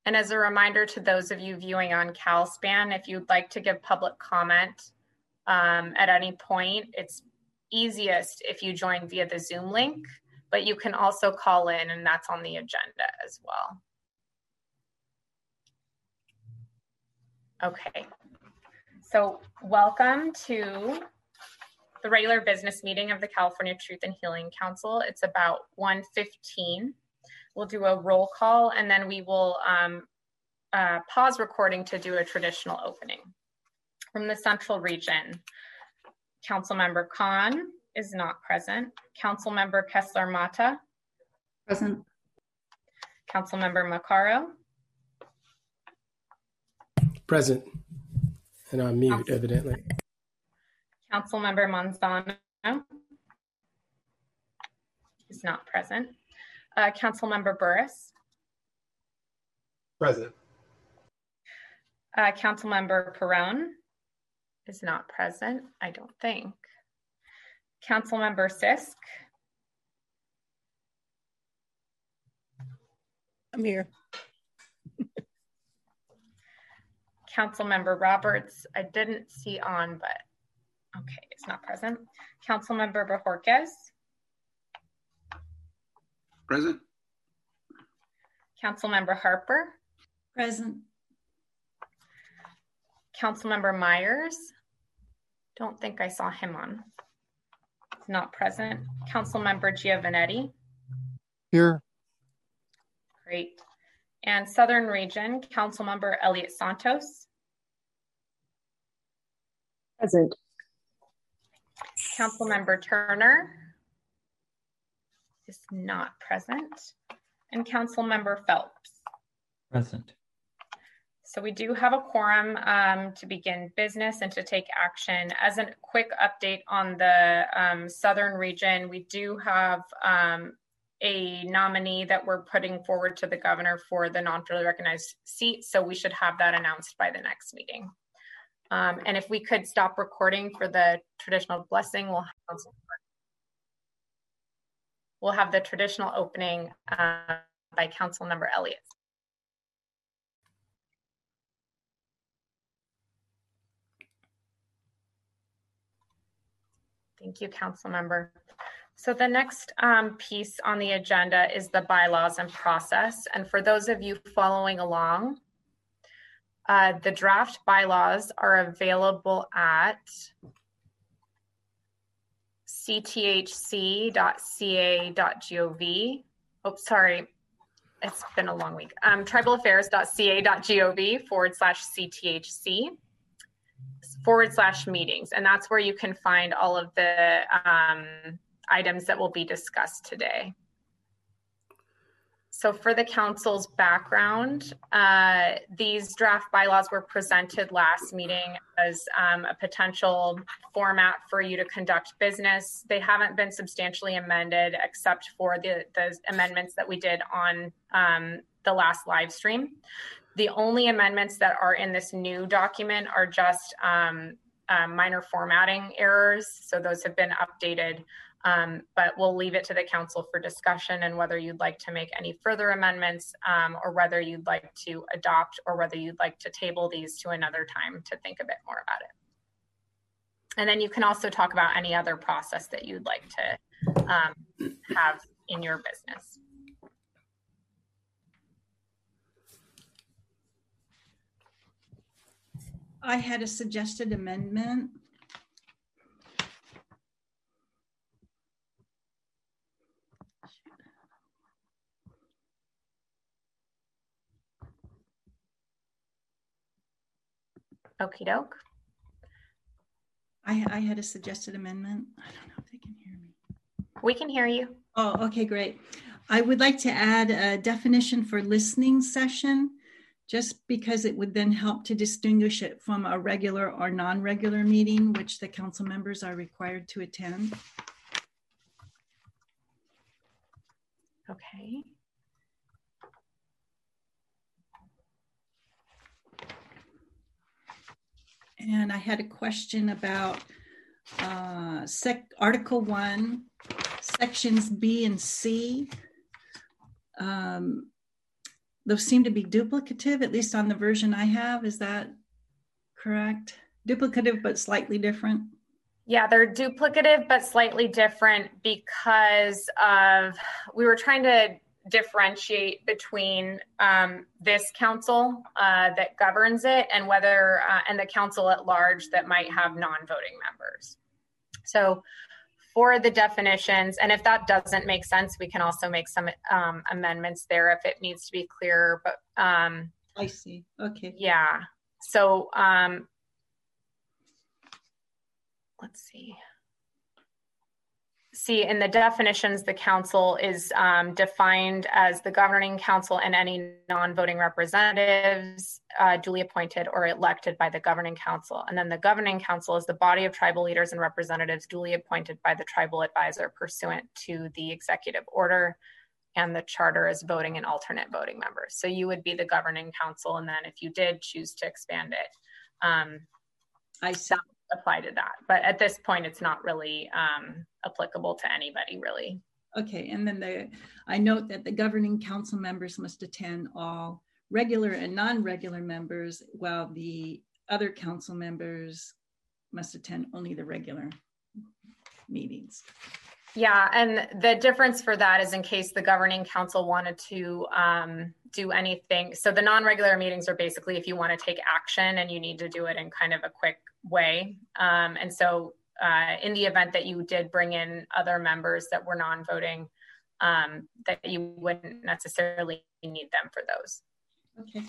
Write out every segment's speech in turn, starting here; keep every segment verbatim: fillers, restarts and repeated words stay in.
And as a reminder to those of you viewing on CalSpan, if you'd like to give public comment um, at any point, it's easiest if you join via the Zoom link, but you can also call in, and that's on the agenda as well. Okay, so welcome to the regular business meeting of the California Truth and Healing Council. It's about one fifteen. We'll do a roll call, and then we will um, uh, pause recording to do a traditional opening. From the Central Region, Councilmember Khan is not present. Councilmember Kessler-Mata. Present. Councilmember Maccaro. Present. And on mute, Council evidently. Councilmember Manzano is not present. Uh, Councilmember Burris. Present. Uh, Councilmember Perrone is not present, I don't think. Councilmember Sisk. I'm here. Councilmember Roberts, I didn't see on, but okay, it's not present. Councilmember Bojorquez. Present. Councilmember Harper. Present. Councilmember Myers. Don't think I saw him on. Not present. Councilmember Giovanetti. Here. Great. And Southern Region, Councilmember Elliot Santos. Present. Councilmember Turner is not present. And Councilmember Phelps. Present. So we do have a quorum um, to begin business and to take action. As a quick update on the um, Southern Region, we do have um, a nominee that we're putting forward to the governor for the non-federally recognized seat. So we should have that announced by the next meeting. Um, and if we could stop recording for the traditional blessing, we'll have, we'll have the traditional opening uh, by Councilmember Elliott. Thank you, Councilmember. So the next um, piece on the agenda is the bylaws and process. And for those of you following along, uh, the draft bylaws are available at c t h c dot c a dot gov. Oh, sorry, it's been a long week. Um, tribalaffairs dot c a dot gov forward slash cthc. forward slash meetings. And that's where you can find all of the um, items that will be discussed today. So for the council's background, uh, these draft bylaws were presented last meeting as um, a potential format for you to conduct business. They haven't been substantially amended except for the, the amendments that we did on um, the last live stream. The only amendments that are in this new document are just um, uh, minor formatting errors. So those have been updated, um, but we'll leave it to the council for discussion and whether you'd like to make any further amendments um, or whether you'd like to adopt or whether you'd like to table these to another time to think a bit more about it. And then you can also talk about any other process that you'd like to um, have in your business. I had a suggested amendment. Okie doke. I, I had a suggested amendment. I don't know if they can hear me. We can hear you. Oh, okay, great. I would like to add a definition for listening session, just because it would then help to distinguish it from a regular or non-regular meeting, which the council members are required to attend. Okay. And I had a question about uh, sec Article one, sections B and C. Um, those seem to be duplicative, at least on the version I have. Is that correct? Duplicative, but slightly different? Yeah, they're duplicative, but slightly different because of, we were trying to differentiate between um, this council uh, that governs it and whether, uh, and the council at large that might have non-voting members. So for the definitions, and if that doesn't make sense, we can also make some um, amendments there if it needs to be clearer, but um, I see, okay. Yeah, so um, let's see. See, in the definitions, the council is um, defined as the governing council and any non-voting representatives uh, duly appointed or elected by the governing council. And then the governing council is the body of tribal leaders and representatives duly appointed by the tribal advisor pursuant to the executive order, and the charter is voting and alternate voting members. So you would be the governing council, and then if you did choose to expand it, um, I see. apply to that. But at this point, it's not really um, applicable to anybody, really. Okay, and then the, I note that the governing council members must attend all regular and non-regular members, while the other council members must attend only the regular meetings. Yeah, and the difference for that is in case the governing council wanted to um, do anything. So the non-regular meetings are basically if you want to take action and you need to do it in kind of a quick way. Um, and so uh, in the event that you did bring in other members that were non-voting, um, that you wouldn't necessarily need them for those. Okay.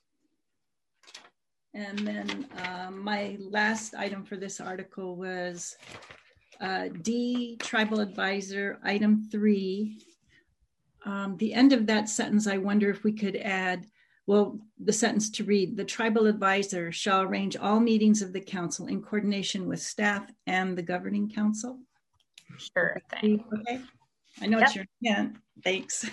And then um, my last item for this article was Uh, D, tribal advisor, item three. Um, the end of that sentence, I wonder if we could add, well, the sentence to read, the tribal advisor shall arrange all meetings of the council in coordination with staff and the governing council. Sure thing. Okay, I know Yep. it's your intent. Thanks.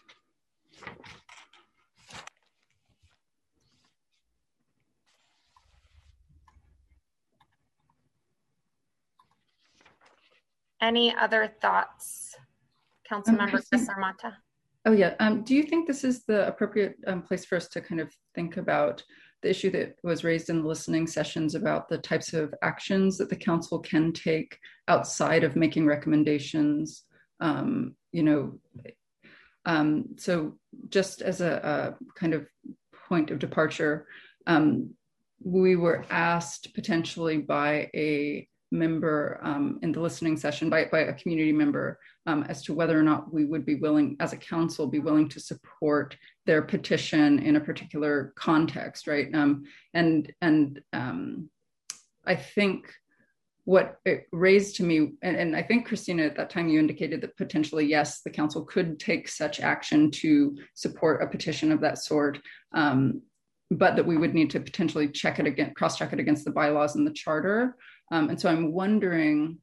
Any other thoughts, Councilmember Um, Chris Armata? Oh yeah, um, do you think this is the appropriate um, place for us to kind of think about the issue that was raised in the listening sessions about the types of actions that the council can take outside of making recommendations? Um, you know, um, so just as a, a kind of point of departure, um, we were asked potentially by a member um, in the listening session by, by a community member um, as to whether or not we would be willing, as a council, be willing to support their petition in a particular context, right? Um, and and um, I think what it raised to me, and, and I think Christina, at that time you indicated that potentially, yes, the council could take such action to support a petition of that sort, um, but that we would need to potentially check it again, cross-check it against the bylaws and the charter. Um, and so I'm wondering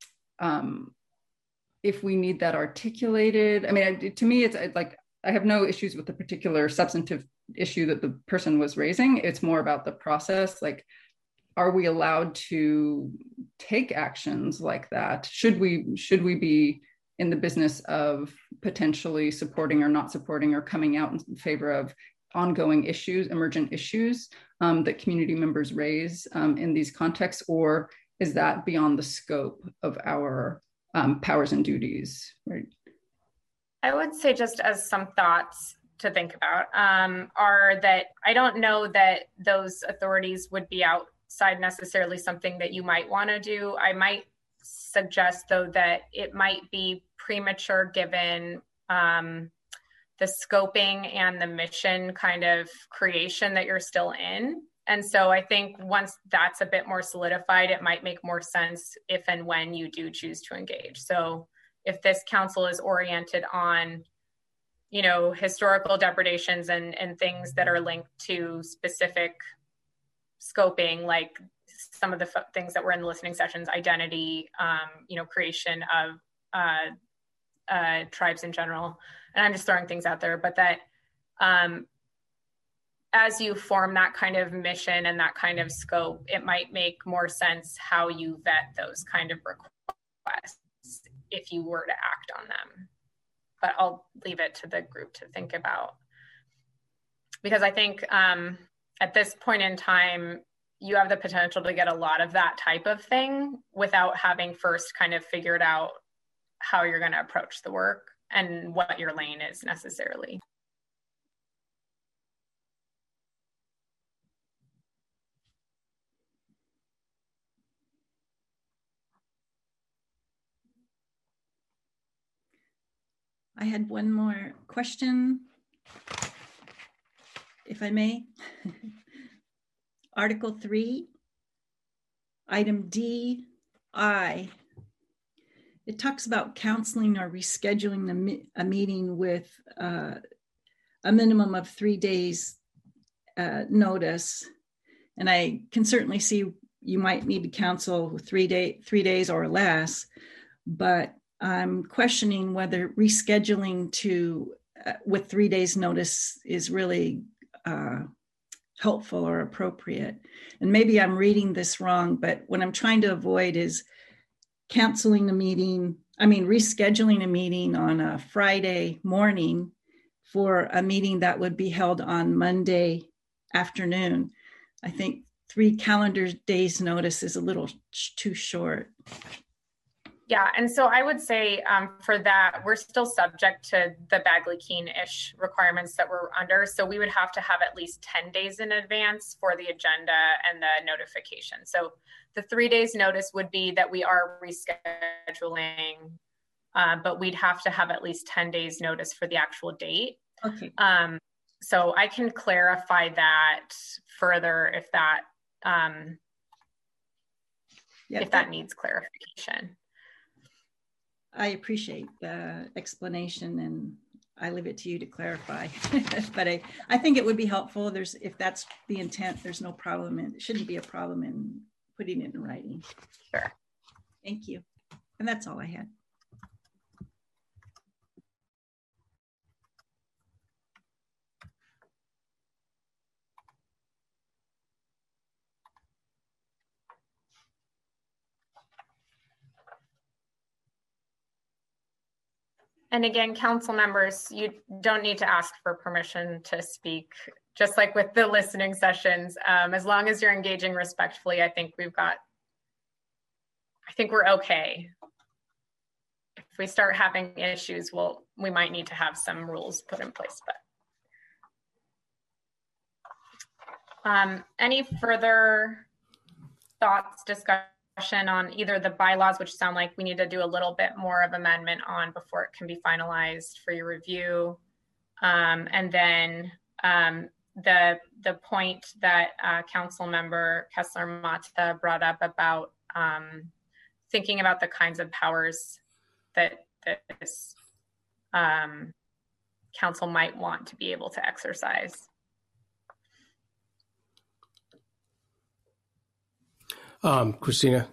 um, if we need that articulated. I mean, to me, it's like, I have no issues with the particular substantive issue that the person was raising. It's more about the process. Like, are we allowed to take actions like that? Should we, should we be in the business of potentially supporting or not supporting or coming out in favor of ongoing issues, emergent issues um, that community members raise um, in these contexts, or is that beyond the scope of our um, powers and duties, right? I would say, just as some thoughts to think about, um, are that I don't know that those authorities would be outside necessarily something that you might want to do. I might suggest, though, that it might be premature given um, the scoping and the mission kind of creation that you're still in. And so I think once that's a bit more solidified, it might make more sense if and when you do choose to engage. So if this council is oriented on, you know, historical depredations and, and things that are linked to specific scoping, like some of the f- things that were in the listening sessions, identity, um, you know, creation of uh, uh, tribes in general, and I'm just throwing things out there, but that um, as you form that kind of mission and that kind of scope, it might make more sense how you vet those kind of requests if you were to act on them. But I'll leave it to the group to think about. because I think um, at this point in time, you have the potential to get a lot of that type of thing without having first kind of figured out how you're going to approach the work and what your lane is necessarily. I had one more question, if I may. Article three, item D, I. It talks about counseling or rescheduling the, a meeting with uh, a minimum of three days uh, notice. And I can certainly see you might need to counsel three day, three days or less, but I'm questioning whether rescheduling to uh, with three days notice is really uh, helpful or appropriate. And maybe I'm reading this wrong, but what I'm trying to avoid is canceling a meeting, I mean, rescheduling a meeting on a Friday morning for a meeting that would be held on Monday afternoon. I think three calendar days notice is a little sh- too short. Yeah, and so I would say um, for that, we're still subject to the Bagley-Keene-ish requirements that we're under. So we would have to have at least ten days in advance for the agenda and the notification. So the three days notice would be that we are rescheduling, uh, but we'd have to have at least ten days notice for the actual date. Okay. Um, so I can clarify that further if that, um, yeah, if that needs clarification. I appreciate the explanation, and I leave it to you to clarify. But I, I think it would be helpful. There's, if that's the intent, there's no problem. In, it shouldn't be a problem in putting it in writing. Sure. Thank you. And that's all I had. And again, council members, you don't need to ask for permission to speak, just like with the listening sessions. Um, as long as you're engaging respectfully, I think we've got, I think we're okay. If we start having issues, well, we might need to have some rules put in place. But um, any further thoughts, discussion on either the bylaws, which sound like we need to do a little bit more of amendment on before it can be finalized for your review. Um, and then um, the the point that uh, Council Member Kessler-Mata brought up about um, thinking about the kinds of powers that this um, council might want to be able to exercise. Um, Christina.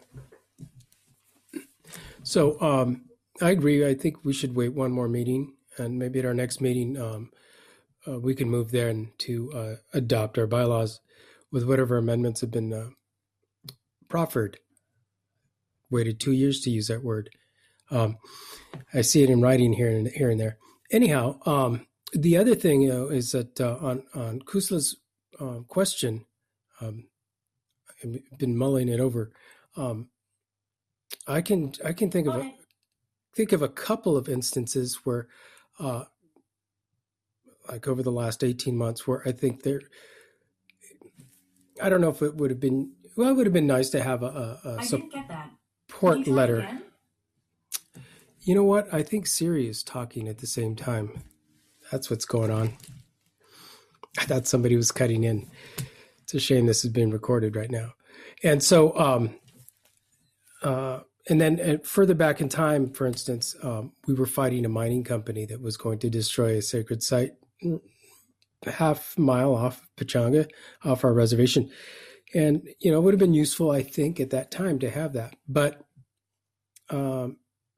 So um, I agree. I think we should wait one more meeting, and maybe at our next meeting, um, uh, we can move then to uh, adopt our bylaws with whatever amendments have been uh, proffered. Waited two years to use that word. Um, I see it in writing here and here and there. Anyhow, um, the other thing you know, is that uh, on on Kusla's uh, question. Um, I've been mulling it over. Um, I can I can think of a, think of a couple of instances where, uh, like over the last eighteen months, where I think there. I don't know if it would have been. Well, it would have been nice to have a, a, a I didn't get that. support letter. Again? You know what? I think Siri is talking at the same time. That's what's going on. I thought somebody was cutting in. It's a shame this is being recorded right now. And so, um, uh, and then uh, further back in time, for instance, um, we were fighting a mining company that was going to destroy a sacred site half mile off Pechanga, off our reservation. And, you know, it would have been useful, I think, at that time to have that. But um,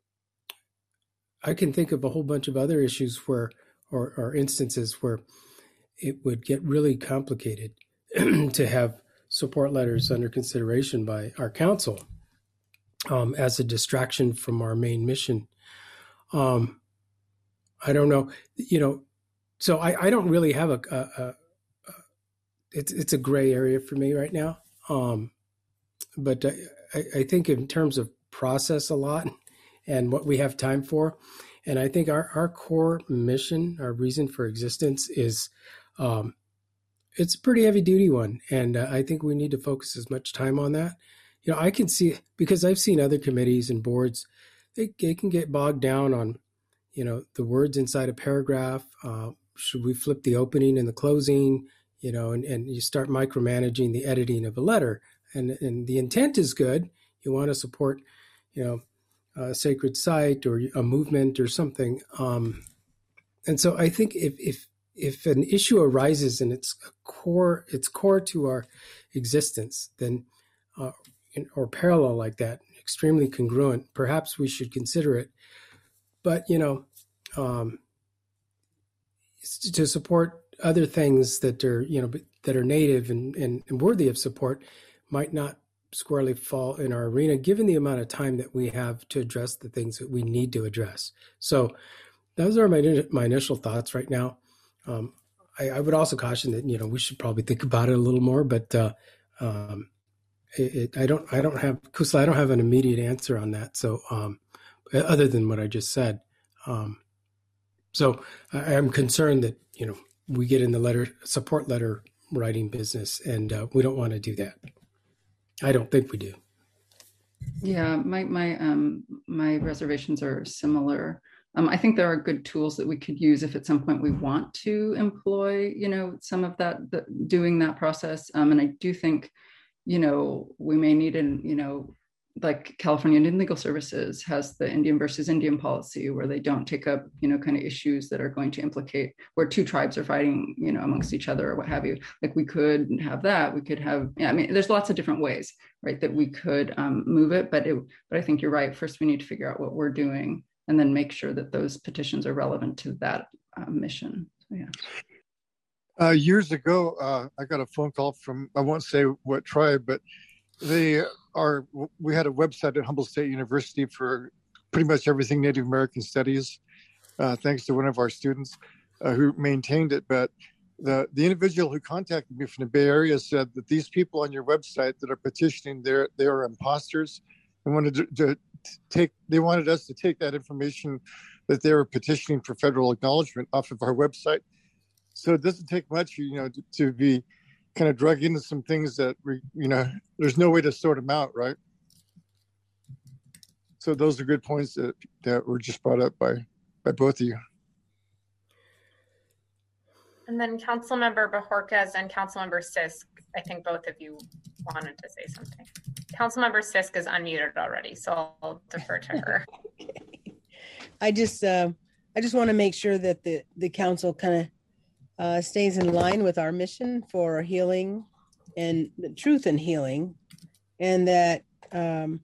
I can think of a whole bunch of other issues where, or, or instances where it would get really complicated to have support letters under consideration by our council um, as a distraction from our main mission. Um, I don't know, you know, so I, I don't really have a, a, it's it's a gray area for me right now. Um, but I, I think in terms of process a lot and what we have time for, and I think our, our core mission, our reason for existence is, um, it's a pretty heavy duty one. And uh, I think we need to focus as much time on that. You know, I can see, because I've seen other committees and boards, they, they can get bogged down on, you know, the words inside a paragraph. Uh, should we flip the opening and the closing, you know, and, and you start micromanaging the editing of a letter. And, and the intent is good. You want to support, you know, a sacred site or a movement or something. Um, and so I think if, if, if an issue arises and it's a core, it's core to our existence, then, uh, or parallel like that, extremely congruent, perhaps we should consider it. But, you know, um, to support other things that are, you know, that are native and, and, and worthy of support might not squarely fall in our arena, given the amount of time that we have to address the things that we need to address. So those are my, my initial thoughts right now. Um, I, I would also caution that, you know, we should probably think about it a little more, but uh, um, it, it, I don't, I don't have, Kusla, I don't have an immediate answer on that. So um, other than what I just said. Um, so I, I'm concerned that, you know, we get in the letter support letter writing business, and uh, we don't want to do that. I don't think we do. Yeah, my my um my reservations are similar. Um, I think there are good tools that we could use if at some point we want to employ, you know, some of that, the, doing that process. Um, and I do think, you know, we may need an, you know, like California Indian Legal Services has the Indian versus Indian policy, where they don't take up, you know, kind of issues that are going to implicate where two tribes are fighting, you know, amongst each other or what have you. Like we could have that. We could have, yeah, I mean, there's lots of different ways, right, that we could um, move it. But it, but I think you're right. First, we need to figure out what we're doing, and then make sure that those petitions are relevant to that uh, mission. So, yeah. Uh, years ago, uh, I got a phone call from, I won't say what tribe, but they are, we had a website at Humboldt State University for pretty much everything Native American studies, uh, thanks to one of our students uh, who maintained it. But the, the individual who contacted me from the Bay Area said that these people on your website that are petitioning, they're, they are imposters, and wanted to, to take, they wanted us to take that information that they were petitioning for federal acknowledgement off of our website. So it doesn't take much, you know, to, to be kind of drug into some things that, we, you know, there's no way to sort them out, right? So those are good points that, that were just brought up by, by both of you. And then Councilmember Bojorquez and Councilmember Sisk, I think both of you wanted to say something. Councilmember Sisk is unmuted already, so I'll defer to her. Okay. I just, uh, I just want to make sure that the, the council kind of uh, stays in line with our mission for healing and the truth and healing, and that um,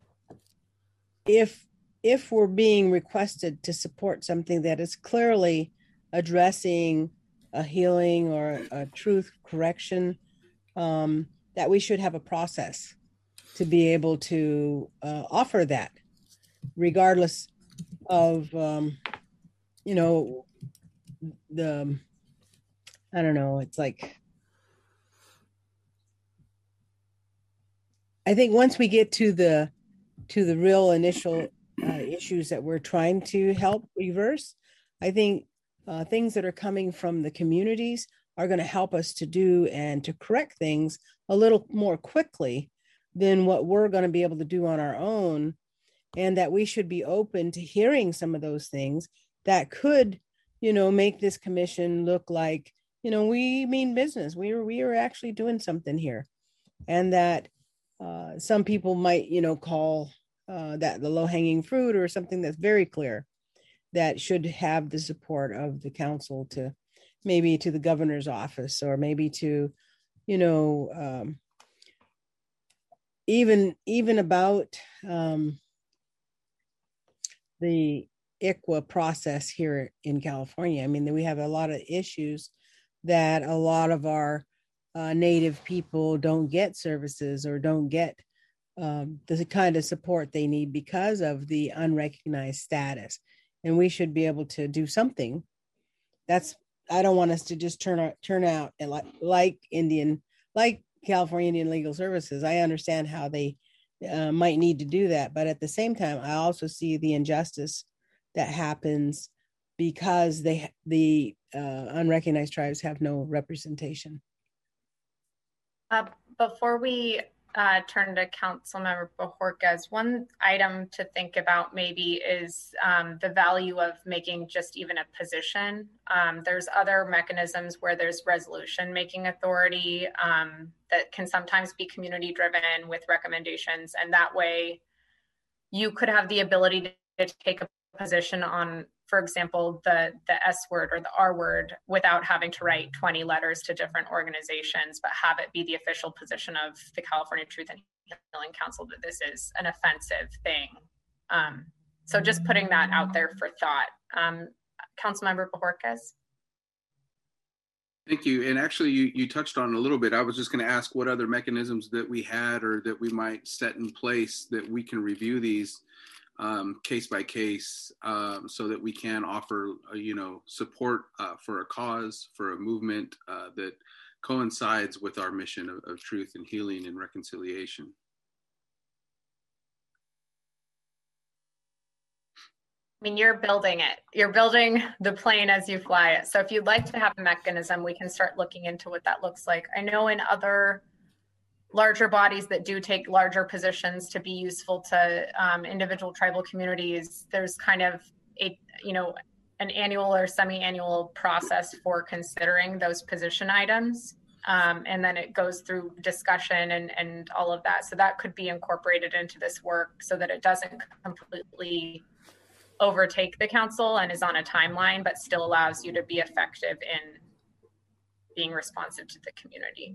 if if we're being requested to support something that is clearly addressing a healing or a truth correction, um, that we should have a process to be able to uh, offer that, regardless of, um, you know, the, I don't know, it's like, I think once we get to the, to the real initial uh, issues that we're trying to help reverse, I think uh, things that are coming from the communities are going to help us to do and to correct things a little more quickly than what we're going to be able to do on our own. And that we should be open to hearing some of those things that could, you know, make this commission look like, you know, we mean business. We are, we are actually doing something here. And that uh, some people might, you know, call uh, that the low-hanging fruit, or something that's very clear that should have the support of the council, to maybe to the governor's office, or maybe to, you know, um, even, even about um, the I C W A process here in California. I mean, we have a lot of issues that a lot of our uh, Native people don't get services or don't get um, the kind of support they need because of the unrecognized status. And we should be able to do something. That's I don't want us to just turn out, turn out and like, like Indian, like California Indian Legal Services. I understand how they uh, might need to do that. But at the same time, I also see the injustice that happens because they, the uh, unrecognized tribes have no representation. Uh, before we uh, turn to Councilmember Bojorquez, one item to think about maybe is um, the value of making just even a position. Um, there's other mechanisms where there's resolution making authority um, that can sometimes be community driven with recommendations. And that way you could have the ability to, to take a position on, for example, the, the S word or the R word without having to write twenty letters to different organizations, but have it be the official position of the California Truth and Healing Council that this is an offensive thing. Um, so just putting that out there for thought. Um, Councilmember Bojorquez. Thank you. And actually, you, you touched on it a little bit. I was just going to ask what other mechanisms that we had or that we might set in place that we can review these um, case by case um, so that we can offer, uh, you know, support uh, for a cause, for a movement uh, that coincides with our mission of, of truth and healing and reconciliation. I mean, you're building it. You're building the plane as you fly it. So if you'd like to have a mechanism, we can start looking into what that looks like. I know in other larger bodies that do take larger positions to be useful to um, individual tribal communities, there's kind of a, you know, an annual or semi-annual process for considering those position items. Um, and then it goes through discussion and, and all of that. So that could be incorporated into this work so that it doesn't completely overtake the council and is on a timeline, but still allows you to be effective in being responsive to the community.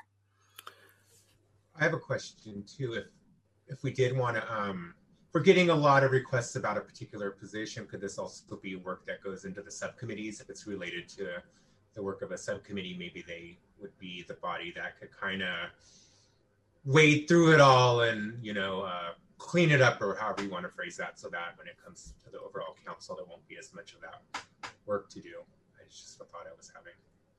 I have a question too. If if we did want to, um, if we're getting a lot of requests about a particular position, could this also be work that goes into the subcommittees? If it's related to the work of a subcommittee, maybe they would be the body that could kind of wade through it all and, you know, uh, clean it up, or however you want to phrase that, so that when it comes to the overall council, there won't be as much of that work to do. It's just a thought I was having.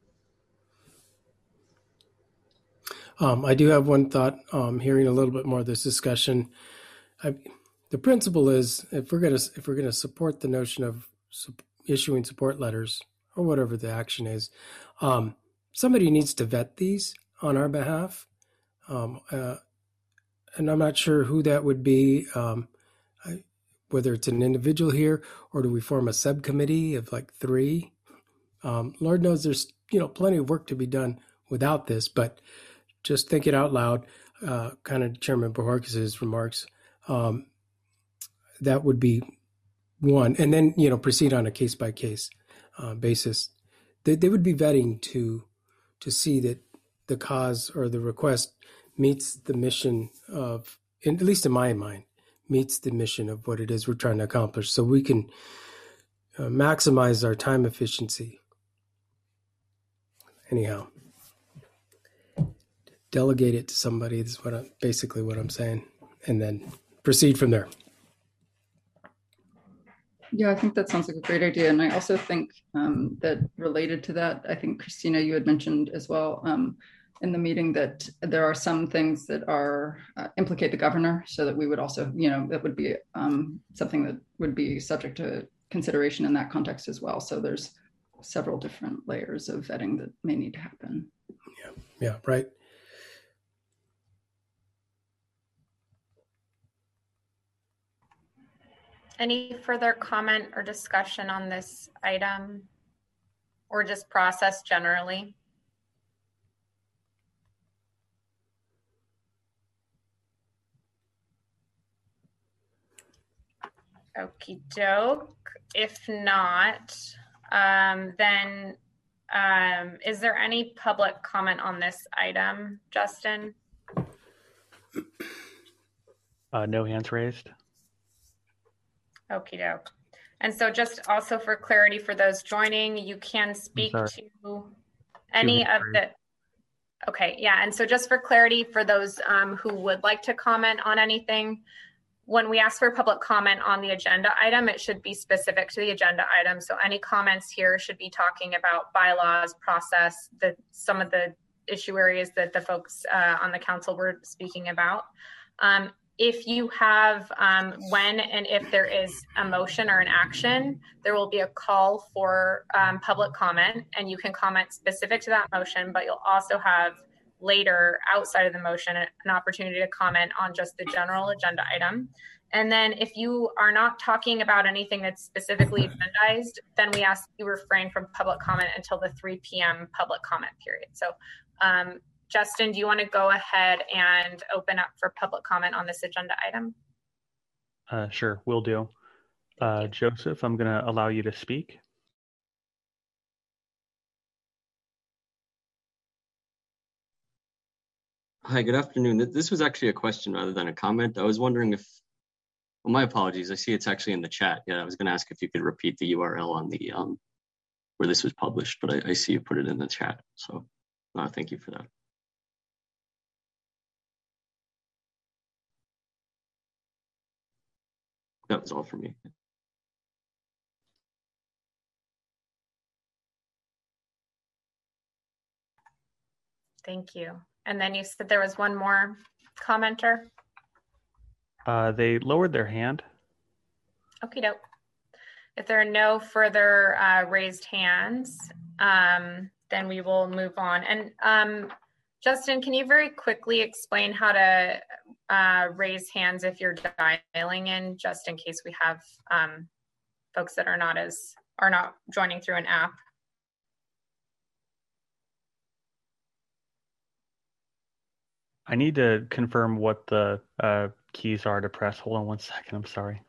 Um, I do have one thought, um, hearing a little bit more of this discussion. I, the principle is if we're going to if we're going to support the notion of su- issuing support letters or whatever the action is, um, somebody needs to vet these on our behalf. Um, uh, and I'm not sure who that would be, um, I, whether it's an individual here or do we form a subcommittee of like three? Um, Lord knows there's you know plenty of work to be done without this, but just think it out loud, uh, kind of Chairman Bojorquez's remarks. Um, that would be one. And then, you know, proceed on a case by case uh, basis. They, they would be vetting to to see that the cause or the request meets the mission of, in, at least in my mind, meets the mission of what it is we're trying to accomplish. So we can uh, maximize our time efficiency. Anyhow. Delegate it to somebody is what I'm, basically what I'm saying, and then proceed from there. Yeah, I think that sounds like a great idea. And I also think um, that related to that, I think, Christina, you had mentioned as well um, in the meeting that there are some things that are uh, implicate the governor, so that we would also, you know, that would be um, something that would be subject to consideration in that context as well. So there's several different layers of vetting that may need to happen. Yeah, yeah, right. Any further comment or discussion on this item or just process generally? Okie doke. If not, um, then um, is there any public comment on this item, Justin? Uh, no hands raised. Okie doke. And so just also for clarity for those joining, you can speak to any of the, okay, yeah. And so just for clarity for those um, who would like to comment on anything, when we ask for public comment on the agenda item, it should be specific to the agenda item. So any comments here should be talking about bylaws, process, the, some of the issue areas that the folks uh, on the council were speaking about. Um, if you have, um, when and if there is a motion or an action, there will be a call for um, public comment, and you can comment specific to that motion, but you'll also have later outside of the motion an opportunity to comment on just the general agenda item. And then if you are not talking about anything that's specifically agendized, then we ask you refrain from public comment until the three p.m. public comment period. So um, Justin, do you want to go ahead and open up for public comment on this agenda item? Uh, sure, will do. Uh, Joseph, I'm going to allow you to speak. Hi, good afternoon. This was actually a question rather than a comment. I was wondering if, well, my apologies. I see it's actually in the chat. Yeah, I was going to ask if you could repeat the U R L on the, um, where this was published, but I, I see you put it in the chat. So uh, thank you for that. That was all for me. Thank you. And then you said there was one more commenter. Uh, they lowered their hand. Okie doke. If there are no further uh, raised hands, um, then we will move on. And um, Justin, can you very quickly explain how to uh, raise hands if you're dialing in, just in case we have um, folks that are not as are not joining through an app? I need to confirm what the uh, keys are to press. Hold on one second. I'm sorry.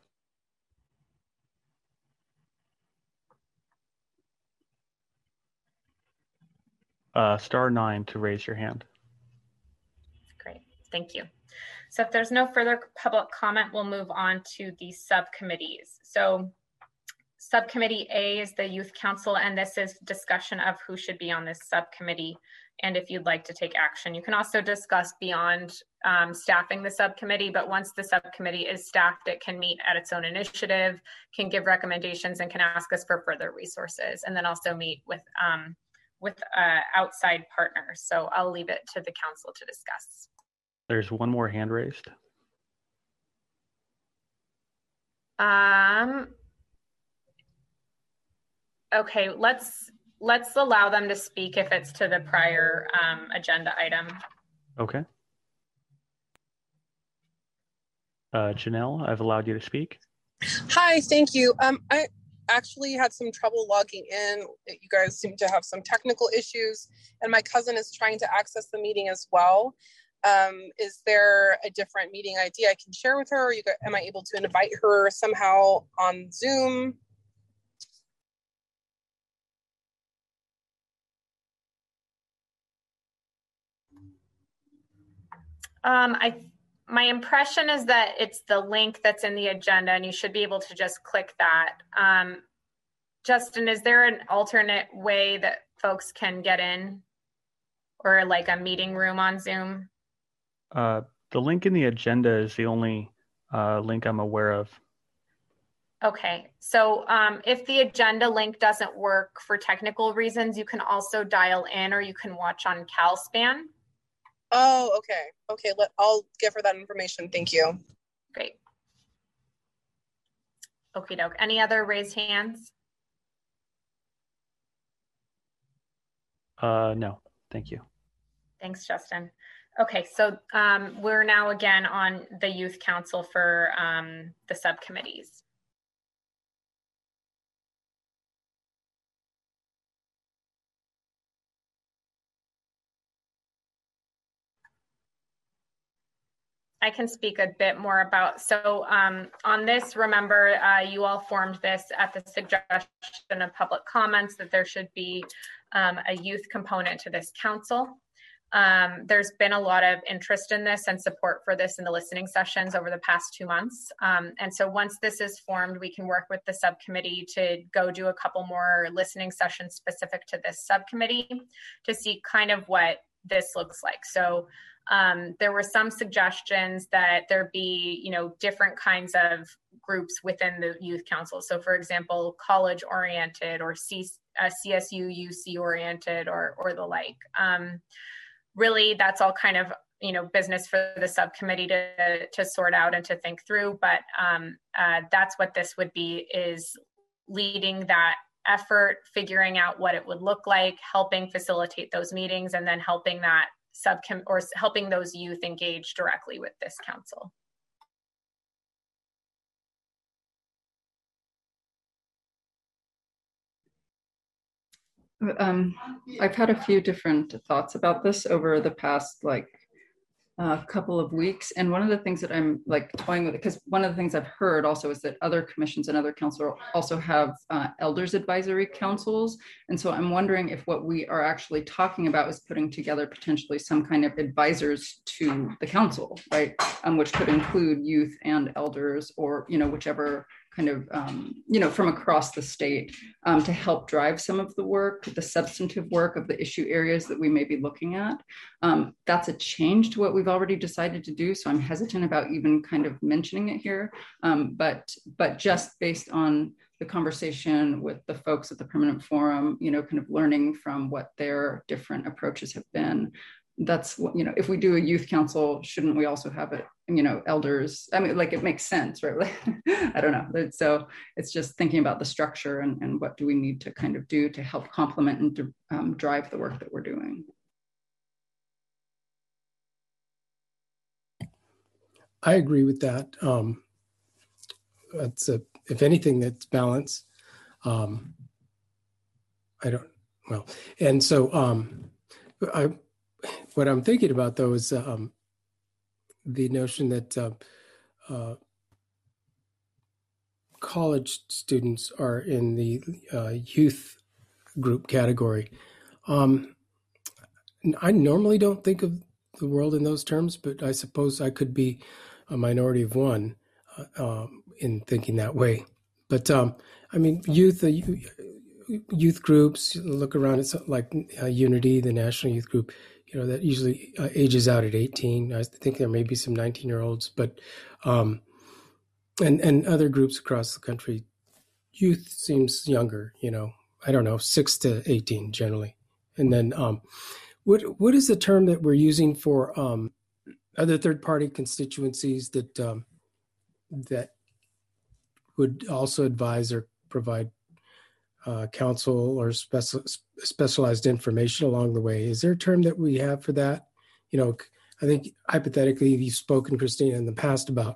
Uh, star nine to raise your hand. Great, thank you. So if there's no further public comment, we'll move on to the subcommittees. So subcommittee A is the Youth Council, and this is discussion of who should be on this subcommittee. And if you'd like to take action, you can also discuss beyond um, staffing the subcommittee, but once the subcommittee is staffed, it can meet at its own initiative, can give recommendations, and can ask us for further resources, and then also meet with, um, with uh, outside partners. So I'll leave it to the council to discuss. There's one more hand raised. Um, okay, let's, Let's allow them to speak if it's to the prior um, agenda item. Okay. Uh, Janelle, I've allowed you to speak. Hi, thank you. Um, I actually had some trouble logging in. You guys seem to have some technical issues, and my cousin is trying to access the meeting as well. Um, is there a different meeting I D I can share with her? Or you guys, am I able to invite her somehow on Zoom? Um, I, my impression is that it's the link that's in the agenda, and you should be able to just click that. Um, Justin, is there an alternate way that folks can get in, or like a meeting room on Zoom? Uh, the link in the agenda is the only uh, link I'm aware of. Okay, so um, if the agenda link doesn't work for technical reasons, you can also dial in, or you can watch on CalSpan. Oh, okay. Okay, let, I'll give her that information. Thank you. Great. Okie doke. Any other raised hands? Uh, no, thank you. Thanks, Justin. Okay, so um, we're now again on the Youth Council for um, the subcommittees. I can speak a bit more about, so um, on this, remember, uh, you all formed this at the suggestion of public comments that there should be um, a youth component to this council. Um, there's been a lot of interest in this and support for this in the listening sessions over the past two months. Um, and so once this is formed, we can work with the subcommittee to go do a couple more listening sessions specific to this subcommittee to see kind of what this looks like. So Um, there were some suggestions that there be, you know, different kinds of groups within the youth council. So for example, college oriented or C, uh, C S U, U C oriented or, or the like. Um, really, that's all kind of, you know, business for the subcommittee to, to sort out and to think through. But um, uh, that's what this would be, is leading that effort, figuring out what it would look like, helping facilitate those meetings, and then helping that subcom or helping those youth engage directly with this council. Um, I've had a few different thoughts about this over the past like a uh, couple of weeks. And one of the things that I'm like toying with, because one of the things I've heard also is that other commissions and other councils also have uh, elders advisory councils. And so I'm wondering if what we are actually talking about is putting together potentially some kind of advisors to the council, right? Um, which could include youth and elders, or, you know, whichever kind of, um, you know, from across the state, um, to help drive some of the work, the substantive work of the issue areas that we may be looking at. Um, that's a change to what we've already decided to do. So I'm hesitant about even kind of mentioning it here. Um, but, but just based on the conversation with the folks at the Permanent Forum, you know, kind of learning from what their different approaches have been, that's what, you know, if we do a youth council, shouldn't we also have it, you know, elders? I mean, like, it makes sense, right? I don't know. So it's just thinking about the structure and, and what do we need to kind of do to help complement and to, um, drive the work that we're doing. I agree with that. Um, that's a, if anything, that's balance. Um, I don't, well, and so um, I, what I'm thinking about though is um, the notion that uh, uh, college students are in the uh, youth group category. Um, I normally don't think of the world in those terms, but I suppose I could be a minority of one uh, um, in thinking that way. But um, I mean, youth, uh, youth groups, look around at like uh, Unity, the National Youth Group, you know, that usually uh, ages out at eighteen. I think there may be some nineteen year olds, but, um, and, and other groups across the country, youth seems younger, you know, I don't know, six to eighteen generally. And then um, what what is the term that we're using for um, other third party constituencies that um, that would also advise or provide uh, counsel or special, specialized information along the way? Is there a term that we have for that? You know, I think hypothetically, you've spoken, Christina, in the past about,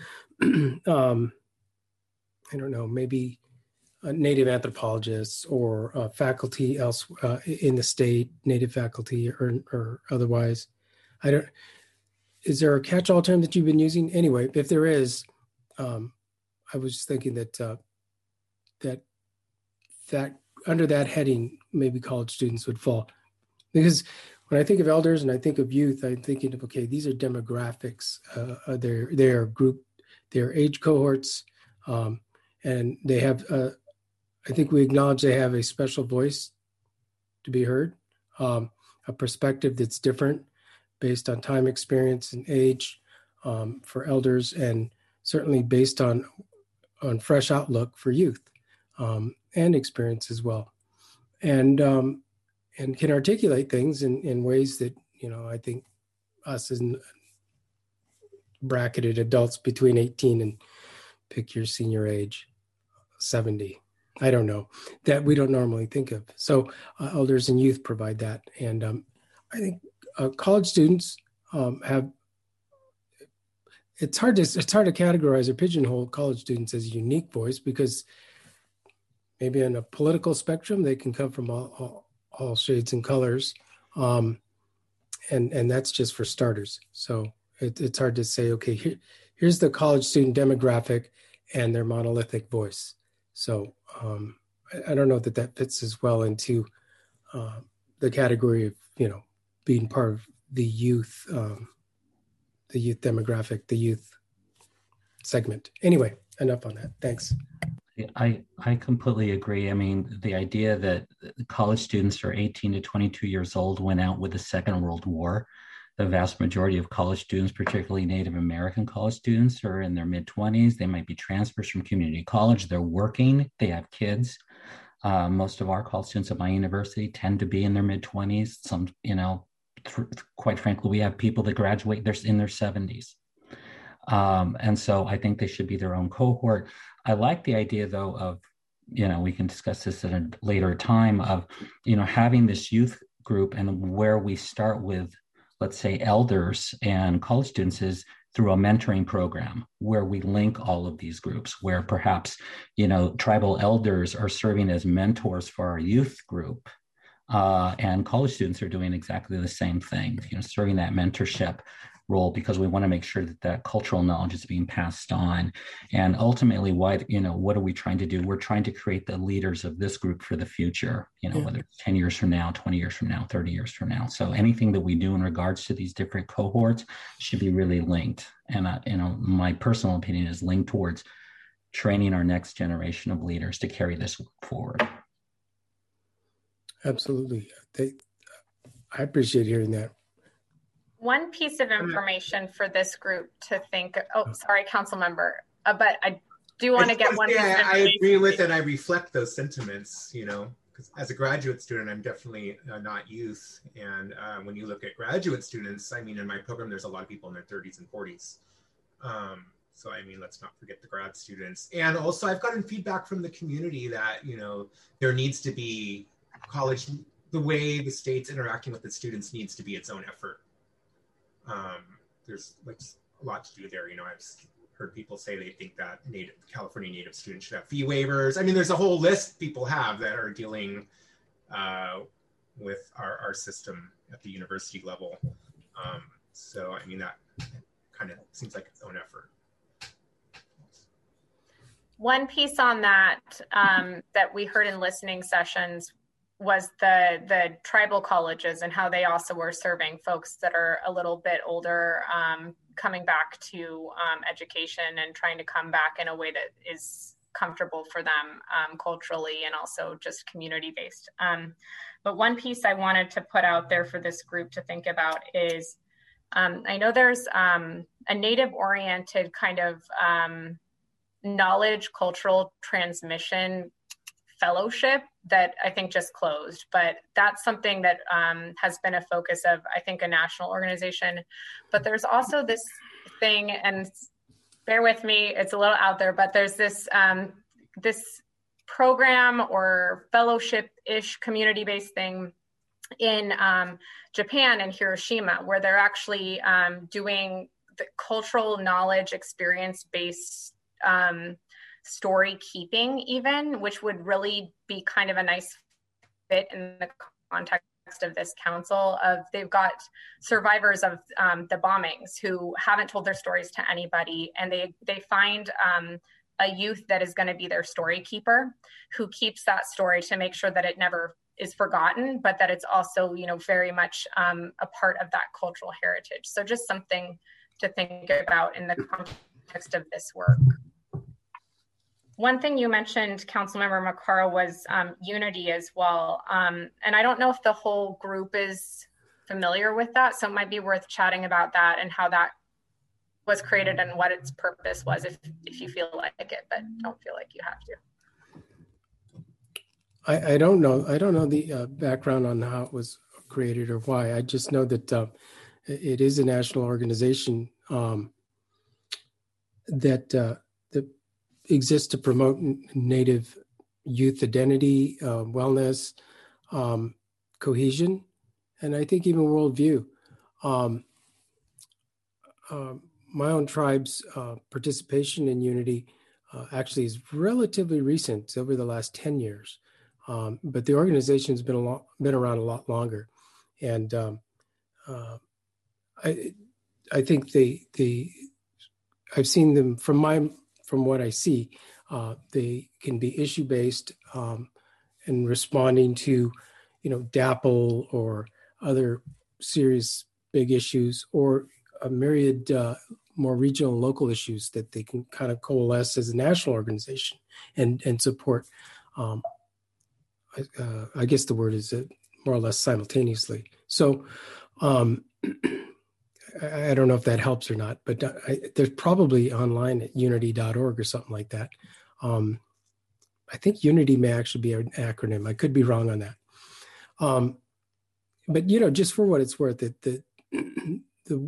um, I don't know, maybe uh, native anthropologists or uh, faculty else uh, in the state, native faculty or, or otherwise. I don't, is there a catch-all term that you've been using? Anyway, if there is, um, I was just thinking that uh, that that under that heading, maybe college students would fall. Because when I think of elders and I think of youth, I'm thinking of, okay, these are demographics. Uh, they're, they're group, they're age cohorts, um, and they have, uh, I think we acknowledge they have a special voice to be heard, um, a perspective that's different based on time, experience, and age um, for elders, and certainly based on on fresh outlook for youth um, and experience as well, and um, and can articulate things in, in ways that, you know, I think us as bracketed adults between eighteen and pick your senior age, seventy, I don't know, that we don't normally think of. So uh, elders and youth provide that, and um, I think uh, college students um, have. It's hard to it's hard to categorize or pigeonhole college students as a unique voice, because maybe in a political spectrum they can come from all, all, all shades and colors, um, and and that's just for starters. So it, it's hard to say, okay, here, here's the college student demographic and their monolithic voice. So um, I, I don't know that that fits as well into uh, the category of, you know, being part of the youth. Um, the youth demographic, the youth segment. Anyway, enough on that. Thanks. I, I completely agree. I mean, the idea that college students are eighteen to twenty-two years old went out with the Second World War the vast majority of college students, particularly Native American college students, are in their mid twenties. They might be transfers from community college. They're working. They have kids. Uh, most of our college students at my university tend to be in their mid twenties. Some, you know, th- quite frankly, we have people that graduate, they're in their seventies. Um, and so I think they should be their own cohort. I like the idea, though, of, you know, we can discuss this at a later time, of, you know, having this youth group, and where we start with, let's say, elders and college students is through a mentoring program where we link all of these groups, where perhaps, you know, tribal elders are serving as mentors for our youth group. Uh, and college students are doing exactly the same thing, you know, serving that mentorship role, because we want to make sure that that cultural knowledge is being passed on. And ultimately, why, you know, what are we trying to do? We're trying to create the leaders of this group for the future, you know, yeah. whether it's ten years from now, twenty years from now, thirty years from now. So anything that we do in regards to these different cohorts should be really linked. And, uh, you know, my personal opinion is linked towards training our next generation of leaders to carry this forward. Absolutely. They, I appreciate hearing that. One piece of information for this group to think, oh, sorry, council member, uh, but I do want to get one. Yeah, I agree with and I reflect those sentiments, you know, because as a graduate student, I'm definitely uh, not youth. And uh, when you look at graduate students, I mean, in my program, there's a lot of people in their thirties and forties. Um, so, I mean, let's not forget the grad students. And also, I've gotten feedback from the community that, you know, there needs to be college, the way the state's interacting with the students needs to be its own effort. Um, there's like a lot to do there. You know, I've heard people say they think that native California native students should have fee waivers. I mean, there's a whole list people have that are dealing uh, with our, our system at the university level. Um, so, I mean, that kind of seems like its own effort. One piece on that um, that we heard in listening sessions was the the tribal colleges and how they also were serving folks that are a little bit older, um, coming back to um, education and trying to come back in a way that is comfortable for them um, culturally and also just community based. Um, but one piece I wanted to put out there for this group to think about is, um, I know there's um, a native oriented kind of um, knowledge cultural transmission fellowship that I think just closed, but that's something that um, has been a focus of, I think, a national organization. But there's also this thing, and bear with me, it's a little out there, but there's this um, this program or fellowship-ish community-based thing in um, Japan and Hiroshima, where they're actually um, doing the cultural knowledge experience-based um, story keeping even, which would really be kind of a nice fit in the context of this council. Of they've got survivors of um, the bombings who haven't told their stories to anybody, and they they find um, a youth that is going to be their story keeper, who keeps that story to make sure that it never is forgotten, but that it's also, you know, very much um, a part of that cultural heritage. So just something to think about in the context of this work. One thing you mentioned, Councilmember Makara, was um, unity as well. Um, and I don't know if the whole group is familiar with that, so it might be worth chatting about that and how that was created and what its purpose was, if, if you feel like it, but don't feel like you have to. I, I don't know. I don't know the uh, background on how it was created or why. I just know that uh, it is a national organization um, that uh, that exists to promote Native youth identity, uh, wellness, um, cohesion, and I think even worldview. Um, uh, my own tribe's uh, participation in Unity uh, actually is relatively recent, it's over the last ten years. Um, but the organization's been a lot, been around a lot longer, and um, uh, I I think they they I've seen them from my from what I see, uh, they can be issue based um, and responding to, you know, DAPL or other serious big issues, or a myriad uh, more regional and local issues that they can kind of coalesce as a national organization and and support. Um, Uh, I guess the word is uh, more or less simultaneously. So um, I, I don't know if that helps or not, but I, there's probably online at unity dot org or something like that. Um, I think Unity may actually be an acronym. I could be wrong on that. Um, but, you know, just for what it's worth, it, the, the,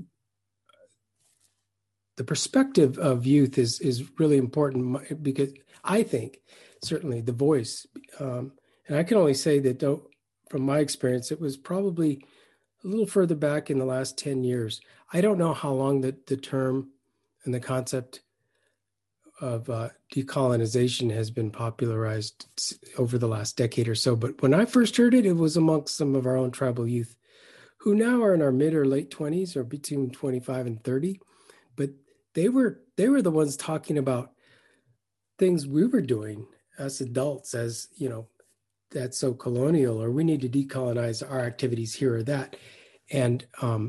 the perspective of youth is, is really important because I think certainly the voice, um, and I can only say that from my experience, it was probably a little further back in the last ten years. I don't know how long the, the term and the concept of uh, decolonization has been popularized over the last decade or so. But when I first heard it, it was amongst some of our own tribal youth who now are in our mid or late twenties or between twenty-five and thirty. But they were they were the ones talking about things we were doing as adults, as, you know, that's so colonial, or we need to decolonize our activities here or that. And um,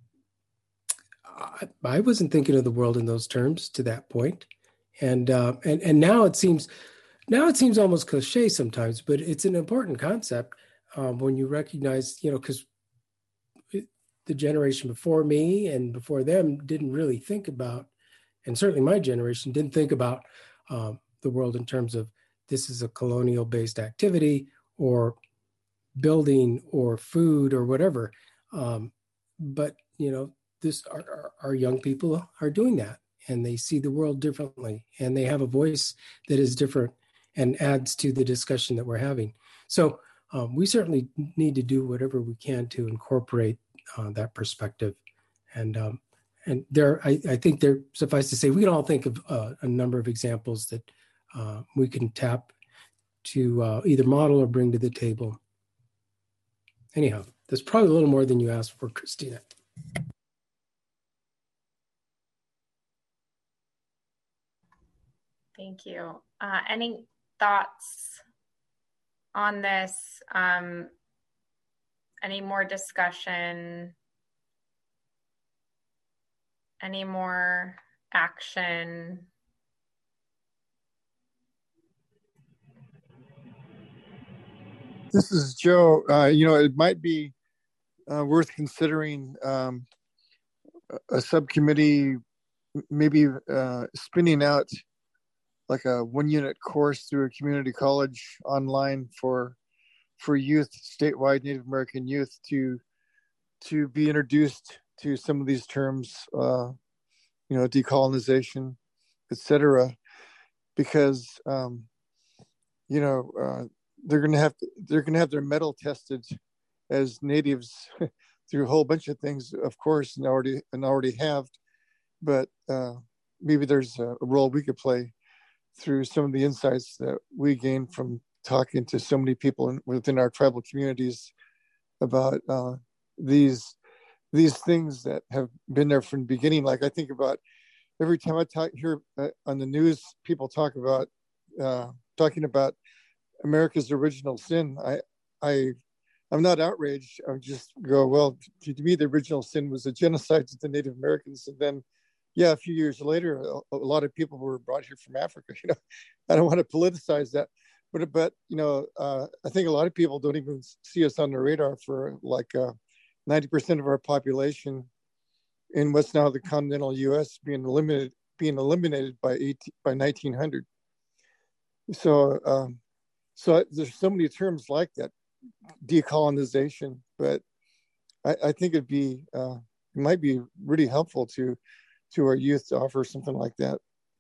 I, I wasn't thinking of the world in those terms to that point. And uh, and and now it seems now it seems almost cliche sometimes, but it's an important concept um, when you recognize, you know, because the generation before me and before them didn't really think about, and certainly my generation didn't think about um, the world in terms of this is a colonial-based activity or building or food or whatever. Um, but you know, this our, our, our young people are doing that. And they see the world differently, and they have a voice that is different and adds to the discussion that we're having. So um, we certainly need to do whatever we can to incorporate uh, that perspective. And um, and there, I, I think there, suffice to say, we can all think of uh, a number of examples that uh, we can tap to uh, either model or bring to the table. Anyhow, that's probably a little more than you asked for, Christina. Thank you. Uh, any thoughts on this? Um, any more discussion? Any more action? This is Joe. Uh, you know, it might be uh, worth considering um, a subcommittee, maybe uh, spinning out like a one unit course through a community college online for for youth, statewide Native American youth, to to be introduced to some of these terms, uh, you know, decolonization, et cetera, because um, you know uh, they're going to have to, they're going to have their mettle tested as natives through a whole bunch of things, of course, and already and already have, but uh, maybe there's a role we could play through some of the insights that we gain from talking to so many people in, within our tribal communities about uh, these these things that have been there from the beginning. Like I think about every time I talk hear uh, on the news, people talk about uh, talking about America's original sin. I I I'm not outraged. I just go, well, to, to me, the original sin was a genocide to the Native Americans, and then. Yeah, a few years later, a, a lot of people were brought here from Africa. You know, I don't want to politicize that, but but you know, uh, I think a lot of people don't even see us on the radar for like uh, ninety percent of our population in what's now the continental U S being eliminated being eliminated by eighteen, by nineteen hundred. So um, so there's so many terms like that, decolonization, but I, I think it'd be uh, it might be really helpful to. to our youth to offer something like that,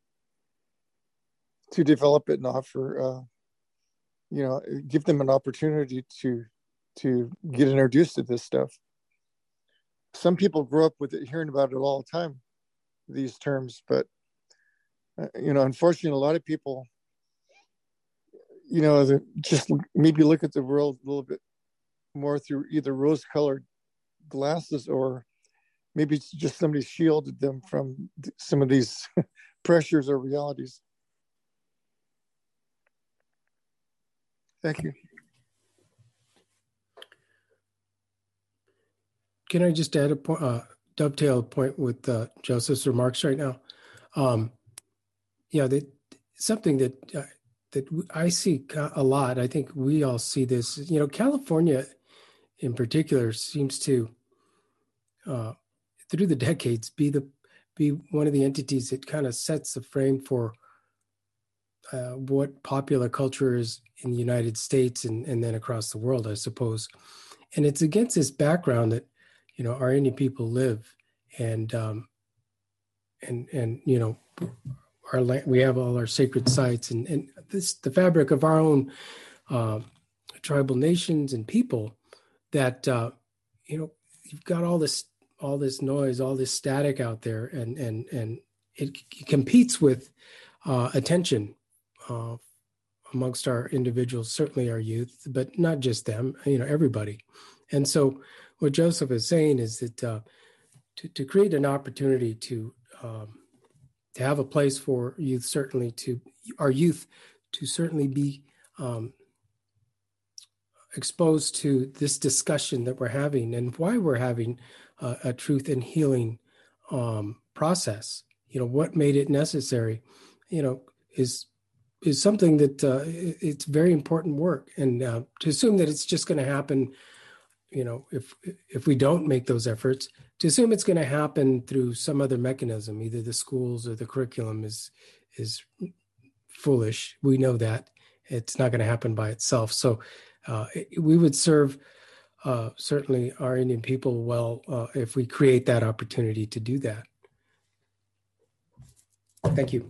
to develop it and offer, uh, you know, give them an opportunity to to get introduced to this stuff. Some people grow up with it, hearing about it all the time, these terms, but, uh, you know, unfortunately, a lot of people, you know, just maybe look at the world a little bit more through either rose-colored glasses or maybe it's just somebody shielded them from some of these pressures or realities. Thank you. Can I just add a point, uh, dovetail a point with uh, Joseph's remarks right now? Um, yeah, that something that uh, that I see a lot. I think we all see this. You know, California, in particular, seems to. Uh, through the decades, be the be one of the entities that kind of sets the frame for uh, what popular culture is in the United States and, and then across the world, I suppose. And it's against this background that, you know, our Indian people live, and um, and and you know, our land, we have all our sacred sites, and and this the fabric of our own uh, tribal nations and people. That uh, you know, you've got all this all this noise, all this static out there, and and and it, it competes with uh, attention uh, amongst our individuals, certainly our youth, but not just them. You know, everybody. And so, what Joseph is saying is that uh, to to create an opportunity to um, to have a place for youth, certainly to our youth, to certainly be um, exposed to this discussion that we're having and why we're having uh, a truth and healing um, process. You know, what made it necessary, you know, is is something that uh, it's very important work. And uh, to assume that it's just going to happen, you know, if if we don't make those efforts, to assume it's going to happen through some other mechanism, either the schools or the curriculum, is is foolish. We know that it's not going to happen by itself. So uh, it, we would serve uh, certainly our Indian people well uh, if we create that opportunity to do that. Thank you.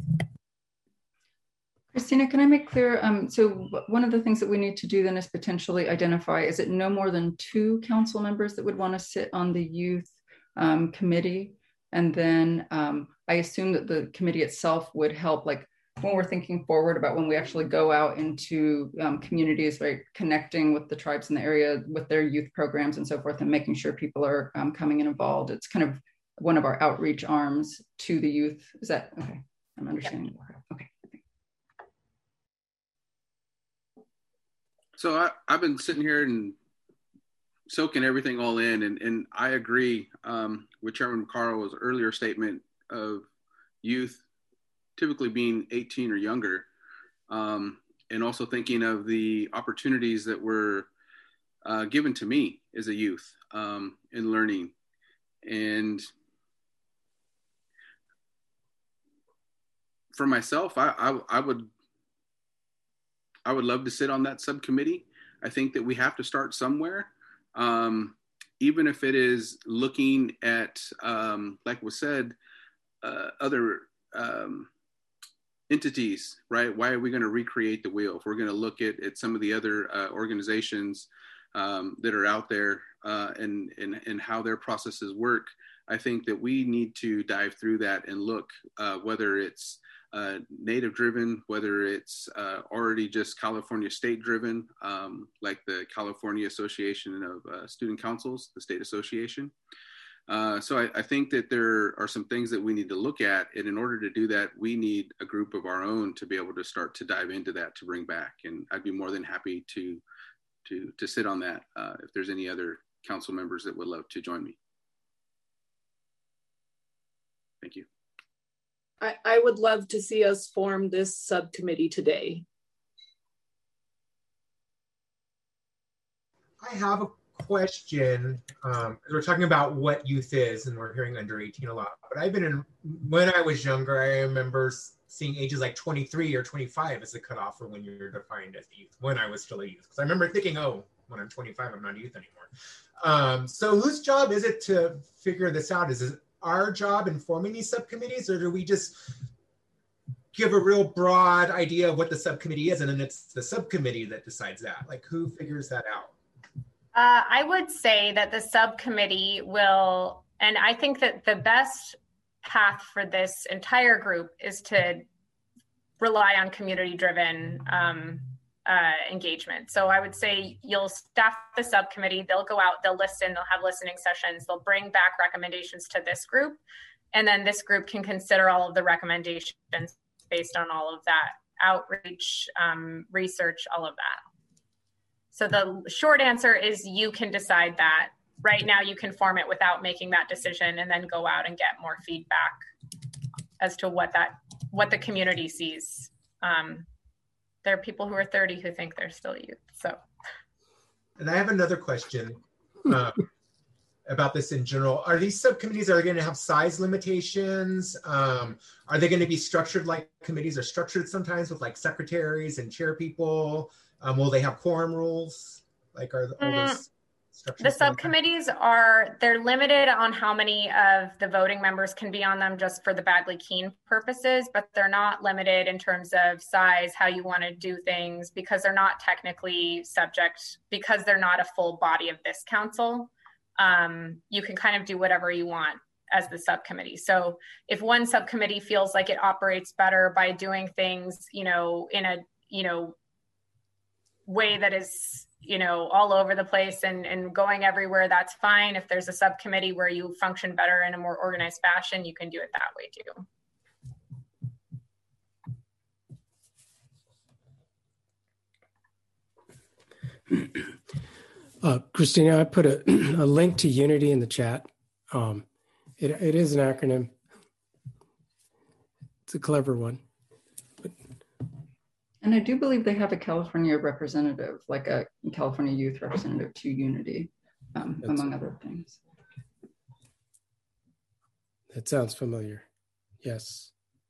Christina, can I make clear? Um, so one of the things that we need to do then is potentially identify, is it no more than two council members that would want to sit on the youth um, committee? And then um, I assume that the committee itself would help, like when we're thinking forward about when we actually go out into um, communities, right, connecting with the tribes in the area with their youth programs and so forth, and making sure people are um, coming and involved. It's kind of one of our outreach arms to the youth. Is that, okay, I'm understanding. Okay. So I, I've been sitting here and soaking everything all in, and, and I agree um, with Chairman Carl's earlier statement of youth typically being eighteen or younger, um, and also thinking of the opportunities that were uh, given to me as a youth um, in learning. And for myself, I, I, I would I would love to sit on that subcommittee. I think that we have to start somewhere, um, even if it is looking at, um, like was said, uh, other um, entities, right? Why are we going to recreate the wheel? If we're going to look at, at some of the other uh, organizations um, that are out there uh, and, and, and how their processes work, I think that we need to dive through that and look, uh, whether it's Uh, native driven, whether it's uh, already just California state driven, um, like the California Association of uh, Student Councils, the state association. Uh, so I, I think that there are some things that we need to look at. And in order to do that, we need a group of our own to be able to start to dive into that, to bring back. And I'd be more than happy to, to, to sit on that uh, if there's any other council members that would love to join me. Thank you. I, I would love to see us form this subcommittee today. I have a question. Um, we're talking about what youth is, and we're hearing under eighteen a lot. But I've been in, when I was younger, I remember seeing ages like twenty-three or twenty-five as the cutoff for when you're defined as a youth, when I was still a youth. Because I remember thinking, oh, when I'm twenty-five, I'm not a youth anymore. Um, so whose job is it to figure this out? Is it our job in forming these subcommittees, or do we just give a real broad idea of what the subcommittee is, and then it's the subcommittee that decides that? Like, who figures that out? Uh, I would say that the subcommittee will, and I think that the best path for this entire group is to rely on community-driven um, uh, engagement. So I would say you'll staff the subcommittee, they'll go out, they'll listen, they'll have listening sessions, they'll bring back recommendations to this group, and then this group can consider all of the recommendations based on all of that outreach, um, research, all of that. So the short answer is you can decide that. Right now you can form it without making that decision, and then go out and get more feedback as to what that what the community sees. Um, there are people who are thirty who think they're still youth. So, and I have another question. Uh, about this in general. Are these subcommittees, are they going to have size limitations? Um, are they going to be structured like committees are structured sometimes with like secretaries and chair people? Um, will they have quorum rules? Like are all Mm, those structures? the subcommittees are, they're limited on how many of the voting members can be on them just for the Bagley-Keene purposes, but they're not limited in terms of size, how you want to do things, because they're not technically subject, because they're not a full body of this council. Um, you can kind of do whatever you want as the subcommittee. So if one subcommittee feels like it operates better by doing things, you know, in a, you know, way that is, you know, all over the place and, and going everywhere, that's fine. If there's a subcommittee where you function better in a more organized fashion, you can do it that way too. Uh, Christina, I put a, a link to Unity in the chat. Um, it, it is an acronym. It's a clever one. But... And I do believe they have a California representative, like a California youth representative to Unity, um, among other things. That sounds familiar. Yes.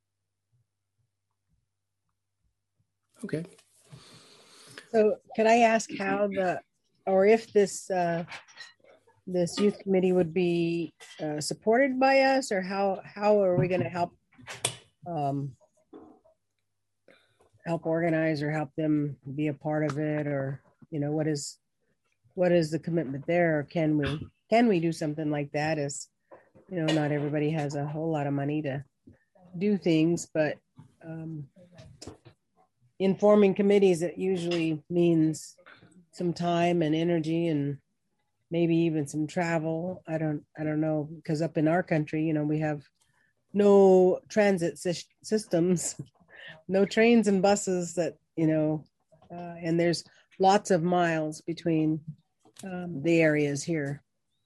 Okay. So can I ask how the, or if this uh, this youth committee would be uh, supported by us, or how how are we going to help um, help organize or help them be a part of it, or you know what is what is the commitment there? Or can we can we do something like that? As you know, not everybody has a whole lot of money to do things, but um, in forming committees, it usually means some time and energy and maybe even some travel. I don't, I don't know, because up in our country, you know, we have no transit sy- systems, no trains and buses that, you know, uh, and there's lots of miles between um, the areas here.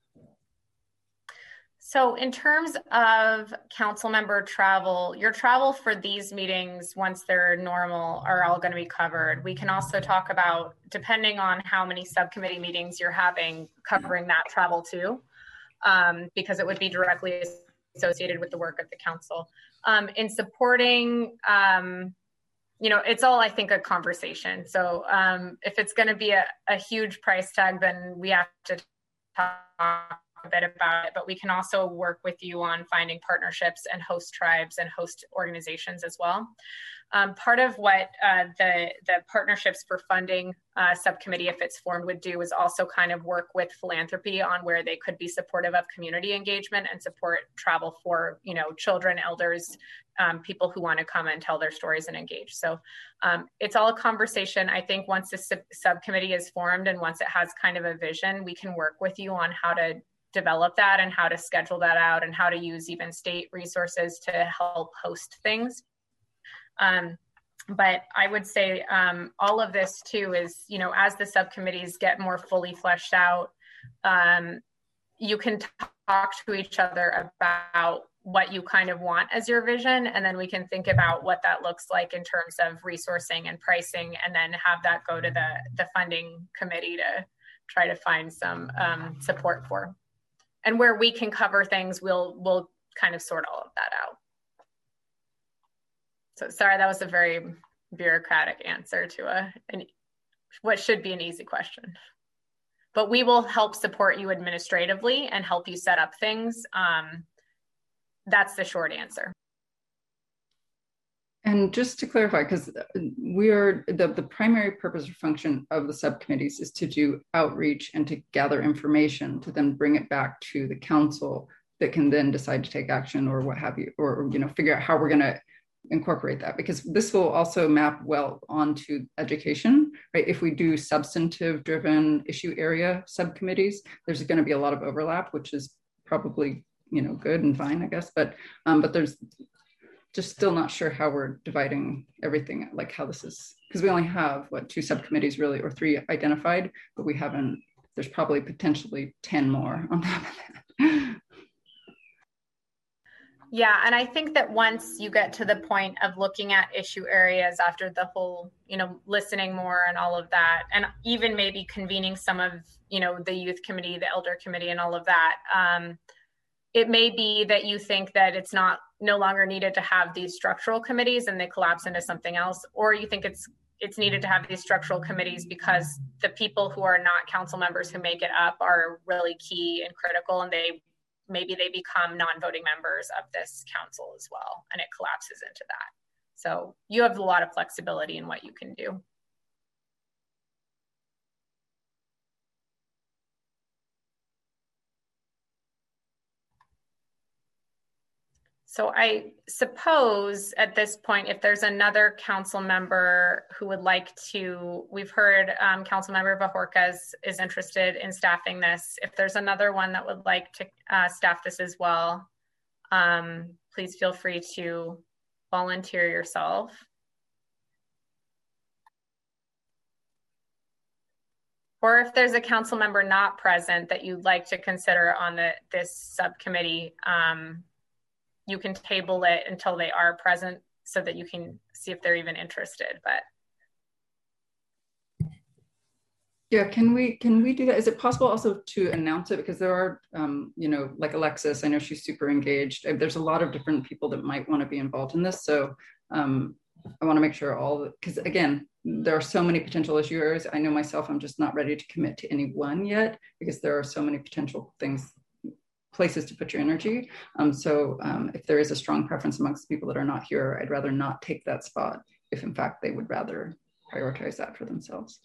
So in terms of council member travel, your travel for these meetings, once they're normal, are all going to be covered. We can also talk about, depending on how many subcommittee meetings you're having, covering that travel too, um, because it would be directly associated with the work of the council. Um, in supporting, um, you know, it's all, I think, a conversation. So um, if it's going to be a, a huge price tag, then we have to talk a bit about it, but we can also work with you on finding partnerships and host tribes and host organizations as well. Um, part of what uh, the, the partnerships for funding uh, subcommittee, if it's formed, would do is also kind of work with philanthropy on where they could be supportive of community engagement and support travel for, you know, children, elders, um, people who want to come and tell their stories and engage. So um, it's all a conversation. I think once the sub- subcommittee is formed and once it has kind of a vision, we can work with you on how to develop that and how to schedule that out and how to use even state resources to help host things. Um, but I would say um, all of this too is, you know, as the subcommittees get more fully fleshed out, um, you can talk to each other about what you kind of want as your vision, and then we can think about what that looks like in terms of resourcing and pricing, and then have that go to the, the funding committee to try to find some um, support for. And where we can cover things, we'll we'll kind of sort all of that out. So sorry, that was a very bureaucratic answer to a an, what should be an easy question. But we will help support you administratively and help you set up things. Um, that's the short answer. And just to clarify, because we are the, the primary purpose or function of the subcommittees is to do outreach and to gather information to then bring it back to the council that can then decide to take action or what have you, or, you know, figure out how we're going to incorporate that, because this will also map well onto education, right? If we do substantive driven issue area subcommittees, there's going to be a lot of overlap, which is probably, you know, good and fine, I guess. But, um, but there's just still not sure how we're dividing everything, like how this is, because we only have what two subcommittees really, or three identified, but we haven't, there's probably potentially ten more on top of that. Yeah, and I think that once you get to the point of looking at issue areas after the whole, you know, listening more and all of that, and even maybe convening some of, you know, the youth committee, the elder committee and all of that, um, it may be that you think that it's not no longer needed to have these structural committees and they collapse into something else, or you think it's it's needed to have these structural committees because the people who are not council members who make it up are really key and critical, and they maybe they become non-voting members of this council as well, and it collapses into that. So you have a lot of flexibility in what you can do. So I suppose at this point, if there's another council member who would like to, we've heard um, Council Member Bajorquez is interested in staffing this. If there's another one that would like to uh, staff this as well, um, please feel free to volunteer yourself. Or if there's a council member not present that you'd like to consider on the this subcommittee, um, you can table it until they are present so that you can see if they're even interested. But yeah, can we can we do that? Is it possible also to announce it? Because there are, um, you know, like Alexis, I know she's super engaged. There's a lot of different people that might want to be involved in this. So um, I want to make sure all, because again, there are so many potential issue areas. I know myself, I'm just not ready to commit to any one yet because there are so many potential things, places to put your energy. Um, so um, if there is a strong preference amongst people that are not here, I'd rather not take that spot if in fact they would rather prioritize that for themselves.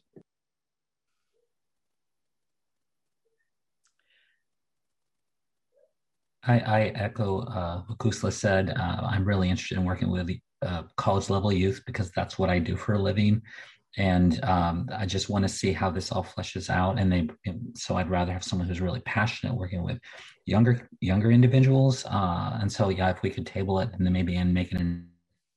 I, I echo uh, what Kusla said. Uh, I'm really interested in working with uh, college level youth because that's what I do for a living. And um, I just want to see how this all fleshes out. And they, so I'd rather have someone who's really passionate working with younger younger individuals. Uh, and so, yeah, if we could table it and then maybe and make it an.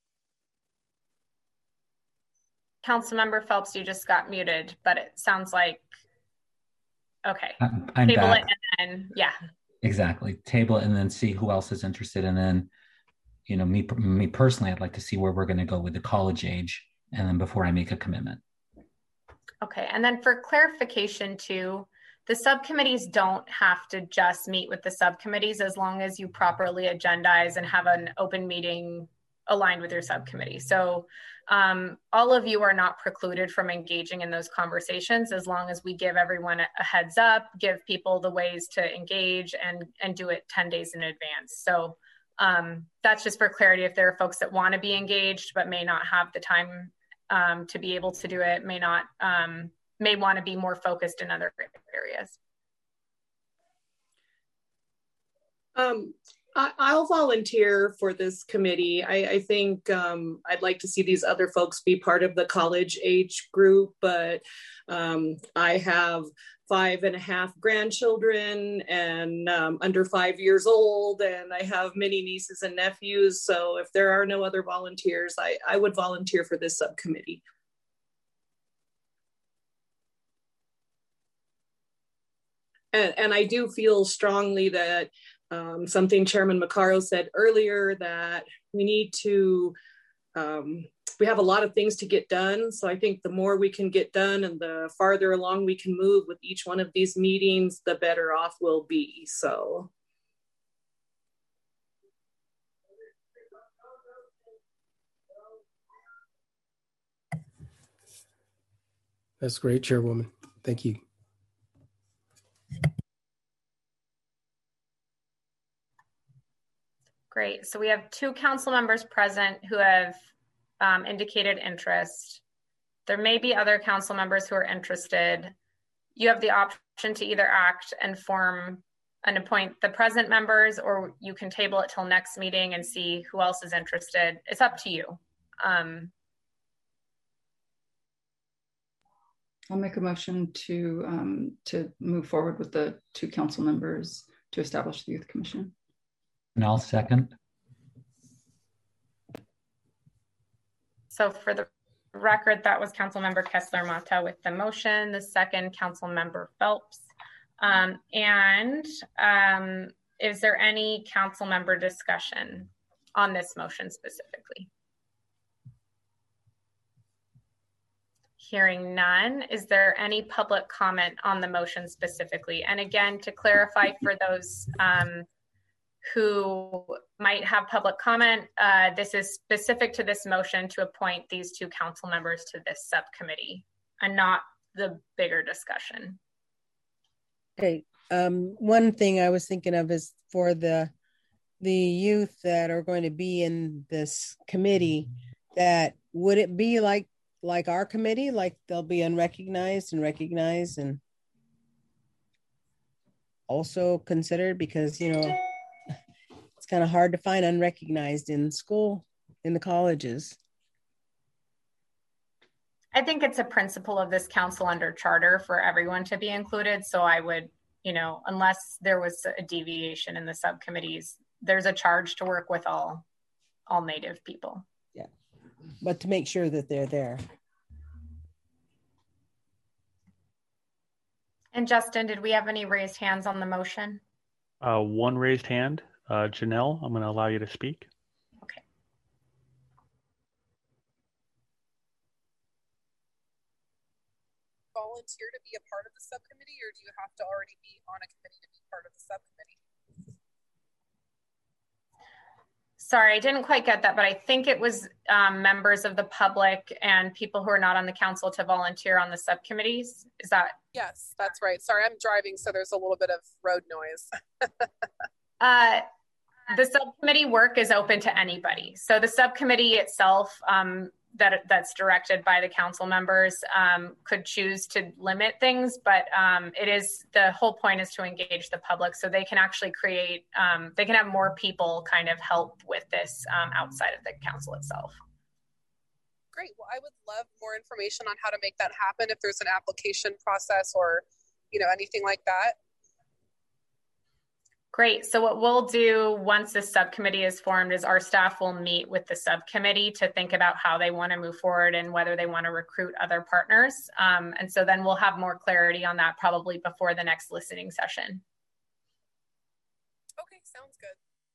Councilmember Phelps, you just got muted, but it sounds like, okay. I'm, I'm table back. it and then, yeah. Exactly. Table it and then see who else is interested. And then, you know, me, me personally, I'd like to see where we're going to go with the college age. And then before I make a commitment. Okay, and then for clarification too, the subcommittees don't have to just meet with the subcommittees as long as you properly agendize and have an open meeting aligned with your subcommittee. So um, all of you are not precluded from engaging in those conversations as long as we give everyone a, a heads up, give people the ways to engage and, and do it ten days in advance. So um, that's just for clarity. If there are folks that want to be engaged but may not have the time Um, to be able to do it, may not, um, may want to be more focused in other areas. Um, I, I'll volunteer for this committee. I, I think um, I'd like to see these other folks be part of the college age group, but um, I have five and a half grandchildren and um, under five years old, and I have many nieces and nephews. So if there are no other volunteers, I, I would volunteer for this subcommittee. And, and I do feel strongly that um, something Chairman Maccaro said earlier, that we need to um, we have a lot of things to get done. So I think the more we can get done and the farther along we can move with each one of these meetings, the better off we'll be. So. That's great, Chairwoman. Thank you. Great. So we have two council members present who have um, indicated interest. There may be other council members who are interested. You have the option to either act and form and appoint the present members, or you can table it till next meeting and see who else is interested. It's up to you. Um, I'll make a motion to um, to move forward with the two council members to establish the Youth Commission. And I'll second. So for the record, that was Councilmember Kessler Mata with the motion, the second Councilmember Phelps. Um, and um, is there any council member discussion on this motion specifically? Hearing none, is there any public comment on the motion specifically? And again, to clarify for those um, who might have public comment, uh, this is specific to this motion to appoint these two council members to this subcommittee and not the bigger discussion. Okay, um, one thing I was thinking of is for the the youth that are going to be in this committee, that would it be like like our committee, like they'll be unrecognized and recognized and also considered, because, you know, it's kind of hard to find unrecognized in school, in the colleges. I think it's a principle of this council under charter for everyone to be included. So I would, you know, unless there was a deviation in the subcommittees, there's a charge to work with all, all Native people. Yeah, but to make sure that they're there. And Justin, did we have any raised hands on the motion? Uh, one raised hand. Uh, Janelle, I'm going to allow you to speak. Okay. Volunteer to be a part of the subcommittee, or do you have to already be on a committee to be part of the subcommittee? Sorry, I didn't quite get that, but I think it was um, members of the public and people who are not on the council to volunteer on the subcommittees. Is that? Yes, that's right. Sorry, I'm driving, so there's a little bit of road noise. uh, the subcommittee work is open to anybody. So the subcommittee itself um, that that's directed by the council members um, could choose to limit things, but um, it is, the whole point is to engage the public so they can actually create, um, they can have more people kind of help with this um, outside of the council itself. Great. Well, I would love more information on how to make that happen, if there's an application process or, you know, anything like that. Great. So what we'll do once this subcommittee is formed is our staff will meet with the subcommittee to think about how they want to move forward and whether they want to recruit other partners. Um, and so then we'll have more clarity on that probably before the next listening session. Okay, sounds good.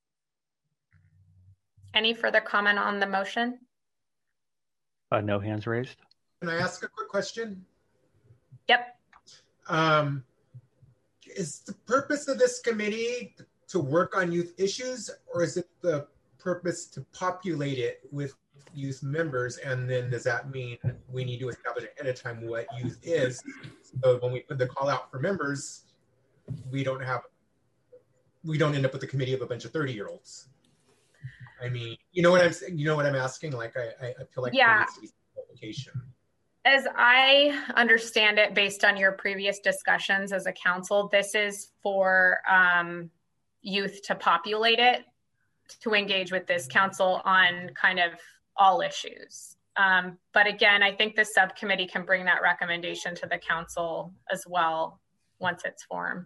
Any further comment on the motion? Uh, no hands raised. Can I ask a quick question? Yep. Um, is the purpose of this committee to work on youth issues, or is it the purpose to populate it with youth members? And then does that mean we need to establish ahead of time what youth is? So when we put the call out for members, we don't have, we don't end up with a committee of a bunch of thirty year olds. I mean, you know what I'm saying? You know what I'm asking? Like, I, I feel like yeah. there needs to be some application. As I understand it, based on your previous discussions as a council, this is for um, youth to populate it, to engage with this council on kind of all issues. Um, but again, I think the subcommittee can bring that recommendation to the council as well once it's formed.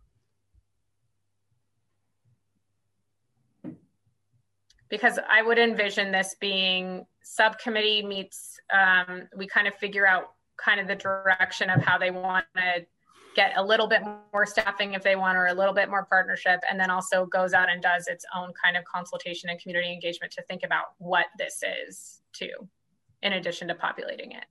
Because I would envision this being subcommittee meets, um, we kind of figure out kind of the direction of how they want to get a little bit more staffing if they want, or a little bit more partnership, and then also goes out and does its own kind of consultation and community engagement to think about what this is too, in addition to populating it.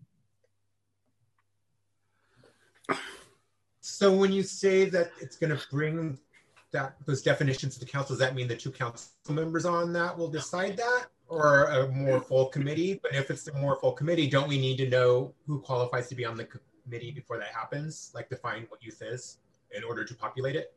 So when you say that it's going to bring that those definitions to the council, does that mean the two council members on that will decide that, or a more full committee? But if it's a more full committee, don't we need to know who qualifies to be on the committee before that happens, like define what youth is in order to populate it?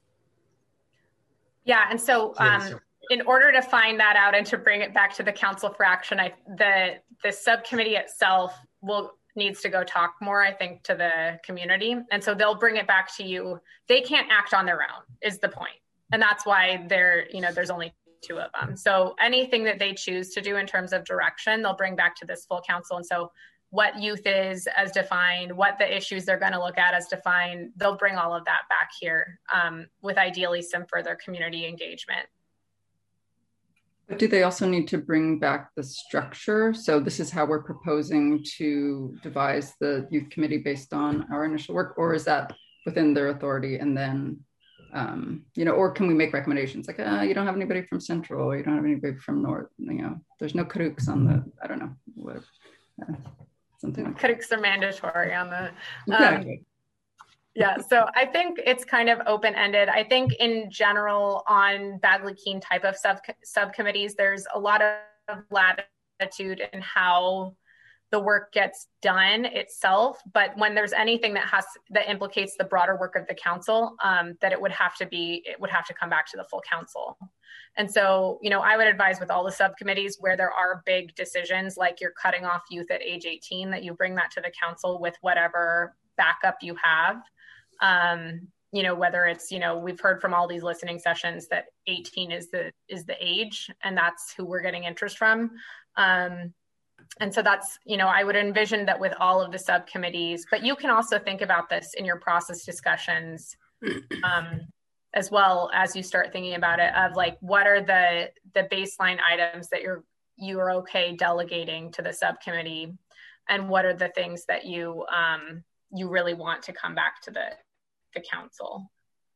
Yeah, and so um, in order to find that out and to bring it back to the council for action, I, the the subcommittee itself will needs to go talk more, I think, to the community. And so they'll bring it back to you. They can't act on their own is the point. And that's why there, you know, there's only two of them. So anything that they choose to do in terms of direction, they'll bring back to this full council. And so what youth is as defined, what the issues they're going to look at as defined, they'll bring all of that back here um, with ideally some further community engagement. But do they also need to bring back the structure? So this is how we're proposing to devise the youth committee based on our initial work, or is that within their authority? And then Um, you know, or can we make recommendations like, uh, you don't have anybody from Central, or you don't have anybody from North, you know, there's no Karooks on the, I don't know, whatever. Uh, something like that. Karooks are mandatory on the, um, exactly. Yeah, so I think it's kind of open-ended. I think in general on Bagley-Keene type of sub subcommittees, there's a lot of latitude in how the work gets done itself, but when there's anything that has that implicates the broader work of the council, um, that it would have to be, it would have to come back to the full council. And so, you know, I would advise with all the subcommittees where there are big decisions, like you're cutting off youth at age eighteen, that you bring that to the council with whatever backup you have. Um, you know, whether it's, you know, we've heard from all these listening sessions that eighteen is the is the age, and that's who we're getting interest from. Um, And so that's, you know, I would envision that with all of the subcommittees, but you can also think about this in your process discussions um, as well as you start thinking about it, of like, what are the the baseline items that you're you are okay delegating to the subcommittee, and what are the things that you um, you really want to come back to the the council.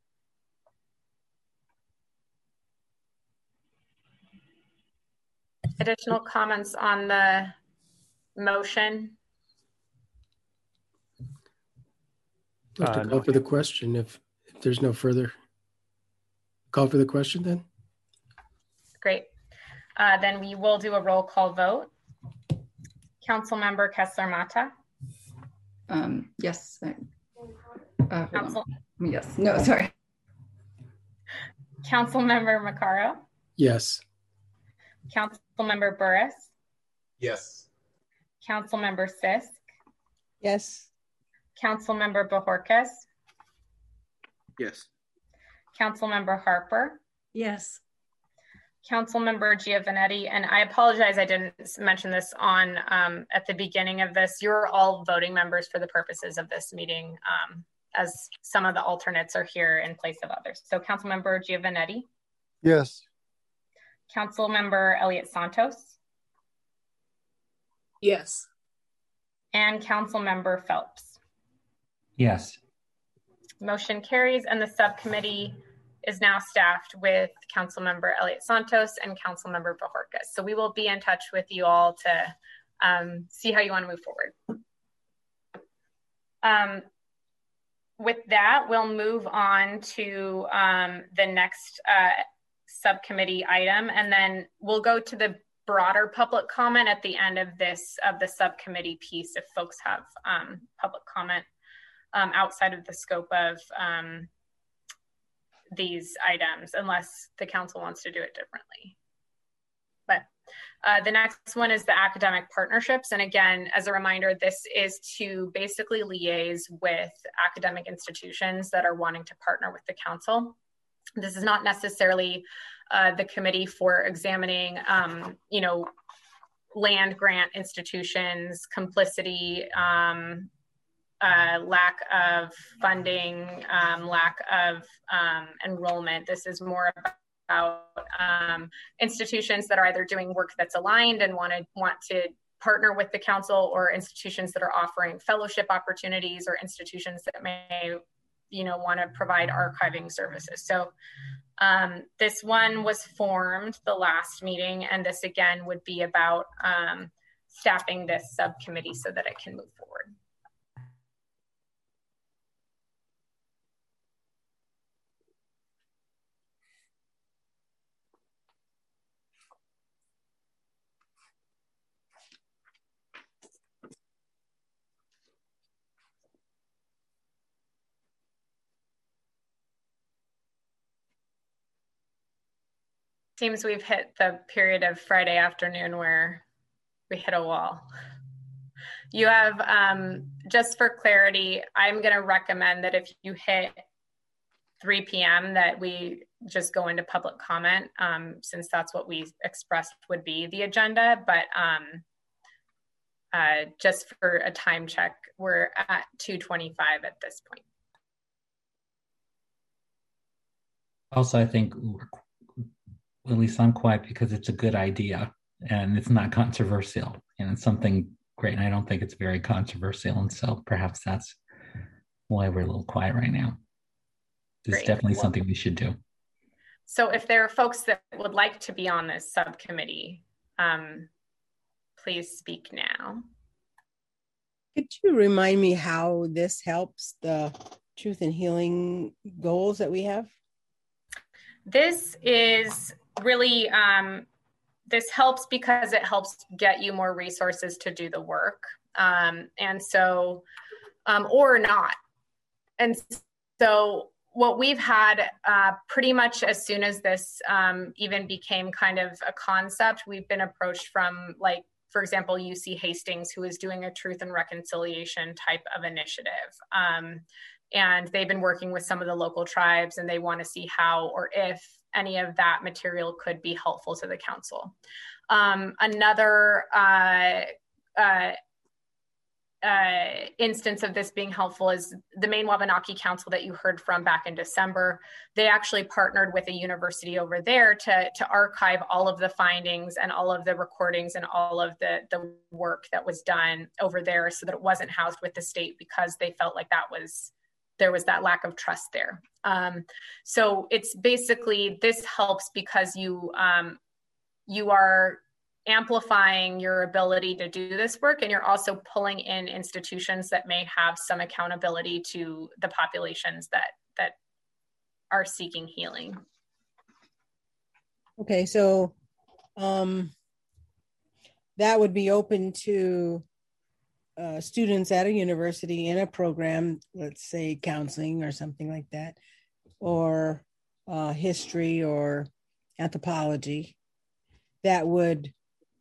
Additional comments on the motion? We'll have to Uh, call no. for the question if, if there's no further. Call for the question then? Great. Uh, then we will do a roll call vote. Councilmember Kessler-Mata. Um, yes. I, uh, hold Council, on. Yes. No, sorry. Councilmember Maccaro. Yes. Councilmember Burris. Yes. Councilmember Sisk. Yes. Councilmember Bojorquez. Yes. Councilmember Harper. Yes. Councilmember Giovanetti, and I apologize I didn't mention this on um, at the beginning of this. You're all voting members for the purposes of this meeting, um, as some of the alternates are here in place of others. So Councilmember Giovanetti. Yes. Councilmember Elliott Santos. Yes. And Councilmember Phelps. Yes. Motion carries, and the subcommittee is now staffed with Councilmember Elliott Santos and Councilmember Bojorquez. So we will be in touch with you all to um, see how you want to move forward. Um, with that, we'll move on to um, the next uh, subcommittee item, and then we'll go to the broader public comment at the end of this, of the subcommittee piece, if folks have um, public comment um, outside of the scope of um, these items, unless the council wants to do it differently. But uh, the next one is the academic partnerships. And again, as a reminder, this is to basically liaise with academic institutions that are wanting to partner with the council. This is not necessarily uh, the committee for examining, um, you know, land grant institutions, complicity, um, Uh, lack of funding, um, lack of um, enrollment. This is more about um, institutions that are either doing work that's aligned and want to want to partner with the council, or institutions that are offering fellowship opportunities, or institutions that may, you know, want to provide archiving services. So um, this one was formed the last meeting, and this again would be about um, staffing this subcommittee so that it can move forward. Seems we've hit the period of Friday afternoon where we hit a wall. You have, um, just for clarity, I'm going to recommend that if you hit three P M that we just go into public comment, um, since that's what we expressed would be the agenda. But um, uh, just for a time check, we're at two twenty-five at this point. Also, I think, at least I'm quiet because it's a good idea and it's not controversial, and it's something great. And I don't think it's very controversial. And so perhaps that's why we're a little quiet right now. It's Great. definitely something we should do. So if there are folks that would like to be on this subcommittee, um, please speak now. Could you remind me how this helps the truth and healing goals that we have? This is really, um, this helps because it helps get you more resources to do the work. Um, and so, um, or not. And so what we've had uh, pretty much as soon as this um, even became kind of a concept, we've been approached from, like, for example, U C Hastings, who is doing a truth and reconciliation type of initiative. Um, and they've been working with some of the local tribes, and they want to see how or if any of that material could be helpful to the council. Um, another uh, uh, Uh, instance of this being helpful is the Maine Wabanaki Council that you heard from back in December. They actually partnered with a university over there to, to archive all of the findings and all of the recordings and all of the, the work that was done over there, so that it wasn't housed with the state, because they felt like that was, there was that lack of trust there. Um, so it's basically, this helps because you, um, you are amplifying your ability to do this work, and you're also pulling in institutions that may have some accountability to the populations that that are seeking healing. Okay, so um, that would be open to uh, students at a university in a program, let's say counseling or something like that, or uh, history or anthropology, that would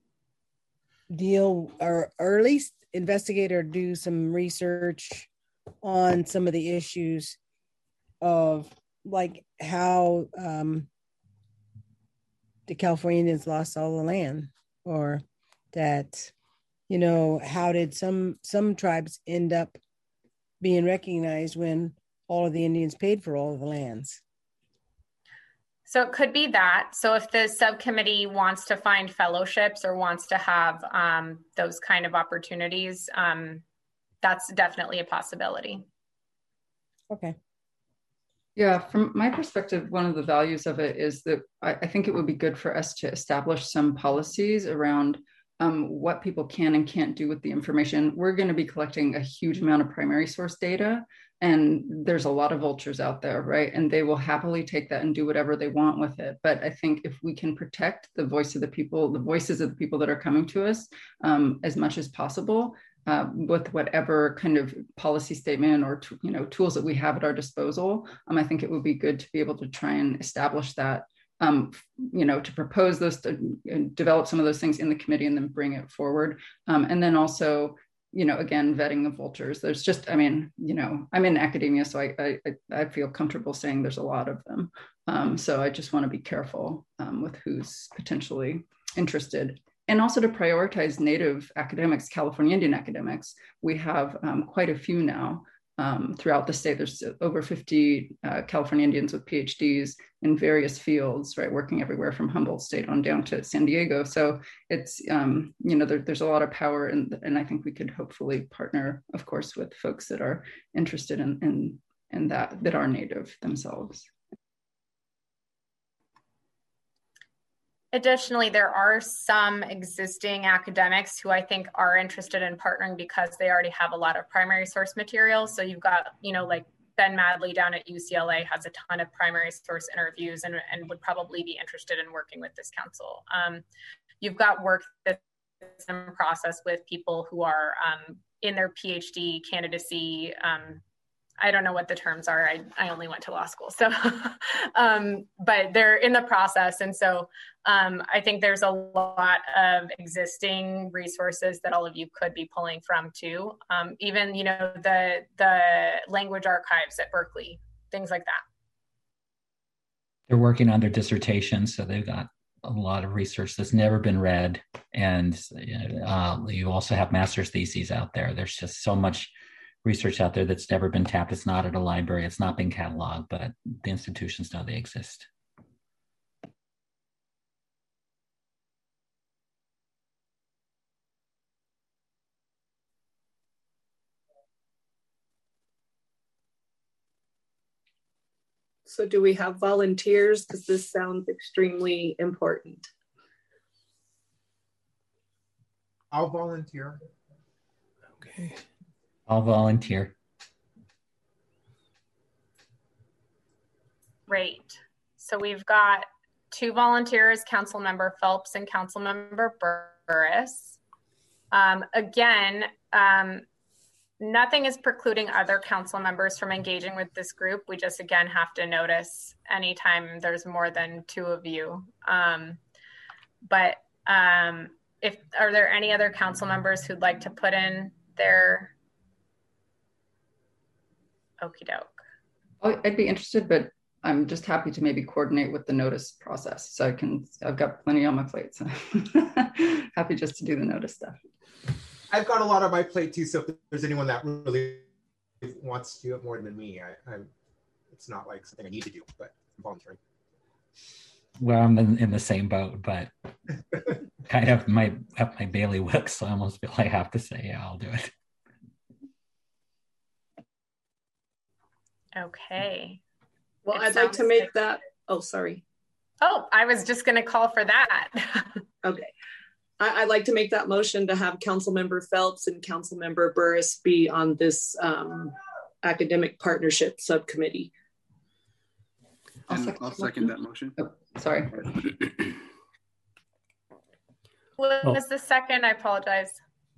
deal or, or at least investigate or do some research on some of the issues of, like, how um, the California Indians lost all the land, or that, you know, how did some some tribes end up being recognized when all of the Indians paid for all of the lands. So it could be that. So if the subcommittee wants to find fellowships or wants to have um, those kind of opportunities, um, that's definitely a possibility. Okay. Yeah, from my perspective, one of the values of it is that I, I think it would be good for us to establish some policies around um, what people can and can't do with the information. We're going to be collecting a huge amount of primary source data, and there's a lot of vultures out there, right? And they will happily take that and do whatever they want with it. But I think if we can protect the voice of the people, the voices of the people that are coming to us um, as much as possible, Uh, with whatever kind of policy statement or t- you know tools that we have at our disposal, um, I think it would be good to be able to try and establish that, um, you know, to propose those, to develop some of those things in the committee and then bring it forward. Um, and then also, you know, again, vetting the vultures. There's just, I mean, you know, I'm in academia, so I I, I feel comfortable saying there's a lot of them. Um, so I just want to be careful um, with who's potentially interested. And also to prioritize Native academics, California Indian academics. We have um, quite a few now um, throughout the state. There's over fifty uh, California Indians with PhDs in various fields, right, working everywhere from Humboldt State on down to San Diego. So it's, um, you know, there, there's a lot of power, and and I think we could hopefully partner, of course, with folks that are interested in, in, in that, that are Native themselves. Additionally, there are some existing academics who I think are interested in partnering because they already have a lot of primary source material. So you've got, you know, like Ben Madley down at U C L A has a ton of primary source interviews and, and would probably be interested in working with this council. Um, you've got work that's in process with people who are um, in their PhD candidacy. Um, I don't know what the terms are. I, I only went to law school. So, um, but they're in the process. And so um, I think there's a lot of existing resources that all of you could be pulling from too. Um, even, you know, the, the language archives at Berkeley, things like that. They're working on their dissertation, so they've got a lot of research that's never been read. And uh, you also have master's theses out there. There's just so much research out there that's never been tapped. It's not at a library, it's not been cataloged, but the institutions know they exist. So do we have volunteers? Because this sounds extremely important. I'll volunteer. Okay. I'll volunteer. Great. So we've got two volunteers, Councilmember Phelps and Councilmember Burris. Um, again, um, nothing is precluding other council members from engaging with this group. We just, again, have to notice anytime there's more than two of you. Um, but um, if are there any other council members who'd like to put in their okie doke? Oh, I'd be interested, but I'm just happy to maybe coordinate with the notice process. So I can, I've got plenty on my plate. So happy just to do the notice stuff. I've got a lot on my plate too. So if there's anyone that really wants to do it more than me, I, I'm, it's not like something I need to do, but I'm volunteering. Well, I'm in, in the same boat, but kind of my up my bailiwick, so I almost feel I have to say, yeah, I'll do it. Okay. Well, It I'd like to sounds make like- that, oh, sorry. Oh, I was just going to call for that. Okay. I, I'd like to make that motion to have Councilmember Phelps and Councilmember Burris be on this um, academic partnership subcommittee. I'll second, I'll second that motion. Oh, sorry. What Oh. was the second? I apologize.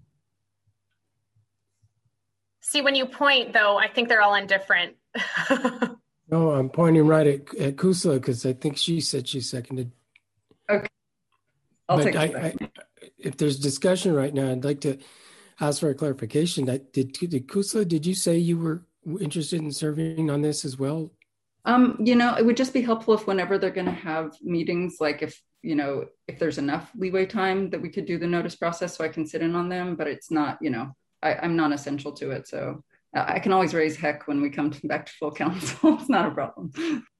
See, when you point, though, I think they're all indifferent. No, I'm pointing right at, at Kusla because I think she said she seconded. Okay. I'll But take I, it. I, if there's discussion right now, I'd like to ask for a clarification. I, did, did Kusla, did you say you were interested in serving on this as well? Um, you know, it would just be helpful if whenever they're going to have meetings, like if, you know, if there's enough leeway time that we could do the notice process so I can sit in on them, but it's not, you know, I, I'm not essential to it. So I can always raise heck when we come to, back to full council. It's not a problem.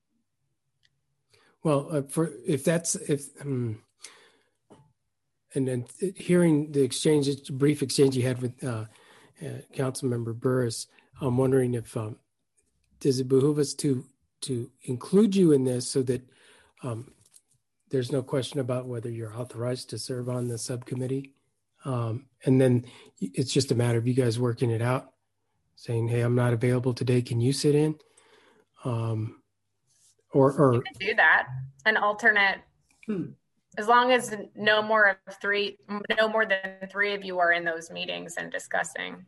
Well, uh, for if that's if um, and then hearing the exchange, brief exchange you had with uh, uh, Councilmember Burris, I'm wondering if um, does it behoove us to to include you in this so that um, there's no question about whether you're authorized to serve on the subcommittee, um, and then it's just a matter of you guys working it out, saying, "Hey, I'm not available today. Can you sit in?" Um, or, or You can do that. An alternate, Hmm. as long as no more of three, no more than three of you are in those meetings and discussing.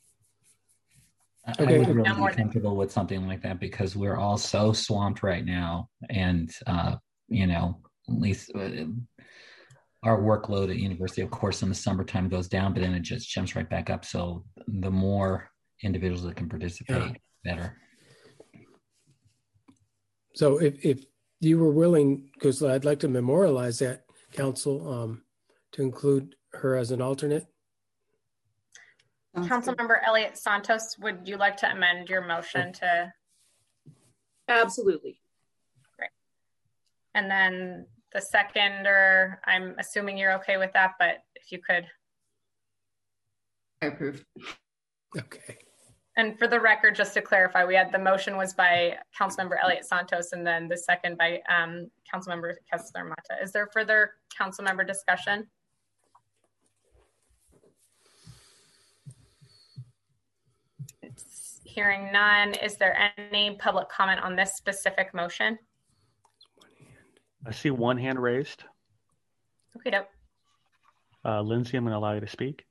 I Okay. would really No more be than- comfortable with something like that because we're all so swamped right now. And, uh, you know, at least uh, our workload at university, of course, in the summertime goes down, but then it just jumps right back up. So the more individuals that can participate, better. So if, if you were willing, because I'd like to memorialize that, Council, um, to include her as an alternate. Sounds good. Councilmember Elliott Santos, would you like to amend your motion to, Absolutely. and then the seconder, I'm assuming you're okay with that, but if you could. I approve. Okay. And for the record, just to clarify, we had the motion was by Councilmember Elliott Santos and then the second by um, Councilmember Kessler Mata. Is there further councilmember discussion? It's hearing none. Is there any public comment on this specific motion? I see one hand raised. Okay, dope. Uh, Lindsay, I'm going to allow you to speak.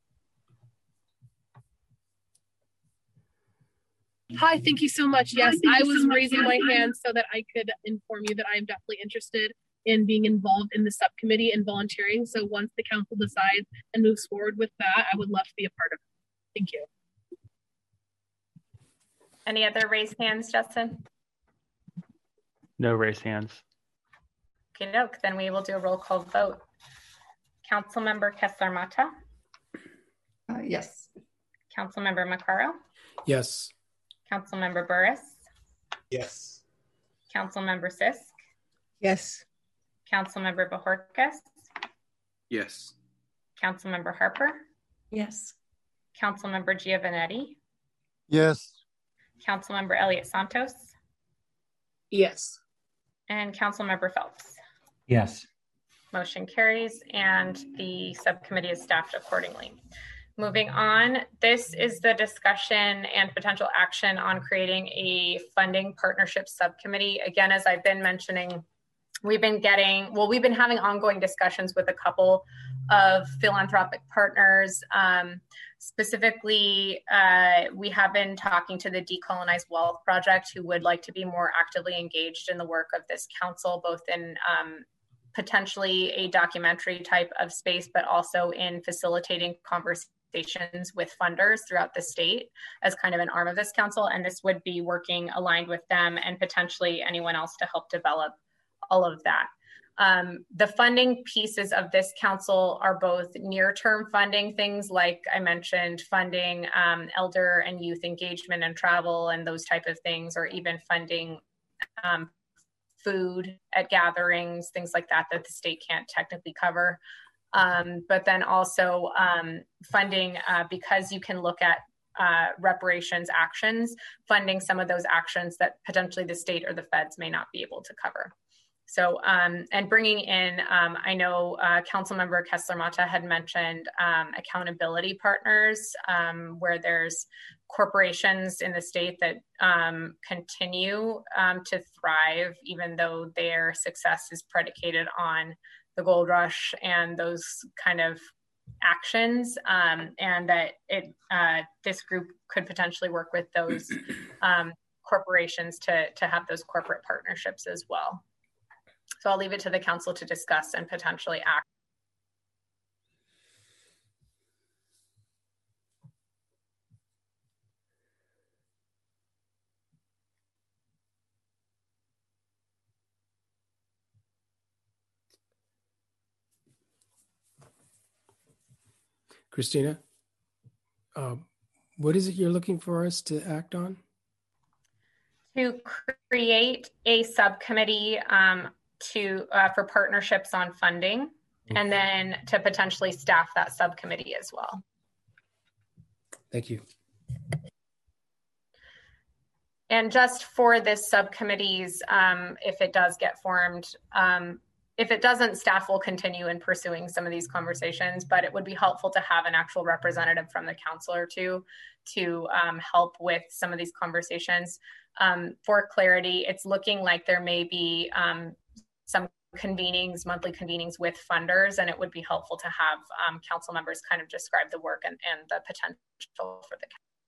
Hi, thank you so much. Yes, I was raising my hand so that I could inform you that I am definitely interested in being involved in the subcommittee and volunteering. So once the council decides and moves forward with that, I would love to be a part of it. Thank you. Any other raised hands, Justin? No raised hands. Okay, doke. Then we will do a roll call vote. Councilmember Kessler Mata, Uh, yes. Councilmember Macaro, Yes. Councilmember Burris, Yes. Councilmember Sisk, Yes. Councilmember Bojorquez, Yes. Councilmember Harper, Yes. Councilmember Giovanetti, Yes. Councilmember Elliott Santos, Yes. And Councilmember Phelps. Yes. Motion carries, and the subcommittee is staffed accordingly. Moving on, this is the discussion and potential action on creating a funding partnership subcommittee. Again, as I've been mentioning, we've been getting, well, we've been having ongoing discussions with a couple of philanthropic partners. Um, specifically, uh, we have been talking to the Decolonize Wealth Project, who would like to be more actively engaged in the work of this council, both in um, potentially a documentary type of space, but also in facilitating conversations with funders throughout the state as kind of an arm of this council. And this would be working aligned with them and potentially anyone else to help develop all of that. Um, the funding pieces of this council are both near-term funding, things like I mentioned, funding um, elder and youth engagement and travel and those type of things, or even funding um, food at gatherings, things like that, that the state can't technically cover. Um, but then also um, funding, uh, because you can look at uh, reparations actions, funding some of those actions that potentially the state or the feds may not be able to cover. So, um, and bringing in, um, I know uh, Councilmember Kessler-Mata had mentioned um, accountability partners, um, where there's corporations in the state that um, continue um, to thrive, even though their success is predicated on the gold rush and those kind of actions, um, and that it uh, this group could potentially work with those um, corporations to, to have those corporate partnerships as well. So I'll leave it to the council to discuss and potentially act. Christina, um, what is it you're looking for us to act on? To create a subcommittee um, to uh, for partnerships on funding, okay, and then to potentially staff that subcommittee as well. Thank you. And just for this subcommittees, um, if it does get formed, um, if it doesn't, staff will continue in pursuing some of these conversations, but it would be helpful to have an actual representative from the council or two to um, help with some of these conversations. Um, for clarity, it's looking like there may be um, some convenings, monthly convenings with funders, and it would be helpful to have um, council members kind of describe the work and, and the potential for the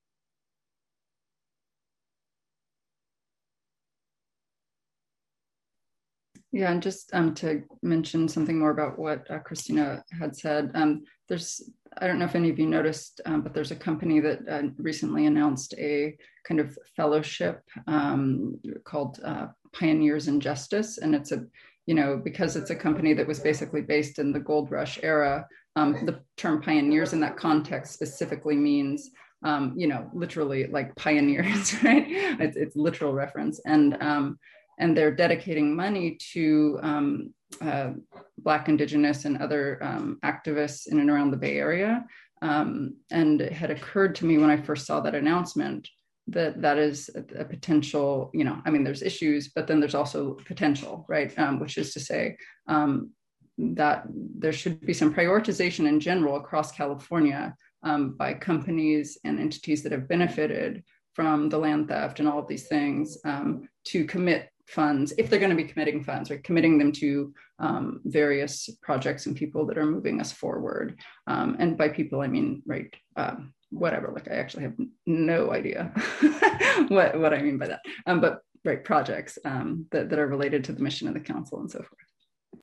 Yeah, and just um, to mention something more about what uh, Christina had said, um, there's, I don't know if any of you noticed, um, but there's a company that uh, recently announced a kind of fellowship um, called uh, Pioneers in Justice. And it's a, you know, because it's a company that was basically based in the gold rush era, um, the term pioneers in that context specifically means, um, you know, literally like pioneers, right? It's, it's literal reference. And um, and they're dedicating money to um, uh, Black, Indigenous, and other um, activists in and around the Bay Area. Um, and it had occurred to me when I first saw that announcement that that is a, a potential, you know, I mean, there's issues, but then there's also potential, right? Um, which is to say um, that there should be some prioritization in general across California um, by companies and entities that have benefited from the land theft and all of these things um, to commit funds, if they're going to be committing funds, right, committing them to um, various projects and people that are moving us forward. Um, and by people, I mean, right, um, whatever, like I actually have no idea what, what I mean by that, um, but right, projects um, that, that are related to the mission of the council and so forth.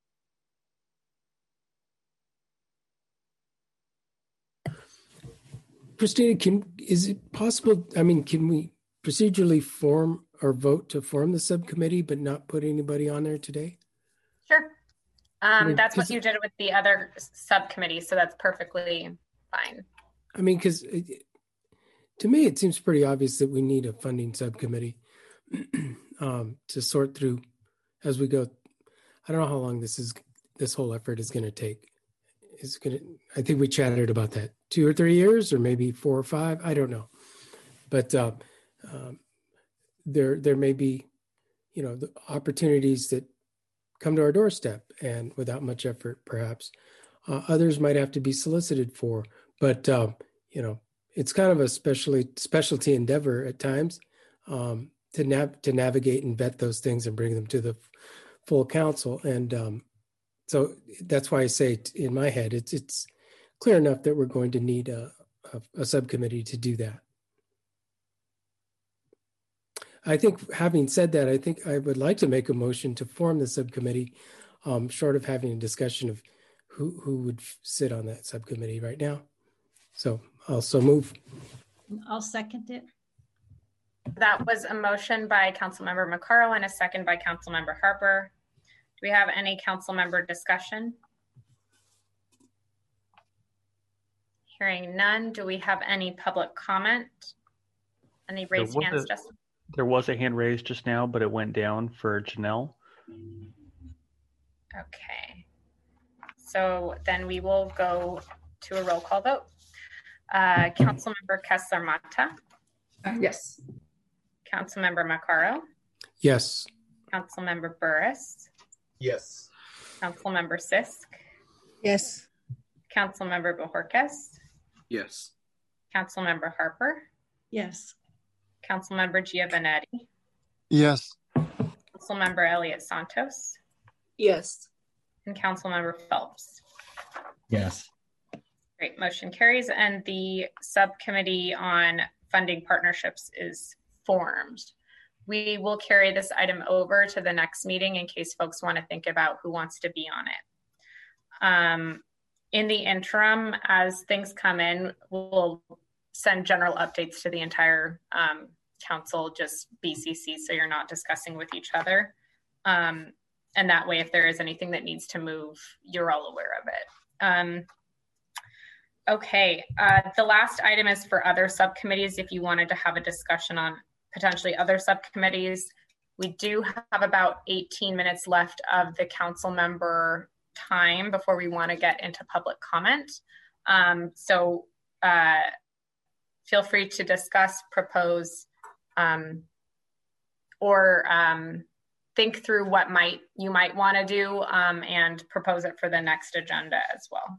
Christina, can, is it possible, I mean, can we procedurally form or vote to form the subcommittee, but not put anybody on there today? Sure. Um, I mean, that's what you did with the other subcommittee, so that's perfectly fine. I mean, because to me, it seems pretty obvious that we need a funding subcommittee um, to sort through as we go. I don't know how long this is. This whole effort is going to take. Is going to. I think we chatted about that two or three years, or maybe four or five. I don't know, but uh, um, there there may be, you know, the opportunities that come to our doorstep and without much effort, perhaps. Uh, others might have to be solicited for, but, um, you know, it's kind of a specially specialty endeavor at times um, to, nav- to navigate and vet those things and bring them to the full council. And um, so that's why I say in my head, it's, it's clear enough that we're going to need a, a, a subcommittee to do that. I think having said that, I think I would like to make a motion to form the subcommittee, um, short of having a discussion of who, who would sit on that subcommittee right now. So I'll so move. I'll second it. That was a motion by Councilmember Maccaro and a second by Councilmember Harper. Do we have any council member discussion? Hearing none. Do we have any public comment? Any raised hands, a, Justin? There was a hand raised just now, but it went down for Janelle. Okay. So then we will go to a roll call vote. Uh, Councilmember Kessler-Mata. Uh, yes. Councilmember Maccaro. Yes. Councilmember Burris. Yes. Councilmember Sisk. Yes. Councilmember Bojorquez. Yes. Councilmember Harper. Yes. Councilmember Giovanetti. Yes. Councilmember Elliott Santos. Yes. And Councilmember Phelps. Yes. Great, motion carries, and the subcommittee on funding partnerships is formed. We will carry this item over to the next meeting in case folks want to think about who wants to be on it. Um, in the interim, as things come in, we'll send general updates to the entire um, council, just B C C, so you're not discussing with each other. Um, and that way, if there is anything that needs to move, you're all aware of it. Um, Okay, uh, the last item is for other subcommittees. If you wanted to have a discussion on potentially other subcommittees, we do have about eighteen minutes left of the council member time before we want to get into public comment. Um, so uh, feel free to discuss, propose, um, or um, think through what might you might want to do um, and propose it for the next agenda as well.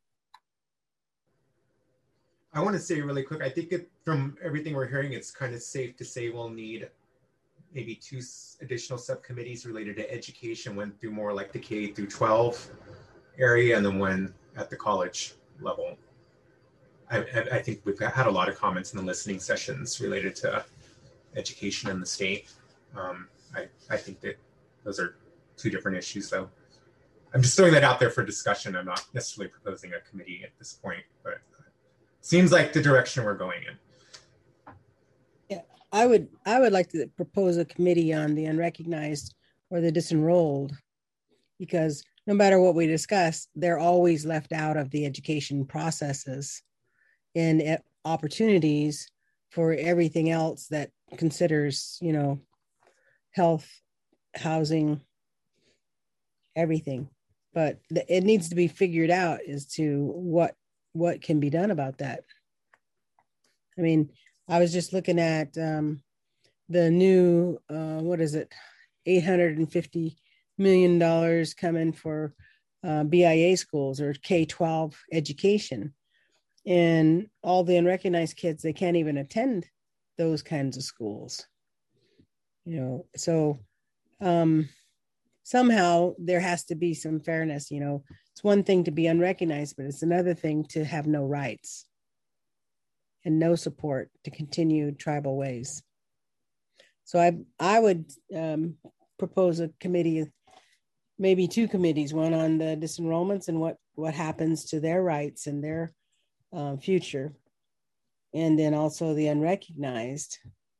I want to say really quick, I think it, from everything we're hearing, it's kind of safe to say we'll need maybe two additional subcommittees related to education, one through more like the K through twelve area, and then one at the college level. I, I think we've got, had a lot of comments in the listening sessions related to education in the state. Um, I, I think that those are two different issues, though. I'm just throwing that out there for discussion. I'm not necessarily proposing a committee at this point, but seems like the direction we're going in. Yeah, I would I would like to propose a committee on the unrecognized or the disenrolled, because no matter what we discuss, they're always left out of the education processes and opportunities for everything else that considers, you know, health, housing, everything. But it needs to be figured out as to what what can be done about that. I mean, I was just looking at um, the new, uh, what is it, eight hundred fifty million dollars coming for uh, B I A schools or K twelve education. And all the unrecognized kids, they can't even attend those kinds of schools. You know, so um, somehow there has to be some fairness. You know, it's one thing to be unrecognized, but it's another thing to have no rights and no support to continue tribal ways. So I I would um, propose a committee, maybe two committees, one on the disenrollments and what, what happens to their rights and their uh, future, and then also the unrecognized.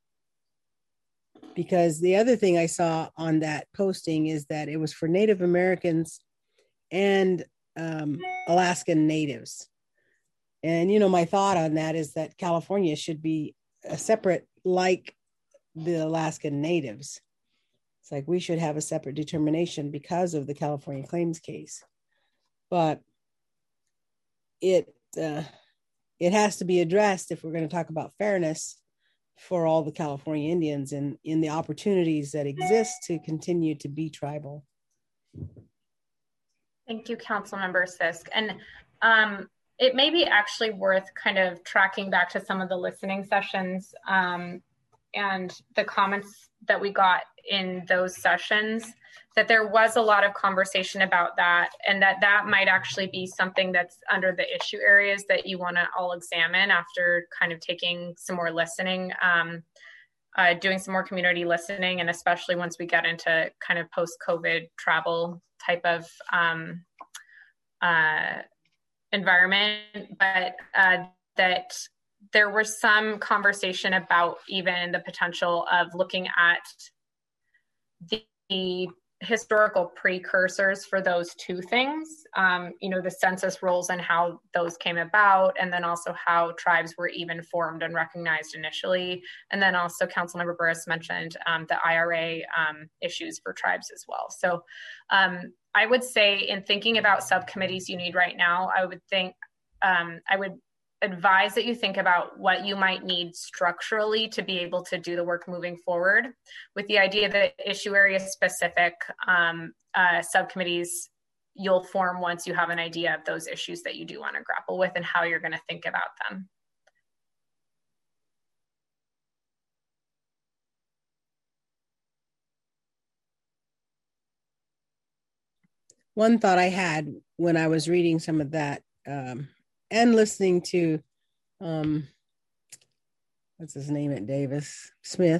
Because the other thing I saw on that posting is that it was for Native Americans and um, Alaskan Natives. And, you know, my thought on that is that California should be a separate, like the Alaskan Natives. It's like we should have a separate determination because of the California claims case. But it uh, it has to be addressed if we're going to talk about fairness, for all the California Indians and in the opportunities that exist to continue to be tribal. Thank you, Councilmember Sisk. And um, it may be actually worth kind of tracking back to some of the listening sessions um, and the comments that we got in those sessions, that there was a lot of conversation about that, and that that might actually be something that's under the issue areas that you want to all examine after kind of taking some more listening, um, uh, doing some more community listening, and especially once we get into kind of post-COVID travel type of um, uh, environment. But uh, that there was some conversation about even the potential of looking at the, the historical precursors for those two things, um, you know, the census rolls and how those came about, and then also how tribes were even formed and recognized initially. And then also Councilmember Burris mentioned um, the I R A um, issues for tribes as well. So um, I would say in thinking about subcommittees you need right now, I would think, um, I would advise that you think about what you might need structurally to be able to do the work moving forward, with the idea that issue area specific um, uh, subcommittees you'll form once you have an idea of those issues that you do want to grapple with and how you're going to think about them. One thought I had when I was reading some of that um, and listening to um what's his name at Davis Smith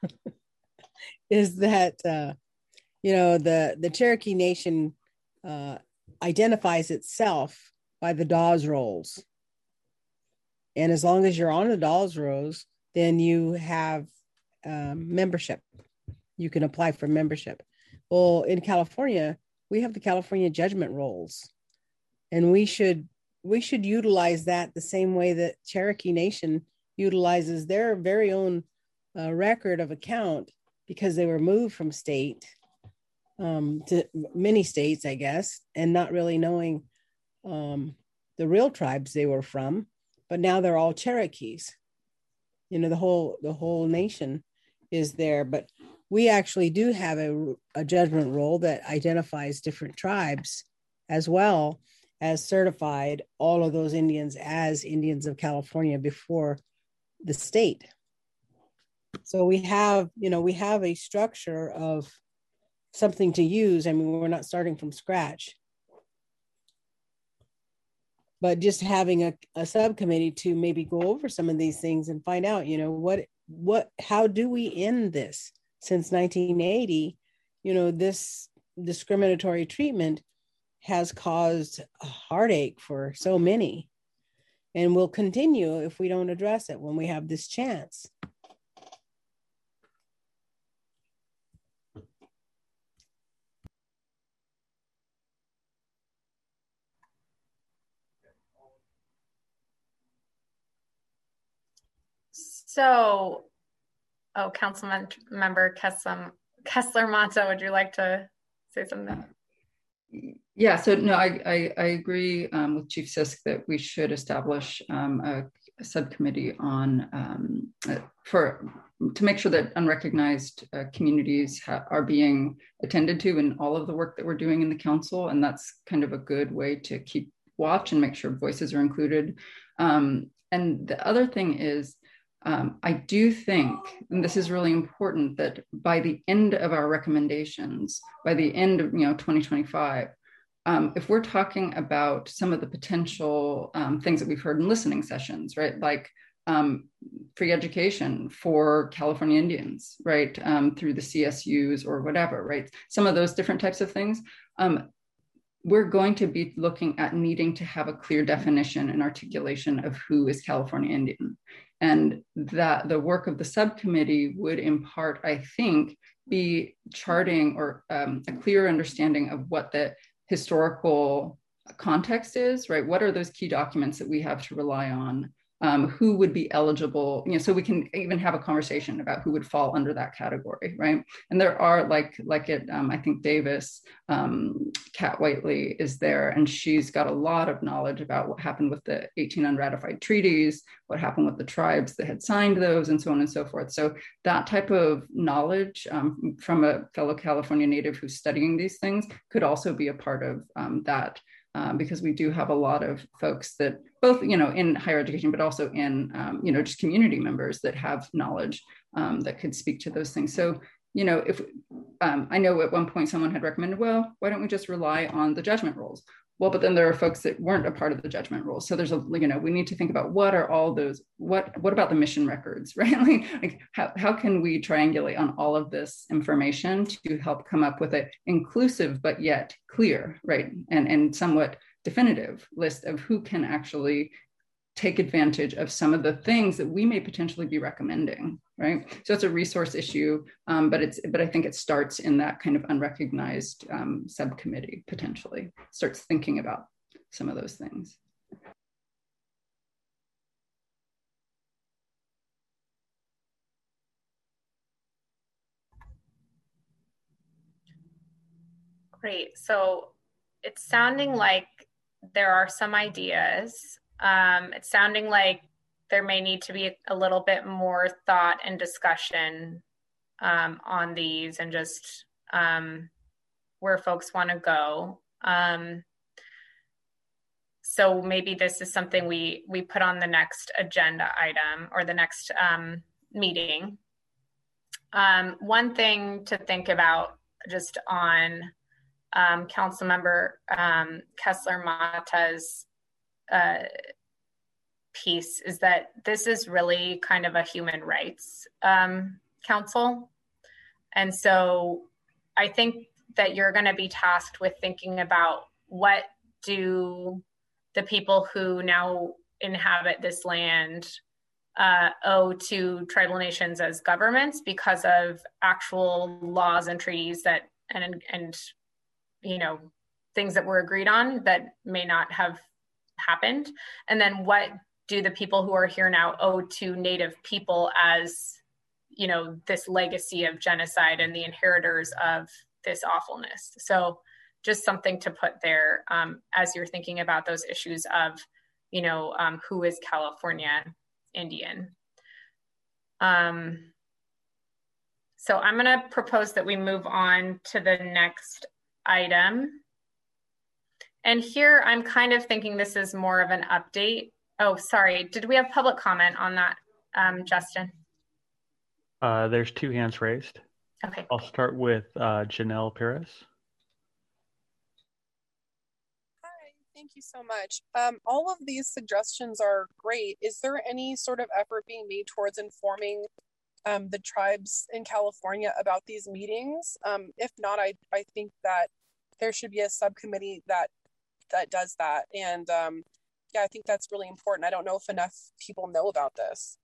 is that uh you know the the Cherokee Nation uh identifies itself by the Dawes Rolls, and as long as you're on the Dawes Rolls, then you have um, membership. You can apply for membership. Well, in California we have the California Judgment Rolls, and we should we should utilize that the same way that Cherokee Nation utilizes their very own uh, record of account, because they were moved from state um, to many states, I guess, and not really knowing um, the real tribes they were from, but now they're all Cherokees. You know, the whole, the whole nation is there, but we actually do have a, a judgment roll that identifies different tribes as well as certified all of those Indians as Indians of California before the state. So we have, you know, we have a structure of something to use. I mean, we're not starting from scratch. But just having a, a subcommittee to maybe go over some of these things and find out, you know, what, what, how do we end this? Since nineteen eighty, you know, this discriminatory treatment has caused a heartache for so many, and will continue if we don't address it when we have this chance. So, oh, Councilman Member Kessler, Kessler Mata, would you like to say something? Yeah, so no, I, I, I agree um, with Chief Sisk that we should establish um, a, a subcommittee on um, uh, for to make sure that unrecognized uh, communities ha- are being attended to in all of the work that we're doing in the council, and that's kind of a good way to keep watch and make sure voices are included. Um, and the other thing is, um, I do think, and this is really important, that by the end of our recommendations, by the end of you know twenty twenty-five, um, if we're talking about some of the potential um, things that we've heard in listening sessions, right, like um, free education for California Indians, right, um, through the C S Us or whatever, right, some of those different types of things, um, we're going to be looking at needing to have a clear definition and articulation of who is California Indian. And that the work of the subcommittee would in part, I think, be charting or um, a clear understanding of what the historical context is, right? What are those key documents that we have to rely on um, who would be eligible, you know, so we can even have a conversation about who would fall under that category, right? And there are, like, like it, um, I think Davis, um, Kat Whiteley is there, and she's got a lot of knowledge about what happened with the eighteen unratified treaties, what happened with the tribes that had signed those, and so on and so forth. So that type of knowledge um, from a fellow California native who's studying these things could also be a part of um, that. Um, because we do have a lot of folks that both, you know, in higher education, but also in, um, you know, just community members that have knowledge um, that could speak to those things. So, you know, if um, I know at one point someone had recommended, well, why don't we just rely on the judgment rules? Well, but then there are folks that weren't a part of the judgment rules. So there's a, you know, we need to think about what are all those, what, what about the mission records, right? Like, like how, how can we triangulate on all of this information to help come up with an inclusive, but yet clear, right? And, and somewhat definitive list of who can actually take advantage of some of the things that we may potentially be recommending, right? So it's a resource issue, um, but it's but I think it starts in that kind of unrecognized um, subcommittee, potentially, starts thinking about some of those things. Great. So it's sounding like there are some ideas. Um, it's sounding like there may need to be a little bit more thought and discussion um, on these and just um, where folks want to go. Um, so maybe this is something we, we put on the next agenda item or the next um, meeting. Um, one thing to think about just on um, Councilmember um, Kessler-Mata's uh, piece is that this is really kind of a human rights um, council. And so I think that you're going to be tasked with thinking about what do the people who now inhabit this land uh, owe to tribal nations as governments because of actual laws and treaties that and and you know things that were agreed on that may not have happened, and then what do the people who are here now owe to Native people as, you know, this legacy of genocide and the inheritors of this awfulness. So just something to put there um, as you're thinking about those issues of, you know, um, who is California Indian. Um, so I'm going to propose that we move on to the next item. And here I'm kind of thinking this is more of an update. Oh, sorry. Did we have public comment on that, um, Justin? Uh, there's two hands raised. Okay. I'll start with uh, Janelle Perez. Hi, thank you so much. Um, all of these suggestions are great. Is there any sort of effort being made towards informing um, the tribes in California about these meetings? Um, if not, I, I think that there should be a subcommittee that that does that. And um, yeah, I think that's really important. I don't know if enough people know about this.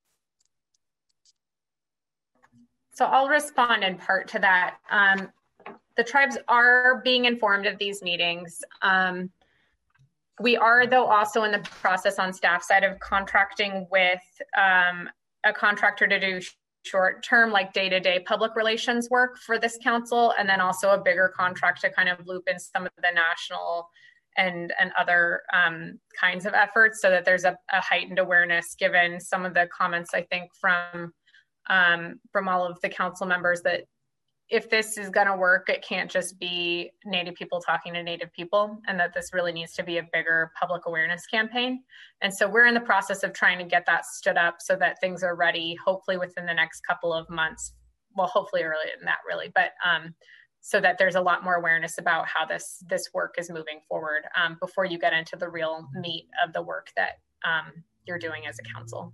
So I'll respond in part to that. Um, the tribes are being informed of these meetings. Um, we are, though, also in the process on staff side of contracting with um, a contractor to do short-term, like day-to-day public relations work for this council, and then also a bigger contract to kind of loop in some of the national and, and other um, kinds of efforts so that there's a, a heightened awareness given some of the comments, I think, from um, from all of the council members that if this is going to work, it can't just be Native people talking to Native people, and that this really needs to be a bigger public awareness campaign. And so we're in the process of trying to get that stood up so that things are ready, hopefully within the next couple of months. Well, hopefully earlier than that, really, but um, so that there's a lot more awareness about how this this work is moving forward um, before you get into the real meat of the work that um, you're doing as a council.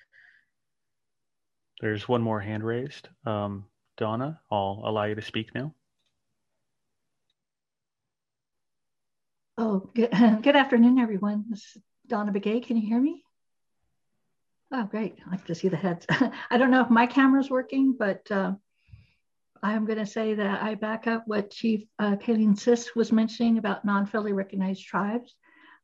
There's one more hand raised. Um, Donna, I'll allow you to speak now. Oh, good, good afternoon, everyone. This is Donna Begay. Can you hear me? Oh, great. I like to see the heads. I don't know if my camera's working, but uh, I'm going to say that I back up what Chief uh, Kayleen Sis was mentioning about non-federally recognized tribes.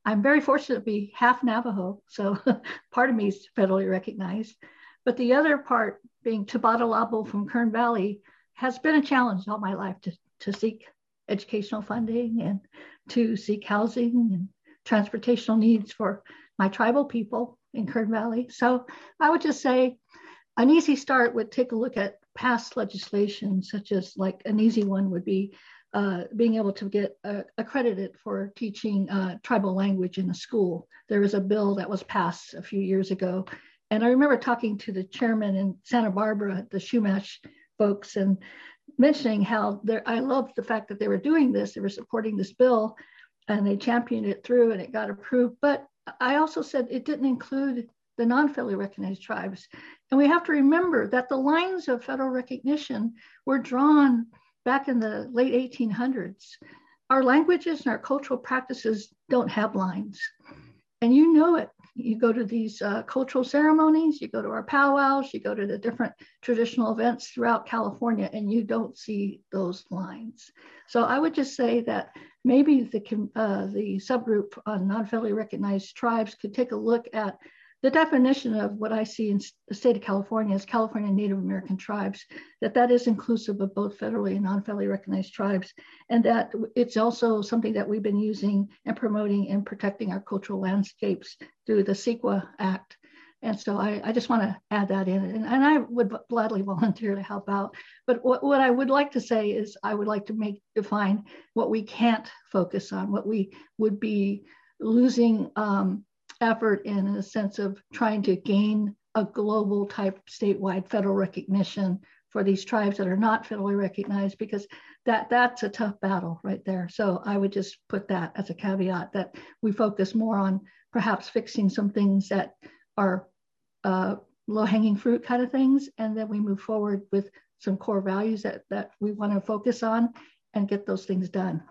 I'm very fortunate to be half Navajo, so part of me is federally recognized. But the other part, being Tubatalabo from Kern Valley, has been a challenge all my life to, to seek educational funding and to seek housing and transportational needs for my tribal people in Kern Valley. So I would just say an easy start would take a look at past legislation, such as like an easy one would be uh, being able to get uh, accredited for teaching uh, tribal language in a school. There was a bill that was passed a few years ago. And I remember talking to the chairman in Santa Barbara, the Shumash folks, and mentioning how I loved the fact that they were doing this. They were supporting this bill and they championed it through and it got approved. But I also said it didn't include the non-federally recognized tribes. And we have to remember that the lines of federal recognition were drawn back in the late eighteen hundreds. Our languages and our cultural practices don't have lines. And you know it. You go to these uh, cultural ceremonies, you go to our powwows, you go to the different traditional events throughout California, and you don't see those lines. So I would just say that maybe the, uh, the subgroup on non-federally recognized tribes could take a look at the definition of what I see in the state of California as California Native American tribes, that that is inclusive of both federally and non-federally recognized tribes, and that it's also something that we've been using and promoting and protecting our cultural landscapes through the CEQA Act. And so I, I just want to add that in, and, and I would gladly volunteer to help out. But what, what I would like to say is I would like to make define what we can't focus on, what we would be losing um, effort in, in a sense of trying to gain a global type statewide federal recognition for these tribes that are not federally recognized, because that that's a tough battle right there. So I would just put that as a caveat, that we focus more on perhaps fixing some things that are uh, low-hanging fruit kind of things, and then we move forward with some core values that, that we want to focus on and get those things done.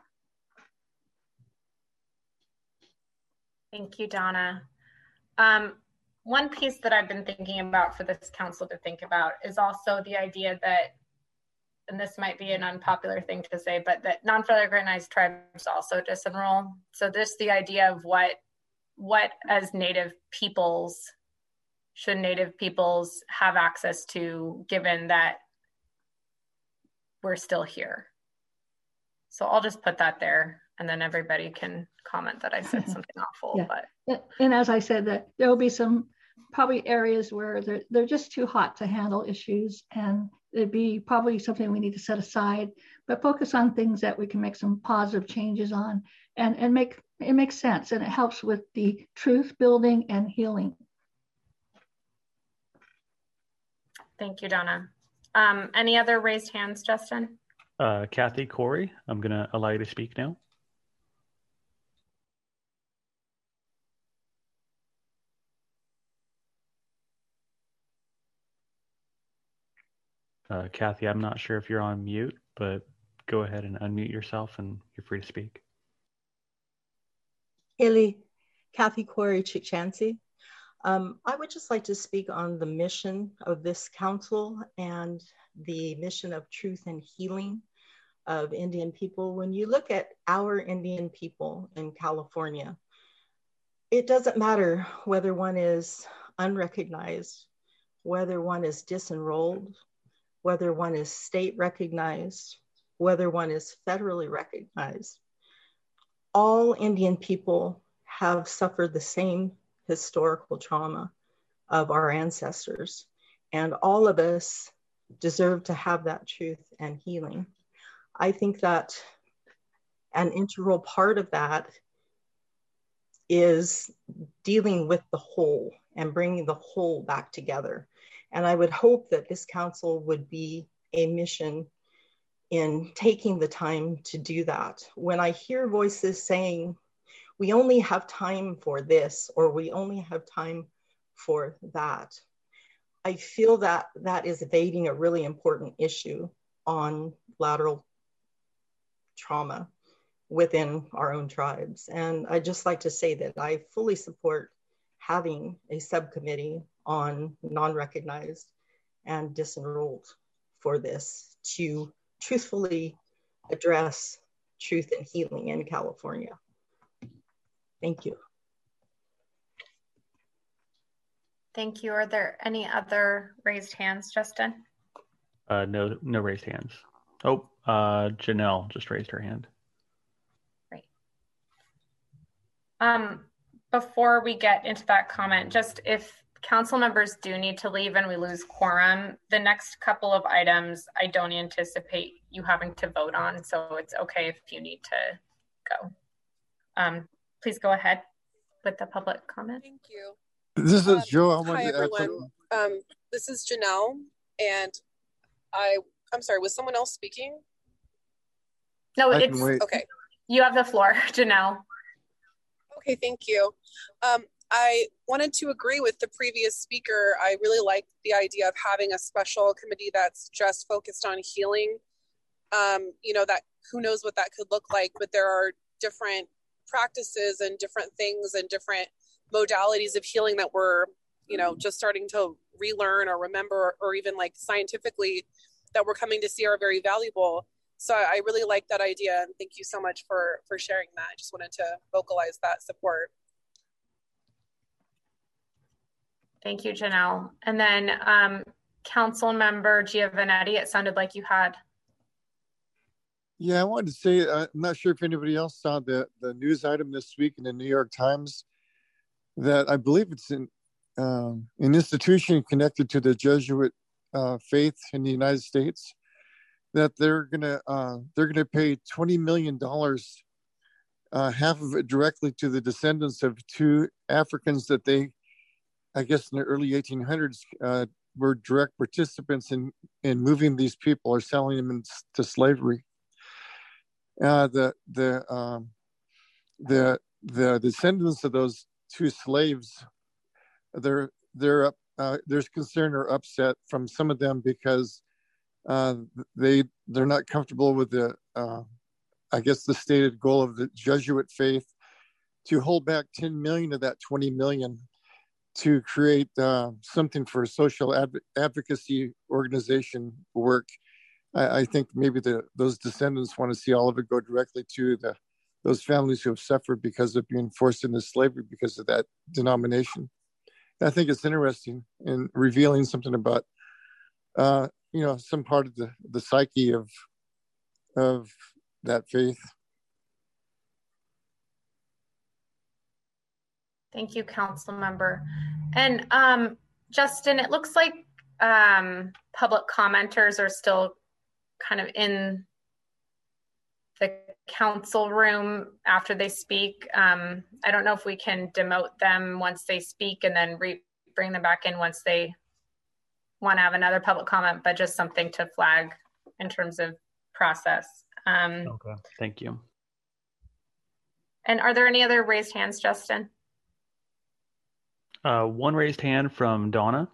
Thank you, Donna. Um, one piece that I've been thinking about for this council to think about is also the idea that, and this might be an unpopular thing to say, but that non-federally recognized tribes also disenroll. So this, the idea of what, what as Native peoples, should Native peoples have access to, given that we're still here. So I'll just put that there, and then everybody can comment that I said something awful. Yeah. But and as I said, that there will be some probably areas where they're they're just too hot to handle issues, and it'd be probably something we need to set aside, but focus on things that we can make some positive changes on, and and make it makes sense, and it helps with the truth building and healing. Thank you, Donna. Um, any other raised hands, Justin? Uh, Kathy, Corey, I'm going to allow you to speak now. Uh, Kathy, I'm not sure if you're on mute, but go ahead and unmute yourself and you're free to speak. Haley, Kathy Corey Chichansey. Um, I would just like to speak on the mission of this council and the mission of truth and healing of Indian people. When you look at our Indian people in California, it doesn't matter whether one is unrecognized, whether one is disenrolled, whether one is state recognized, whether one is federally recognized. All Indian people have suffered the same historical trauma of our ancestors, and all of us deserve to have that truth and healing. I think that an integral part of that is dealing with the whole and bringing the whole back together. And I would hope that this council would be a mission in taking the time to do that. When I hear voices saying, we only have time for this, or we only have time for that, I feel that that is evading a really important issue on lateral trauma within our own tribes. And I'd just like to say that I fully support having a subcommittee on non-recognized and disenrolled for this to truthfully address truth and healing in California. Thank you. Thank you. Are there any other raised hands, Justin? Uh, no, no raised hands. Oh, uh, Janelle just raised her hand. Great. Um, before we get into that comment, just if council members do need to leave and we lose quorum, the next couple of items I don't anticipate you having to vote on, so it's okay if you need to go. Um, please go ahead with the public comment. Thank you. This is um, Joe. I wanted hi, to add everyone. something. Um, this is Janelle, and I, I'm sorry, was someone else speaking? No, I it's can wait. Okay. You have the floor, Janelle. Okay, thank you. Um, I wanted to agree with the previous speaker. I really like the idea of having a special committee that's just focused on healing. Um, you know, that who knows what that could look like, but there are different practices and different things and different modalities of healing that we're, you know, just starting to relearn or remember, or even like scientifically that we're coming to see are very valuable. So I really like that idea, and thank you so much for for sharing that. I just wanted to vocalize that support. Thank you, Janelle. And then um, Council Member Giovanetti, it sounded like you had. Yeah, I wanted to say, uh, I'm not sure if anybody else saw the, the news item this week in the New York Times that I believe it's in, um, an institution connected to the Jesuit uh, faith in the United States, that they're gonna uh, they're gonna pay twenty million dollars, uh, half of it directly to the descendants of two Africans that they, I guess in the early eighteen hundreds, uh, were direct participants in, in moving these people or selling them into slavery. Uh, the the um, the the descendants of those two slaves, they're they're up, uh, there's concern or upset from some of them because uh, they they're not comfortable with the uh, I guess the stated goal of the Jesuit faith to hold back ten million of that twenty million to create uh, something for social adv- advocacy organization work. I, I think maybe the those descendants want to see all of it go directly to the those families who have suffered because of being forced into slavery because of that denomination. And I think it's interesting in revealing something about, uh, you know, some part of the, the psyche of of that faith. Thank you, Council Member. And um, Justin, it looks like um, public commenters are still kind of in the council room after they speak. Um, I don't know if we can demote them once they speak and then re- bring them back in once they want to have another public comment, but just something to flag in terms of process. Um, okay, thank you. And are there any other raised hands, Justin? Uh, one raised hand from Donna.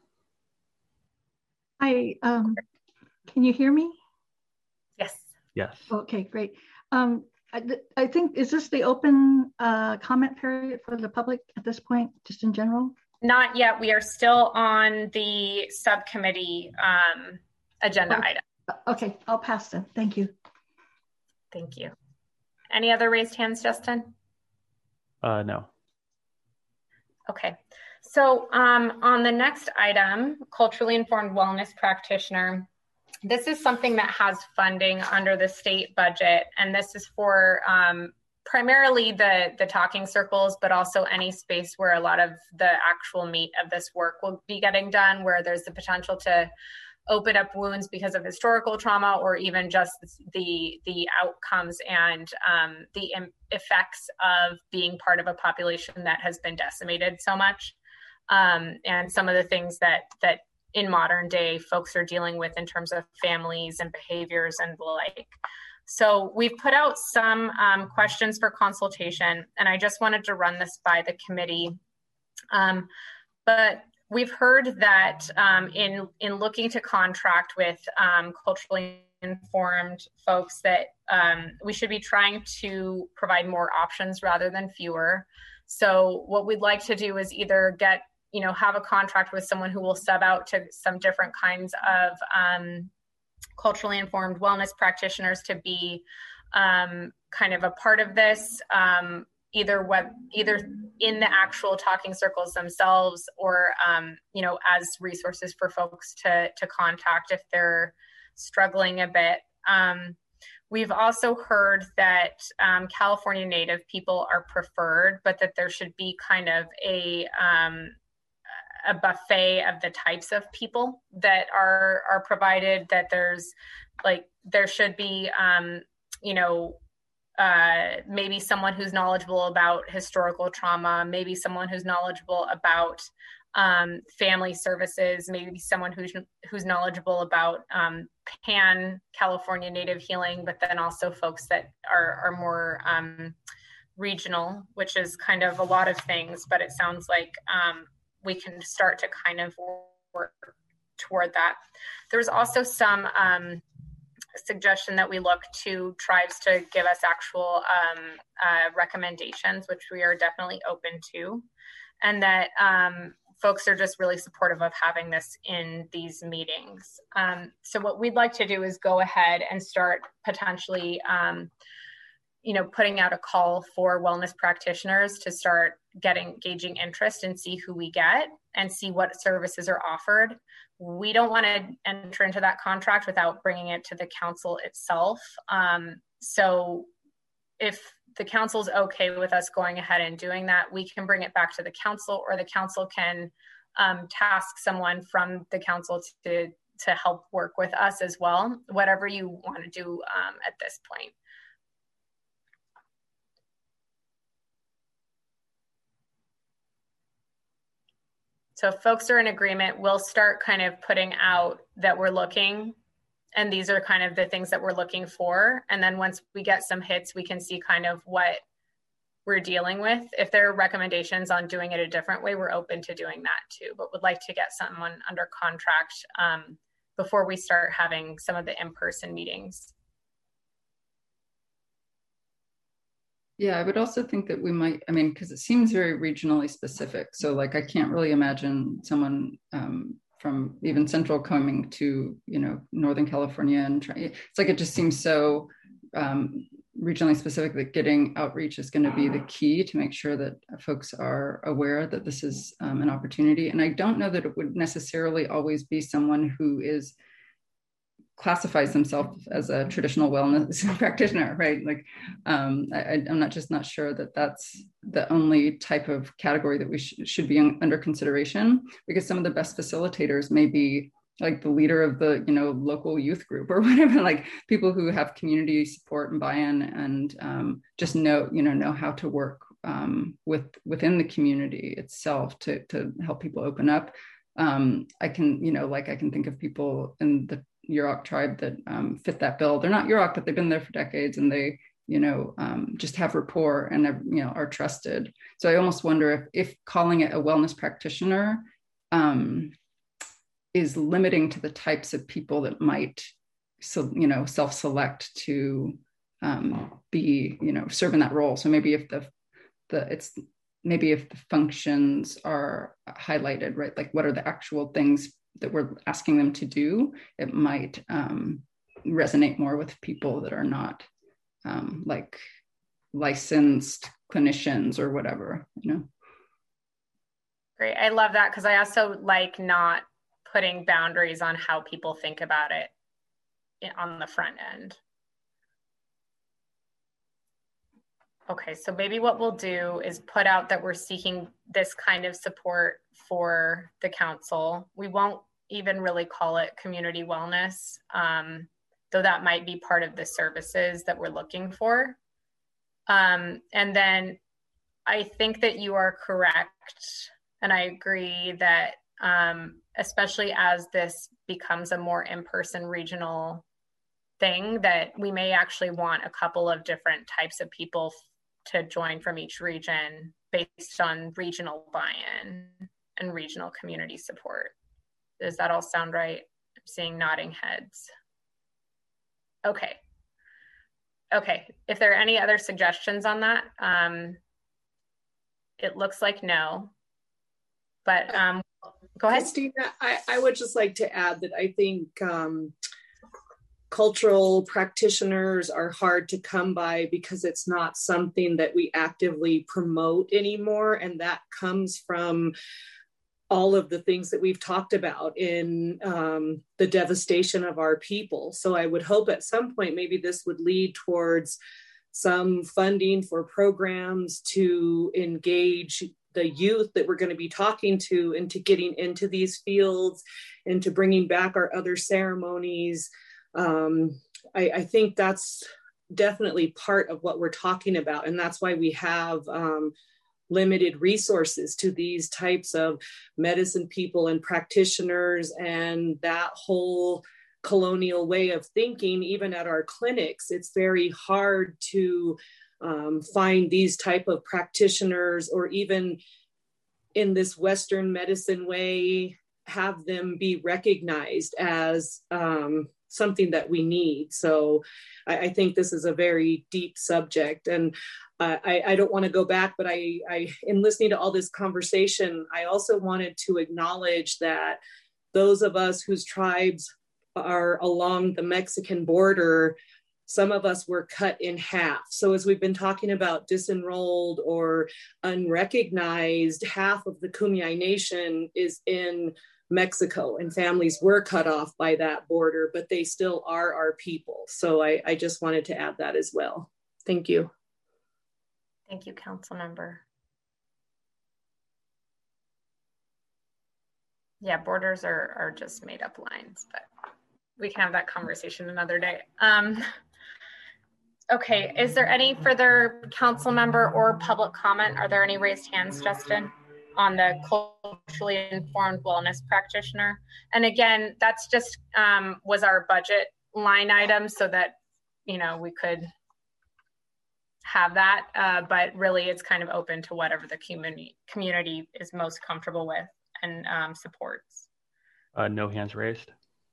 Hi, um, can you hear me? Yes. Yes. Okay, great. Um, I, I think, is this the open uh, comment period for the public at this point, just in general? Not yet. We are still on the subcommittee um, agenda okay. item. Okay, I'll pass then. Thank you. Thank you. Any other raised hands, Justin? Uh, no. Okay. So um, on the next item, culturally informed wellness practitioner, this is something that has funding under the state budget, and this is for um, primarily the, the talking circles, but also any space where a lot of the actual meat of this work will be getting done, where there's the potential to open up wounds because of historical trauma, or even just the the outcomes and um, the effects of being part of a population that has been decimated so much. Um, and some of the things that that in modern day folks are dealing with in terms of families and behaviors and the like. So we've put out some um, questions for consultation, and I just wanted to run this by the committee. Um, but we've heard that um, in, in looking to contract with um, culturally informed folks that um, we should be trying to provide more options rather than fewer. So what we'd like to do is either get, you know, have a contract with someone who will sub out to some different kinds of um, culturally informed wellness practitioners to be um, kind of a part of this, um, either web, either in the actual talking circles themselves, or um, you know, as resources for folks to to contact if they're struggling a bit. Um, we've also heard that um, California Native people are preferred, but that there should be kind of a um, a buffet of the types of people that are are provided. That there's like there should be um, you know. Uh, maybe someone who's knowledgeable about historical trauma, maybe someone who's knowledgeable about um, family services, maybe someone who's who's knowledgeable about um, pan California Native healing, but then also folks that are, are more um, regional, which is kind of a lot of things, but it sounds like um, we can start to kind of work toward that. There's also some um, suggestion that we look to tribes to give us actual um, uh, recommendations, which we are definitely open to, and that um, folks are just really supportive of having this in these meetings. Um, so what we'd like to do is go ahead and start potentially, um, you know, putting out a call for wellness practitioners to start getting gauging interest and see who we get and see what services are offered. We don't want to enter into that contract without bringing it to the council itself. Um, so if the council's okay with us going ahead and doing that, we can bring it back to the council, or the council can um, task someone from the council to, to help work with us as well, whatever you want to do um, at this point. So if folks are in agreement, we'll start kind of putting out that we're looking, and these are kind of the things that we're looking for. And then once we get some hits, we can see kind of what we're dealing with. If there are recommendations on doing it a different way, we're open to doing that too, but would like to get someone under contract um, before we start having some of the in-person meetings. Yeah, I would also think that we might, I mean, because it seems very regionally specific. So like, I can't really imagine someone um, from even Central coming to, you know, Northern California and try, it's like, it just seems so um, regionally specific that getting outreach is going to be the key to make sure that folks are aware that this is um, an opportunity. And I don't know that it would necessarily always be someone who is classifies themselves as a traditional wellness practitioner, right? Like, um, I, I'm not just not sure that that's the only type of category that we sh- should be in, under consideration, because some of the best facilitators may be like the leader of the, you know, local youth group or whatever, like people who have community support and buy-in and um, just know, you know, know how to work um, with within the community itself to to help people open up. Um, I can, you know, like I can think of people in the Yurok tribe that um, fit that bill. They're not Yurok, but they've been there for decades, and they, you know, um, just have rapport and, you know, are trusted. So I almost wonder if, if calling it a wellness practitioner um, is limiting to the types of people that might, so, you know, self-select to um, be, you know, serve in that role. So maybe if the, the it's, maybe if the functions are highlighted, right? Like what are the actual things that we're asking them to do, it might um, resonate more with people that are not um, like licensed clinicians or whatever, you know? Great, I love that, because I also like not putting boundaries on how people think about it on the front end. Okay, so maybe what we'll do is put out that we're seeking this kind of support for the council. We won't even really call it community wellness, um, though that might be part of the services that we're looking for. Um, and then I think that you are correct. And I agree that um, especially as this becomes a more in-person regional thing, that we may actually want a couple of different types of people to join from each region based on regional buy-in and regional community support. Does that all sound right? I'm seeing nodding heads. Okay. Okay, if there are any other suggestions on that, um, it looks like no, but um, go ahead. Christina, I, I would just like to add that I think um, cultural practitioners are hard to come by because it's not something that we actively promote anymore. And that comes from all of the things that we've talked about in um, the devastation of our people. So I would hope at some point, maybe this would lead towards some funding for programs to engage the youth that we're going to be talking to into getting into these fields, into bringing back our other ceremonies. Um, I, I think that's definitely part of what we're talking about. And that's why we have um, limited resources to these types of medicine people and practitioners, and that whole colonial way of thinking. Even at our clinics, it's very hard to um, find these type of practitioners, or even in this Western medicine way, have them be recognized as um, something that we need. So I, I think this is a very deep subject. And uh, I, I don't want to go back, but I, I, in listening to all this conversation, I also wanted to acknowledge that those of us whose tribes are along the Mexican border, some of us were cut in half. So as we've been talking about disenrolled or unrecognized, half of the Kumeyaay Nation is in Mexico, and families were cut off by that border, but they still are our people. So I, I just wanted to add that as well. Thank you. Thank you, Council Member. Yeah, borders are, are just made up lines, but we can have that conversation another day. Um, okay, is there any further council member or public comment? Are there any raised hands, Justin, on the culturally informed wellness practitioner? And again, that's just um, was our budget line item so that, you know, we could have that, uh, but really it's kind of open to whatever the community community is most comfortable with and um, supports. Uh, no hands raised.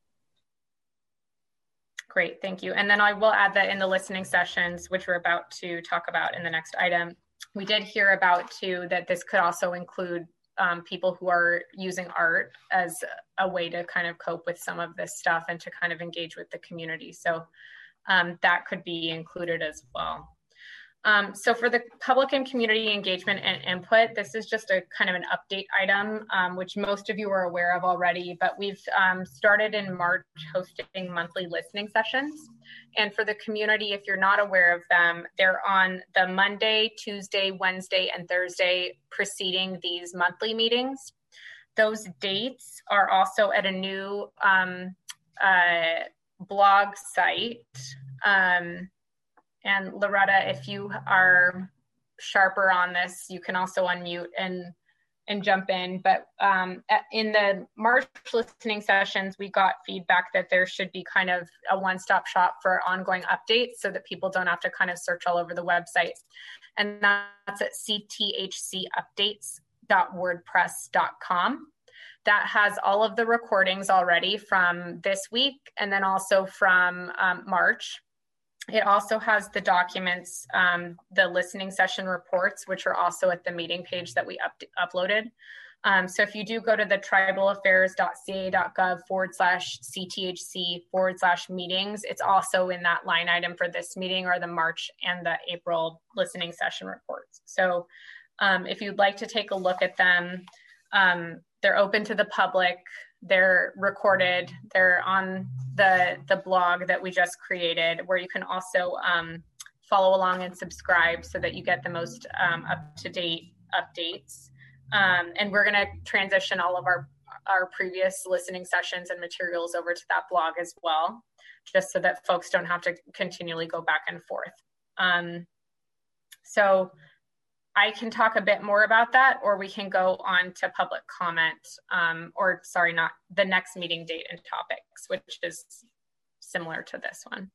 Great, thank you. And then I will add that in the listening sessions, which we're about to talk about in the next item, we did hear about too that this could also include um, people who are using art as a way to kind of cope with some of this stuff and to kind of engage with the community. So um, that could be included as well. Um, so for the public and community engagement and input, this is just a kind of an update item, um, which most of you are aware of already, but we've um, started in March hosting monthly listening sessions. And for the community, if you're not aware of them, they're on the Monday, Tuesday, Wednesday, and Thursday preceding these monthly meetings. Those dates are also at a new um, uh, blog site. Um, And Loretta, if you are sharper on this, you can also unmute and and jump in. But um, in the March listening sessions, we got feedback that there should be kind of a one-stop shop for ongoing updates so that people don't have to kind of search all over the website. And that's at c t h c updates dot wordpress dot com. That has all of the recordings already from this week and then also from um, March. It also has the documents, um, the listening session reports, which are also at the meeting page that we up uploaded. Um, so if you do go to the tribalaffairs.ca.gov forward slash CTHC forward slash meetings, it's also in that line item for this meeting or the March and the April listening session reports. So um, if you'd like to take a look at them, um, they're open to the public. They're recorded, they're on the, the blog that we just created, where you can also um, follow along and subscribe so that you get the most um, up-to-date updates. Um, and we're gonna transition all of our, our previous listening sessions and materials over to that blog as well, just so that folks don't have to continually go back and forth. Um, so I can talk a bit more about that, or we can go on to public comment, um, or sorry, not the next meeting date and topics, which is similar to this one.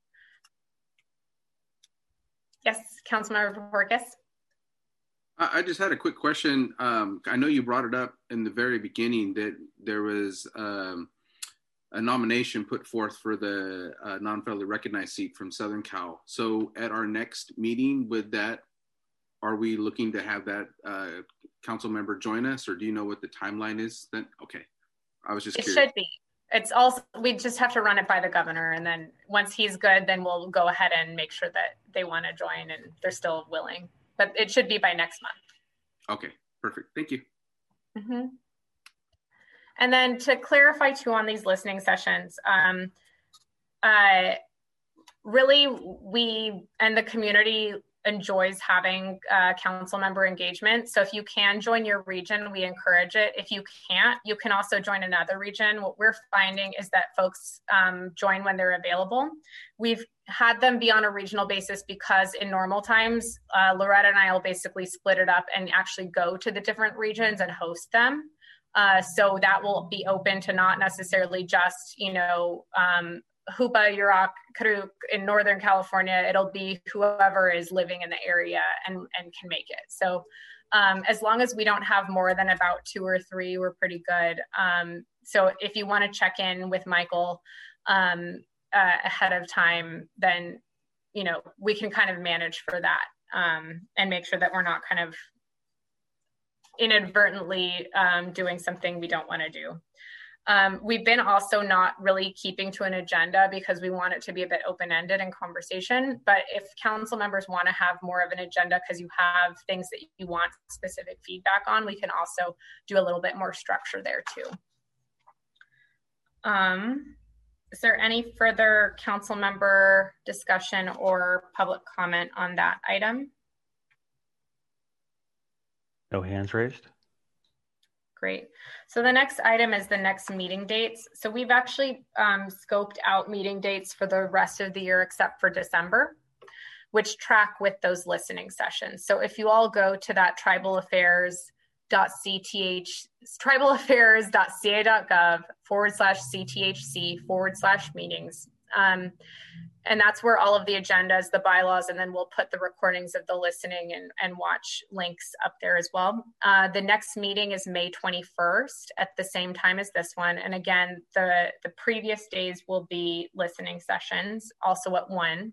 Yes, Councilmember Porcus. I just had a quick question. Um, I know you brought it up in the very beginning that there was um, a nomination put forth for the uh, non-federally recognized seat from Southern Cal. So at our next meeting, would that Are we looking to have that uh, council member join us, or do you know what the timeline is then? Okay, I was just it curious. should be. it's also, we just have to run it by the governor. And then once he's good, then we'll go ahead and make sure that they want to join and they're still willing. But it should be by next month. Okay, perfect. Thank you. Mm-hmm. And then to clarify too on these listening sessions, um, uh, really we and the community enjoys having uh, council member engagement. So if you can join your region, we encourage it. If you can't, you can also join another region. What we're finding is that folks um, join when they're available. We've had them be on a regional basis because in normal times, uh, Loretta and I will basically split it up and actually go to the different regions and host them. Uh, so that will be open to not necessarily just, you know, um, Hoopa, Yurok, Karuk in Northern California. It'll be whoever is living in the area and, and can make it. So um, as long as we don't have more than about two or three, we're pretty good. Um, so if you want to check in with Michael um, uh, ahead of time, then, you know, we can kind of manage for that um, and make sure that we're not kind of inadvertently um, doing something we don't want to do. Um, we've been also not really keeping to an agenda because we want it to be a bit open-ended in conversation. But if council members want to have more of an agenda because you have things that you want specific feedback on, we can also do a little bit more structure there too. Um, is there any further council member discussion or public comment on that item? No hands raised. Great. So the next item is the next meeting dates. So we've actually um, scoped out meeting dates for the rest of the year except for December, which track with those listening sessions. So if you all go to that tribal affairs dot c t h tribal affairs dot c a dot gov forward slash c t h c forward slash meetings. Um, and that's where all of the agendas, the bylaws, and then we'll put the recordings of the listening and, and watch links up there as well. Uh, the next meeting is May twenty-first at the same time as this one. And again, the, the previous days will be listening sessions, also at one.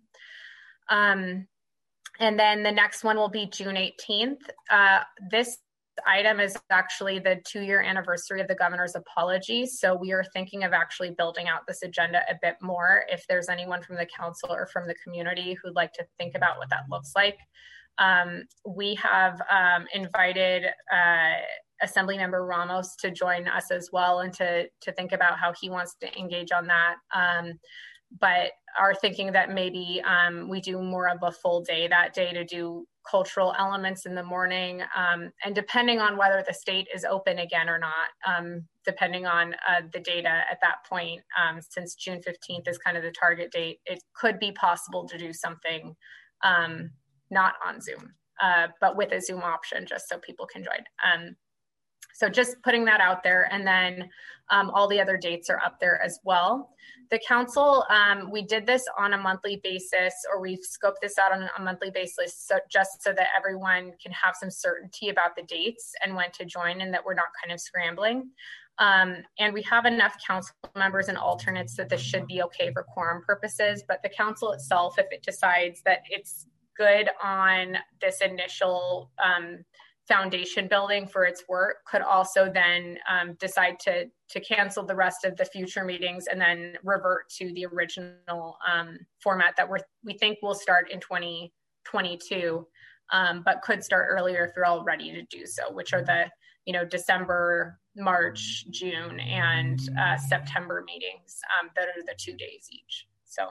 Um, and then the next one will be June eighteenth. Uh, this item is actually the two-year anniversary of the governor's apology. So we are thinking of actually building out this agenda a bit more. If there's anyone from the council or from the community who'd like to think about what that looks like. Um, we have um, invited uh, Assemblymember Ramos to join us as well and to, to think about how he wants to engage on that. Um, but are thinking that maybe um, we do more of a full day that day to do cultural elements in the morning, um, and depending on whether the state is open again or not, um, depending on uh, the data at that point, um, since June fifteenth is kind of the target date, it could be possible to do something um, not on Zoom, uh, but with a Zoom option, just so people can join. Um, so just putting that out there, and then um, all the other dates are up there as well. The council, um, we did this on a monthly basis, or we've scoped this out on a monthly basis, so just so that everyone can have some certainty about the dates and when to join, and that we're not kind of scrambling. Um, and we have enough council members and alternates that this should be okay for quorum purposes, but the council itself, if it decides that it's good on this initial um, foundation building for its work, could also then um, decide to to cancel the rest of the future meetings and then revert to the original um, format that we're, we think will start in twenty twenty-two, um, but could start earlier if you're all ready to do so, which are the, you know, December, March, June, and uh, September meetings um, that are the two days each. So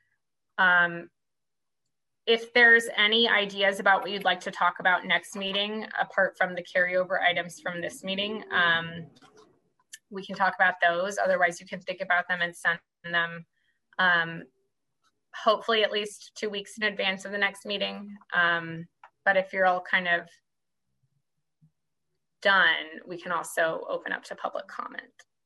um, if there's any ideas about what you'd like to talk about next meeting, apart from the carryover items from this meeting, um, we can talk about those. Otherwise, you can think about them and send them um, hopefully at least two weeks in advance of the next meeting. Um, but if you're all kind of done, we can also open up to public comment.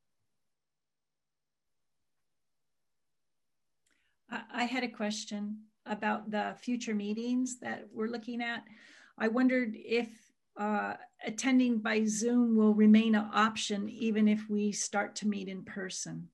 I had a question about the future meetings that we're looking at. I wondered if uh, attending by Zoom will remain an option even if we start to meet in person.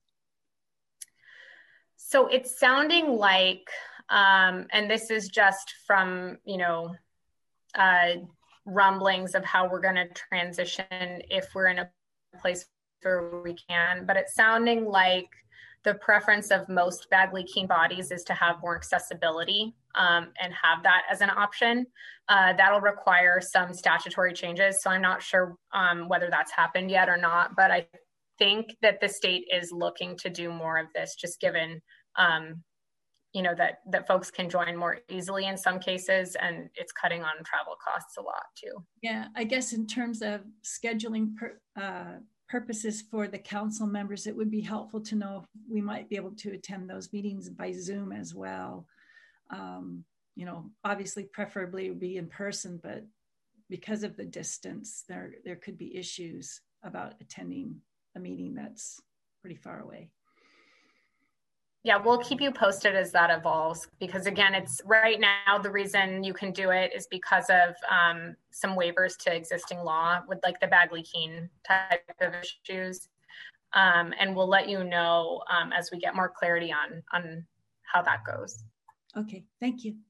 So it's sounding like, um, and this is just from, you know, uh, rumblings of how we're going to transition if we're in a place through we can, but it's sounding like the preference of most Bagley-Keene bodies is to have more accessibility um, and have that as an option. Uh, that'll require some statutory changes. So I'm not sure um, whether that's happened yet or not, but I think that the state is looking to do more of this, just given, um, you know, that, that folks can join more easily in some cases, and it's cutting on travel costs a lot too. Yeah, I guess in terms of scheduling per, uh, purposes for the council members, it would be helpful to know if we might be able to attend those meetings by Zoom as well. Um, you know, obviously preferably it would be in person, but because of the distance, there, there could be issues about attending a meeting that's pretty far away. Yeah, we'll keep you posted as that evolves, because again, it's right now, the reason you can do it is because of um, some waivers to existing law with like the Bagley-Keene type of issues. Um, and we'll let you know um, as we get more clarity on, on how that goes. Okay, thank you.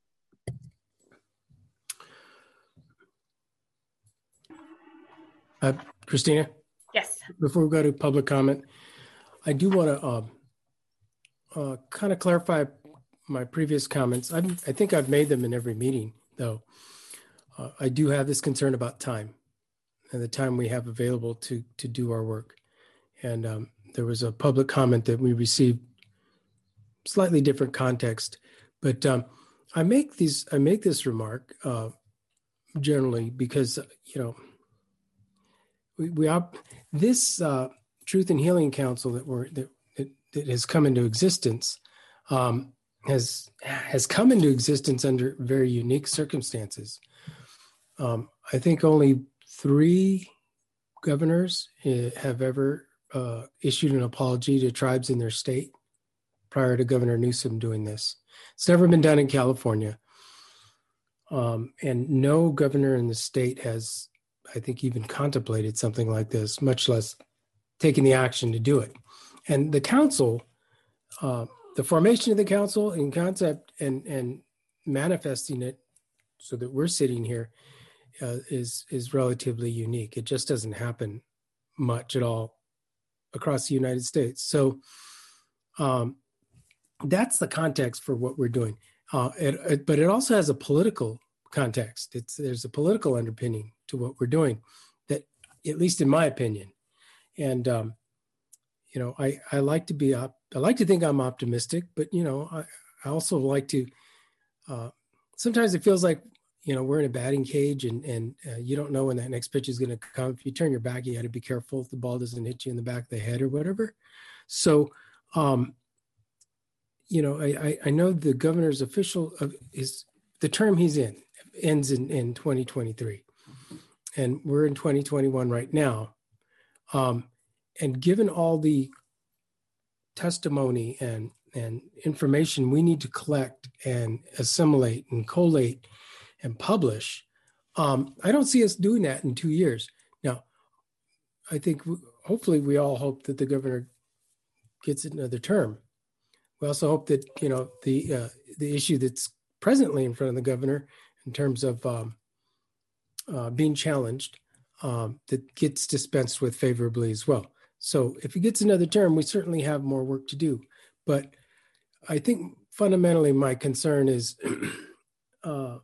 Uh, Christina? Yes. Before we go to public comment, I do want to uh, uh, kind of clarify my previous comments. I'm, I think I've made them in every meeting, though. Uh, I do have this concern about time and the time we have available to, to do our work. And um, there was a public comment that we received, slightly different context, but um, I make these, I make this remark uh, generally because, you know, we, we op- this uh, Truth and Healing Council that we're, that, that, that has come into existence um, has, has come into existence under very unique circumstances. Um, I think only three governors uh, have ever uh, issued an apology to tribes in their state prior to Governor Newsom doing this. It's never been done in California. Um, and no governor in the state has, I think, even contemplated something like this, much less taking the action to do it. And the council, uh, the formation of the council in concept and, and manifesting it so that we're sitting here uh, is, is relatively unique. It just doesn't happen much at all across the United States. So um, that's the context for what we're doing. Uh, it, it, but it also has a political context. It's, there's a political underpinning to what we're doing that, at least in my opinion. And, um, you know, I, I like to be, op- I like to think I'm optimistic, but, you know, I, I also like to, uh, sometimes it feels like, you know, we're in a batting cage and, and uh, you don't know when that next pitch is going to come. If you turn your back, you got to be careful if the ball doesn't hit you in the back of the head or whatever. So, um, you know, I, I, I know the governor's official of is the term he's in ends in, in twenty twenty-three, and we're in twenty twenty-one right now. Um, and given all the testimony and, and information we need to collect and assimilate and collate and publish, um, I don't see us doing that in two years. Now, I think w- hopefully we all hope that the governor gets another term. We also hope that, you know, the uh, the issue that's presently in front of the governor in terms of um, uh, being challenged, um, that gets dispensed with favorably as well. So if he gets another term, we certainly have more work to do. But I think fundamentally my concern is uh,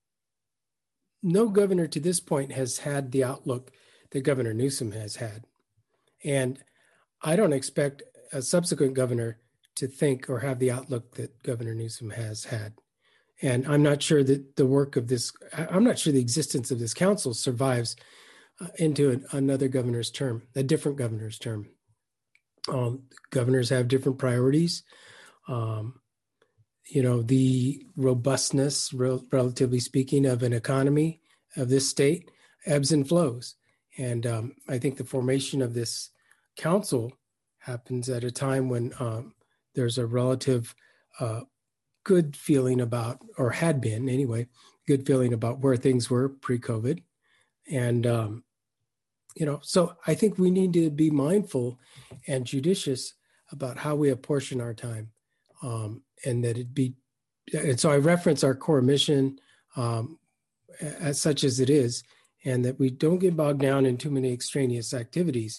no governor to this point has had the outlook that Governor Newsom has had. And I don't expect a subsequent governor to think or have the outlook that Governor Newsom has had. And I'm not sure that the work of this, I'm not sure the existence of this council survives uh, into an, another governor's term, a different governor's term. Um, governors have different priorities. Um, you know, the robustness, rel- relatively speaking, of an economy of this state ebbs and flows. And um, I think the formation of this council happens at a time when um, there's a relative uh, good feeling about, or had been anyway, good feeling about where things were pre-COVID. And, um, you know, so I think we need to be mindful and judicious about how we apportion our time. Um, and that it be, and so I reference our core mission um, as such as it is, and that we don't get bogged down in too many extraneous activities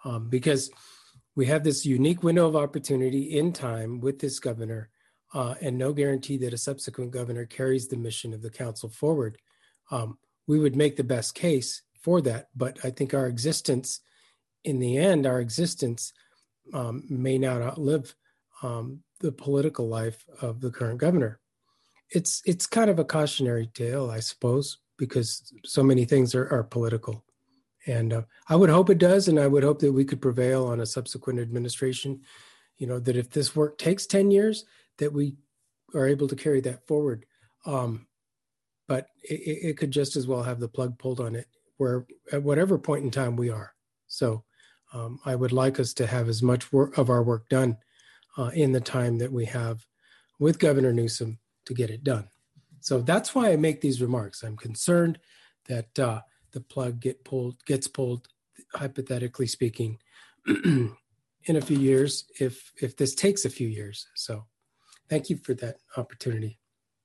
um, because we have this unique window of opportunity in time with this governor, uh, and no guarantee that a subsequent governor carries the mission of the council forward. Um, we would make the best case for that, but I think our existence, in the end, our existence um, may not outlive um, the political life of the current governor. It's it's kind of a cautionary tale, I suppose, because so many things are, are political. And uh, I would hope it does, and I would hope that we could prevail on a subsequent administration, you know, that if this work takes ten years, that we are able to carry that forward. Um, but it, it could just as well have the plug pulled on it where at whatever point in time we are. So um, I would like us to have as much work of our work done uh, in the time that we have with Governor Newsom to get it done. So that's why I make these remarks. I'm concerned that uh, the plug get pulled, gets pulled, hypothetically speaking, in a few years, if if this takes a few years. So thank you for that opportunity.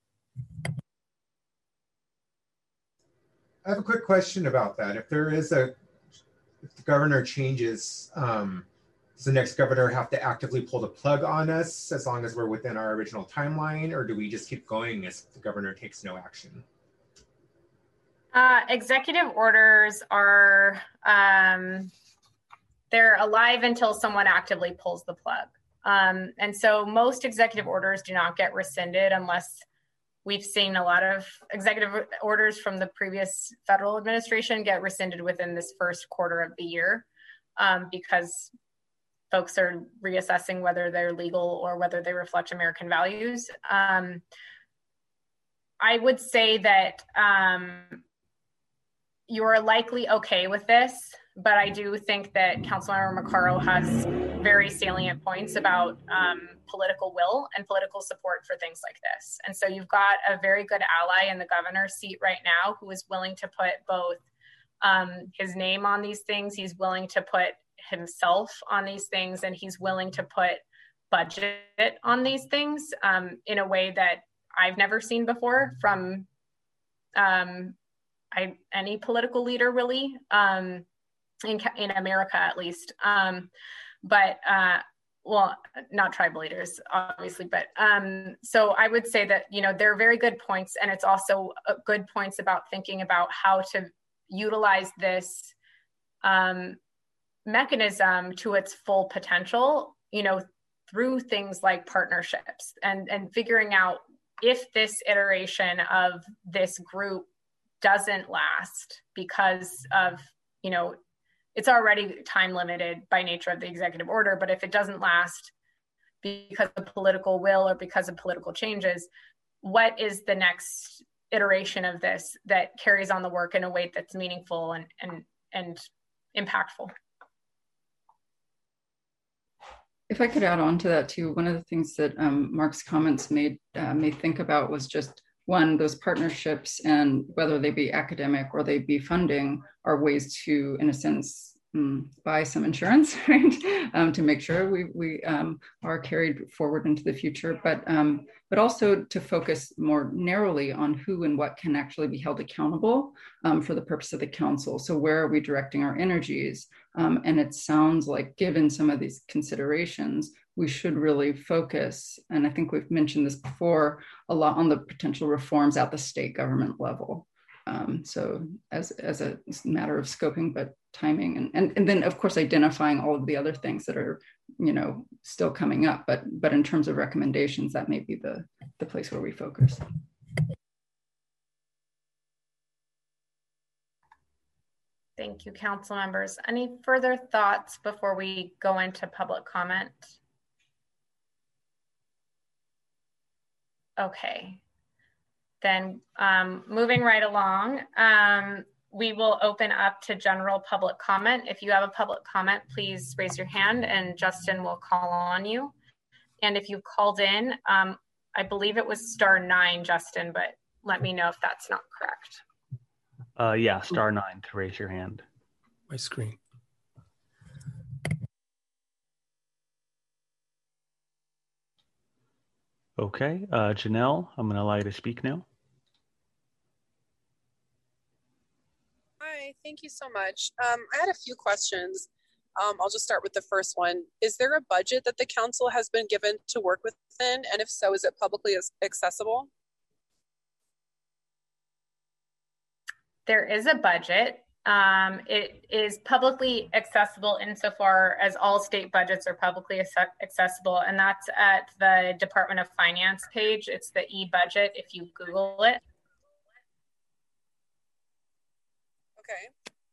I have a quick question about that. If there is a, if the governor changes, um, does the next governor have to actively pull the plug on us as long as we're within our original timeline, or do we just keep going if the governor takes no action? Uh, executive orders are, um, they're alive until someone actively pulls the plug. Um, and so most executive orders do not get rescinded unless we've seen a lot of executive orders from the previous federal administration get rescinded within this first quarter of the year um, because folks are reassessing whether they're legal or whether they reflect American values. Um, I would say that um, you're likely okay with this, but I do think that Councilmember Maccaro has very salient points about um, political will and political support for things like this. And so you've got a very good ally in the governor's seat right now who is willing to put both um, his name on these things, he's willing to put himself on these things, and he's willing to put budget on these things um, in a way that I've never seen before from um, I, any political leader, really, um, in, in America at least. Um, but, uh, well, not tribal leaders, obviously, but um, so I would say that, you know, they're very good points, and it's also good points about thinking about how to utilize this um, mechanism to its full potential, you know, through things like partnerships and, and figuring out if this iteration of this group doesn't last because of, you know, it's already time limited by nature of the executive order, but if it doesn't last because of political will or because of political changes, what is the next iteration of this that carries on the work in a way that's meaningful and and and impactful? If I could add on to that too, one of the things that um, Mark's comments made uh, me think about was just one, those partnerships, and whether they be academic or they be funding, are ways to, in a sense, um, buy some insurance, right? Um, to make sure we we um, are carried forward into the future, but um, but also to focus more narrowly on who and what can actually be held accountable um, for the purpose of the council. So where are we directing our energies? Um, and it sounds like, given some of these considerations, we should really focus, and I think we've mentioned this before, a lot on the potential reforms at the state government level. Um, so as, as a matter of scoping, but timing, and, and, and then of course, identifying all of the other things that are, you know, still coming up, but, but in terms of recommendations, that may be the, the place where we focus. Thank you, council members. Any further thoughts before we go into public comment? Okay, then um, moving right along, um, we will open up to general public comment. If you have a public comment, please raise your hand and Justin will call on you. And if you called in, um, I believe it was star nine, Justin, but let me know if that's not correct. Uh, yeah, star nine to raise your hand. My screen. Okay, uh, Janelle, I'm going to allow you to speak now. Hi, thank you so much. Um, I had a few questions. Um, I'll just start with the first one. Is there a budget that the council has been given to work within? And if so, is it publicly accessible? There is a budget. Um, it is publicly accessible insofar as all state budgets are publicly accessible, and that's at the Department of Finance page. It's the e-budget if you Google it. Okay.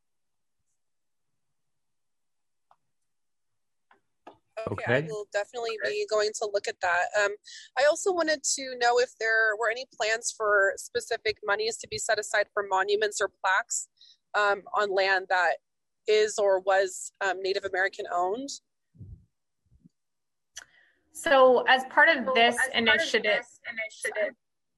Okay, okay. I will definitely okay. be going to look at that. Um, I also wanted to know if there were any plans for specific monies to be set aside for monuments or plaques um, on land that is or was um, Native American owned. So as part of this so initiative, part of this initiative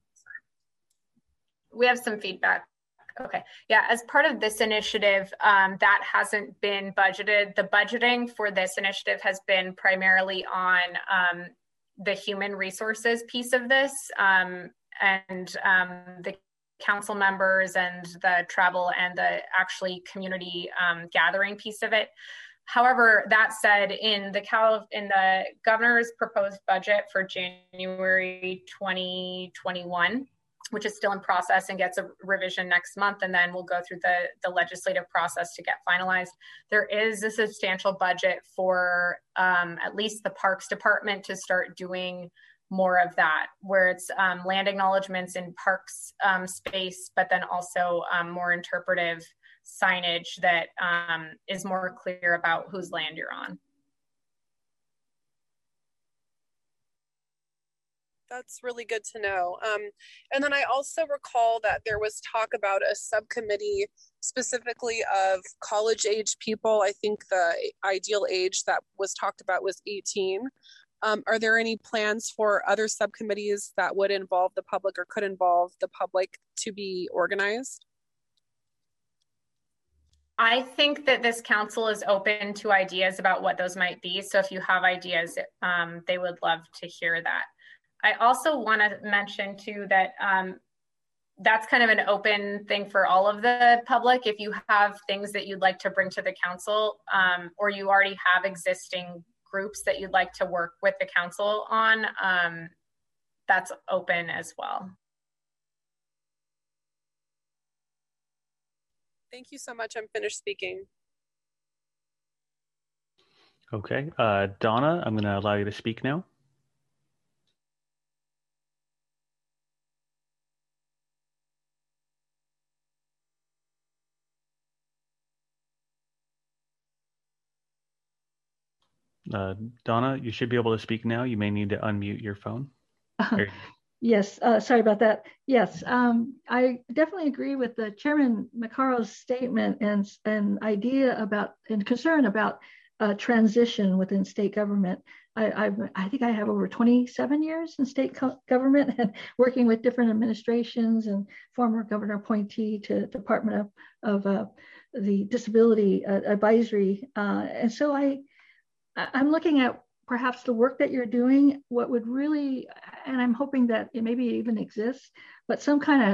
we have some feedback. Okay, yeah, as part of this initiative, um, that hasn't been budgeted. The budgeting for this initiative has been primarily on um, the human resources piece of this, um, and um, the council members and the travel and the actually community um, gathering piece of it. However, that said, in the Cal in the governor's proposed budget for January twenty twenty-one, which is still in process and gets a revision next month, and then we'll go through the, the legislative process to get finalized. There is a substantial budget for um, at least the Parks Department to start doing more of that, where it's um, land acknowledgements in parks um, space, but then also um, more interpretive signage that um, is more clear about whose land you're on. That's really good to know. Um, and then I also recall that there was talk about a subcommittee specifically of college age people. I think the ideal age that was talked about was eighteen. Um, are there any plans for other subcommittees that would involve the public or could involve the public to be organized? I think that this council is open to ideas about what those might be. So if you have ideas, um, they would love to hear that. I also want to mention too that um, that's kind of an open thing for all of the public. If you have things that you'd like to bring to the council, um, or you already have existing groups that you'd like to work with the council on, um, that's open as well. Thank you so much. I'm finished speaking. Okay, uh, Donna, I'm going to allow you to speak now. Uh, Donna, you should be able to speak now. You may need to unmute your phone. Uh, yes, uh, sorry about that. Yes, um, I definitely agree with the Chairman Maccaro's statement and, and idea about and concern about uh, transition within state government. I, I've, I think I have over twenty-seven years in state government and working with different administrations and former governor appointee to Department of, of uh, the Disability uh, Advisory. Uh, and so I, I'm looking at perhaps the work that you're doing, what would really, and I'm hoping that it maybe even exists, but some kind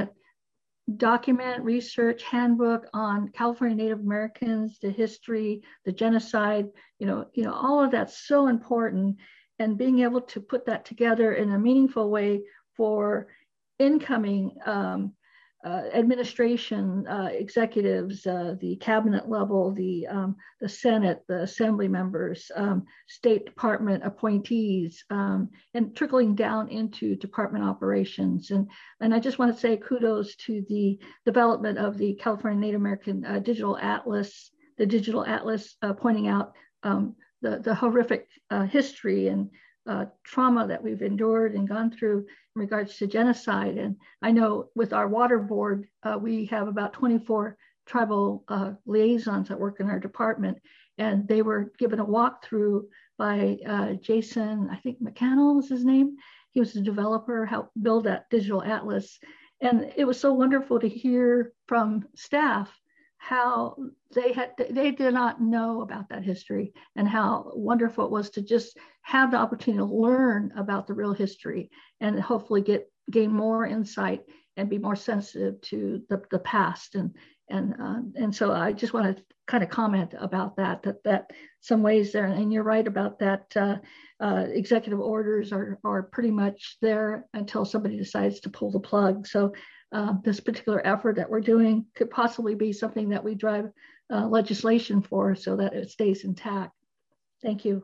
of document, research, handbook on California Native Americans, the history, the genocide, you know, you know, all of that's so important, and being able to put that together in a meaningful way for incoming um, Uh, administration, uh, executives, uh, the cabinet level, the um, the Senate, the assembly members, um, State Department appointees, um, and trickling down into department operations. And, and I just want to say kudos to the development of the California Native American uh, Digital Atlas, the Digital Atlas uh, pointing out um, the, the horrific uh, history and Uh, trauma that we've endured and gone through in regards to genocide. And I know with our water board, uh, we have about twenty-four tribal uh, liaisons that work in our department, and they were given a walkthrough by uh, Jason, I think McCannell was his name. He was the developer, helped build that digital atlas. And it was so wonderful to hear from staff how they had they did not know about that history, and how wonderful it was to just have the opportunity to learn about the real history and hopefully get gain more insight and be more sensitive to the, the past. And And uh, and so I just want to kind of comment about that, that, that some ways there, and you're right about that, uh, uh, executive orders are, are pretty much there until somebody decides to pull the plug. So uh, this particular effort that we're doing could possibly be something that we drive uh, legislation for so that it stays intact. Thank you.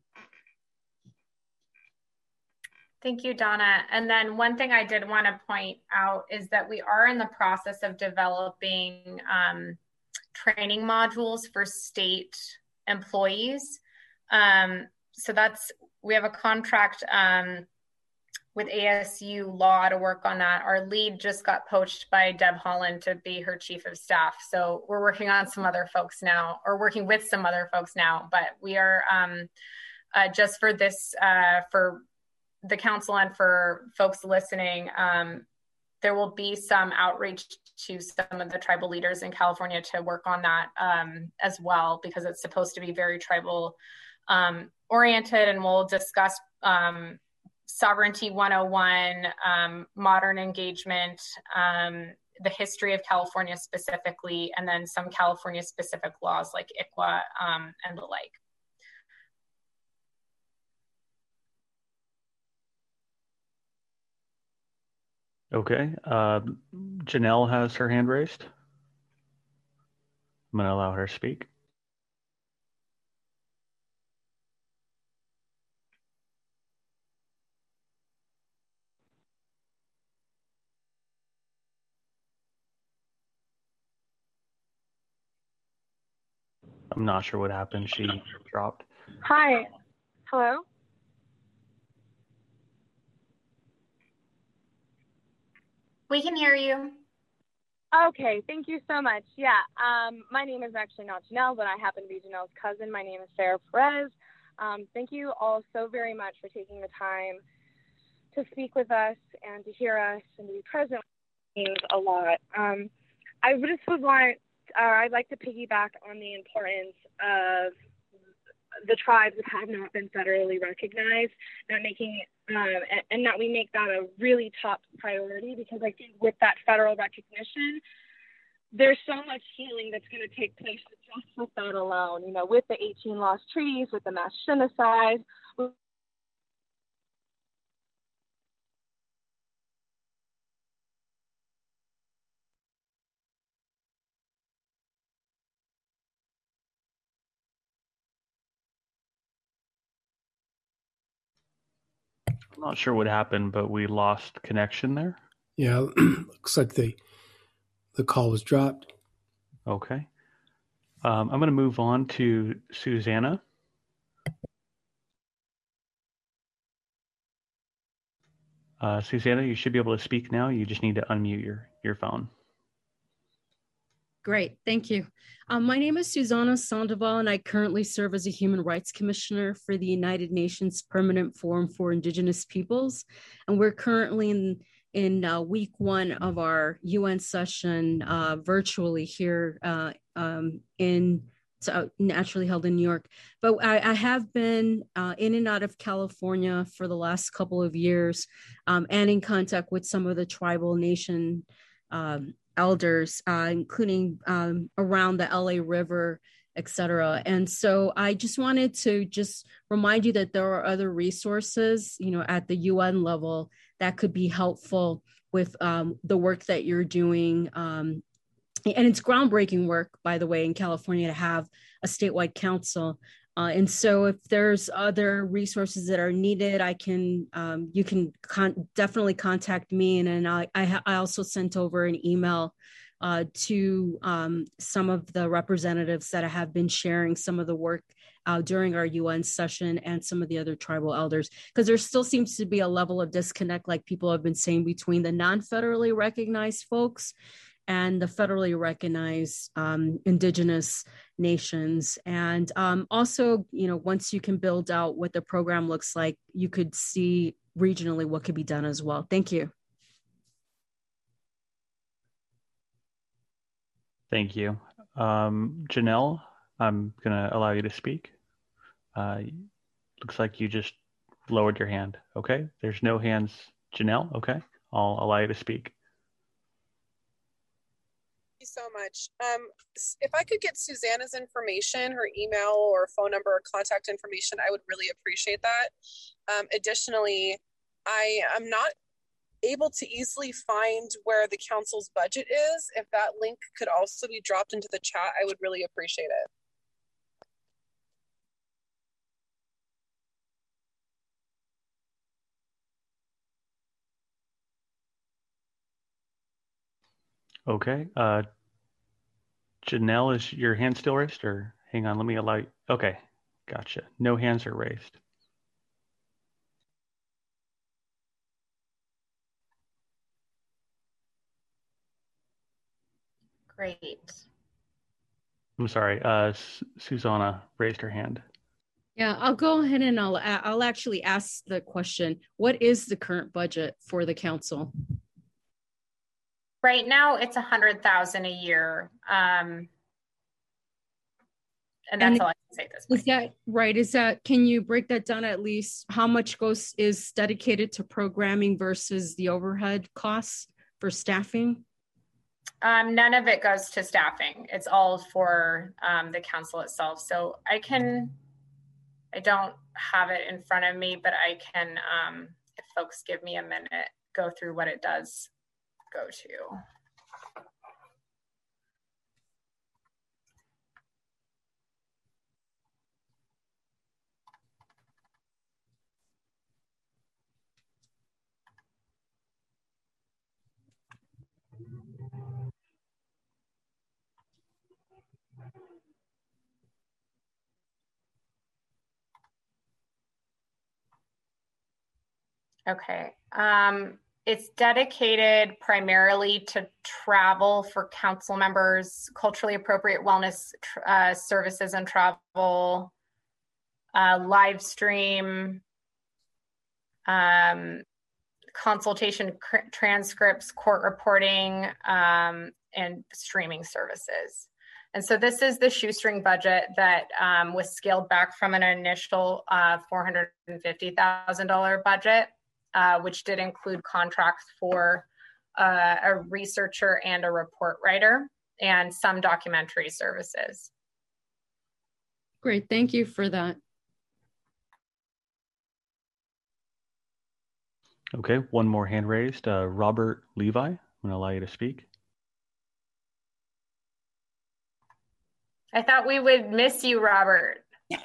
Thank you, Donna. And then one thing I did want to point out is that we are in the process of developing um, training modules for state employees. Um, so that's, we have a contract um, with A S U Law to work on that. Our lead just got poached by Deb Holland to be her chief of staff. So we're working on some other folks now, or working with some other folks now, but we are um, uh, just for this, uh, for the council and for folks listening, um, there will be some outreach to some of the tribal leaders in California to work on that um, as well, because it's supposed to be very tribal um, oriented, and we'll discuss um, Sovereignty one oh one, um, modern engagement, um, the history of California specifically, and then some California specific laws like I C W A um, and the like. Okay. Uh, Janelle has her hand raised. I'm going to allow her to speak. I'm not sure what happened. She dropped. Hi. Hello? We can hear you. Okay, thank you so much. Yeah, um, my name is actually not Janelle, but I happen to be Janelle's cousin. My name is Sarah Perez. Um, thank you all so very much for taking the time to speak with us and to hear us and to be present. It means a lot. Um, I just would want, uh, I'd like to piggyback on the importance of the tribes that have not been federally recognized, not making um, and, and that we make that a really top priority, because I think with that federal recognition, there's so much healing that's going to take place just with that alone. You know, with the eighteen lost treaties, with the mass genocide. With I'm not sure what happened, but we lost connection there. Yeah, looks like the the call was dropped. Okay. Um, I'm going to move on to Susanna. Uh, Susanna, you should be able to speak now. You just need to unmute your, your phone. Great, thank you. Um, my name is Susanna Sandoval, and I currently serve as a Human Rights Commissioner for the United Nations Permanent Forum for Indigenous Peoples. And we're currently in, in uh, week one of our U N session uh, virtually here uh, um, in, so naturally held in New York. But I, I have been uh, in and out of California for the last couple of years um, and in contact with some of the tribal nation um, elders, uh, including um, around the L A River, et cetera. And so I just wanted to just remind you that there are other resources, you know, at the U N level that could be helpful with um, the work that you're doing. Um, and it's groundbreaking work, by the way, in California to have a statewide council. Uh, and so if there's other resources that are needed, I can, um, you can con- definitely contact me. And then I, I, ha- I also sent over an email uh, to um, some of the representatives that have been sharing some of the work uh, during our U N session and some of the other tribal elders, because there still seems to be a level of disconnect, like people have been saying, between the non-federally recognized folks and the federally recognized um, indigenous nations. And um, also, you know, once you can build out what the program looks like, you could see regionally what could be done as well. Thank you. Thank you. Um, Janelle, I'm gonna allow you to speak. Uh, looks like you just lowered your hand. Okay, there's no hands, Janelle. Okay, I'll allow you to speak. you so much. Um, if I could get Susanna's information, her email or phone number or contact information, I would really appreciate that. Um, additionally, I am not able to easily find where the council's budget is. If that link could also be dropped into the chat, I would really appreciate it. Okay. Uh, Janelle, is your hand still raised, or hang on, let me allow you. Okay, gotcha. No hands are raised. Great. I'm sorry, uh, S- Susanna raised her hand. Yeah, I'll go ahead and I'll I'll actually ask the question. What is the current budget for the council? Right now, it's a hundred thousand a year, um, and that's And all I can say at this point. Is that right? Is that, can you break that down at least? How much goes is dedicated to programming versus the overhead costs for staffing? Um, none of it goes to staffing. It's all for um, the council itself. So I can, I don't have it in front of me, but I can, um, if folks give me a minute, go through what it does go to. Okay. Um, it's dedicated primarily to travel for council members, culturally appropriate wellness uh, services and travel, uh, live stream, um, consultation transcripts, court reporting, um, and streaming services. And so this is the shoestring budget that um, was scaled back from an initial uh, four hundred fifty thousand dollars budget, uh, which did include contracts for uh, a researcher and a report writer and some documentary services. Great, thank you for that. Okay, one more hand raised. Uh, Robert Levi, I'm going to allow you to speak. I thought we would miss you, Robert.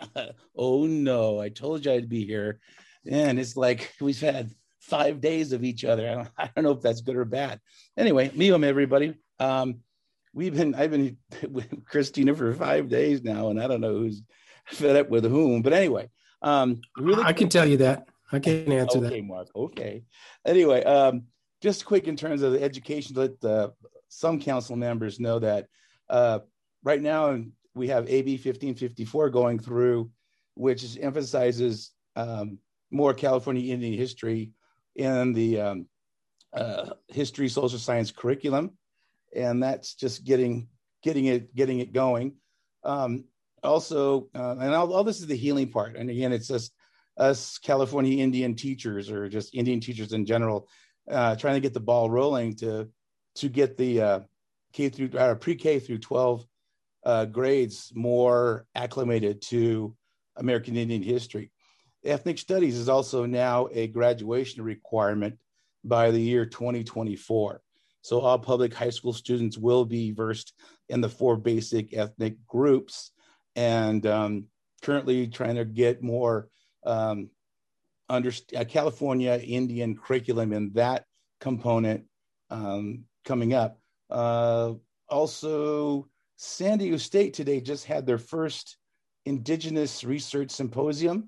Oh no, I told you I'd be here. And it's like we've had five days of each other. I don't, I don't know if that's good or bad. Anyway, Miom, everybody. Um, we've been, I've been with Christina for five days now, and I don't know who's fed up with whom. But anyway, um, really, I can tell you that. I can answer okay, that. Okay, Mark. Okay. Anyway, um, just quick in terms of the education, let uh, some council members know that uh, right now we have A B fifteen fifty-four going through, which is, emphasizes um, more California Indian history in the um, uh, history social science curriculum, and that's just getting getting it getting it going. Um, also, uh, and all, all this is the healing part, and again, it's just us California Indian teachers or just Indian teachers in general, uh, trying to get the ball rolling to to get the uh, K through uh, pre-K through twelve uh, grades more acclimated to American Indian history. Ethnic studies is also now a graduation requirement by the year twenty twenty-four. So all public high school students will be versed in the four basic ethnic groups, and um, currently trying to get more um, under uh, California Indian curriculum in that component um, coming up. Uh, also, San Diego State today just had their first Indigenous Research Symposium,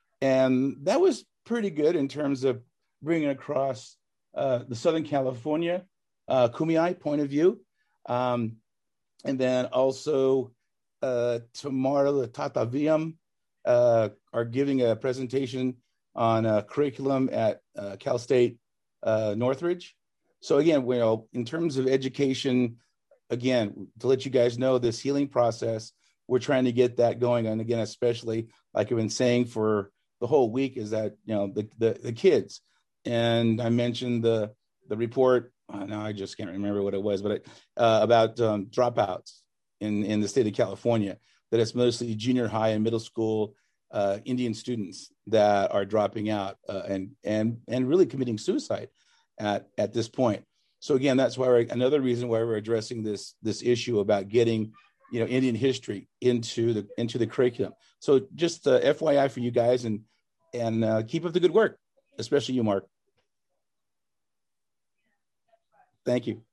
and that was pretty good in terms of bringing across uh, the Southern California uh, Kumeyaay point of view. Um, and then also uh, tomorrow, the Tataviam uh, are giving a presentation on uh, curriculum at uh, Cal State uh, Northridge. So again, you know, in terms of education, again, to let you guys know this healing process, we're trying to get that going. And again, especially like I've been saying for the whole week, is that, you know, the, the, the kids. And I mentioned the the report, uh, now I just can't remember what it was, but it, uh, about um, dropouts in, in the state of California, that it's mostly junior high and middle school uh, Indian students that are dropping out uh, and, and, and really committing suicide at, at this point. So again, that's why we're, another reason why we're addressing this, this issue about getting, you know, Indian history into the, into the curriculum. So just uh, F Y I for you guys, and, and uh, keep up the good work, especially you, Mark. Thank you.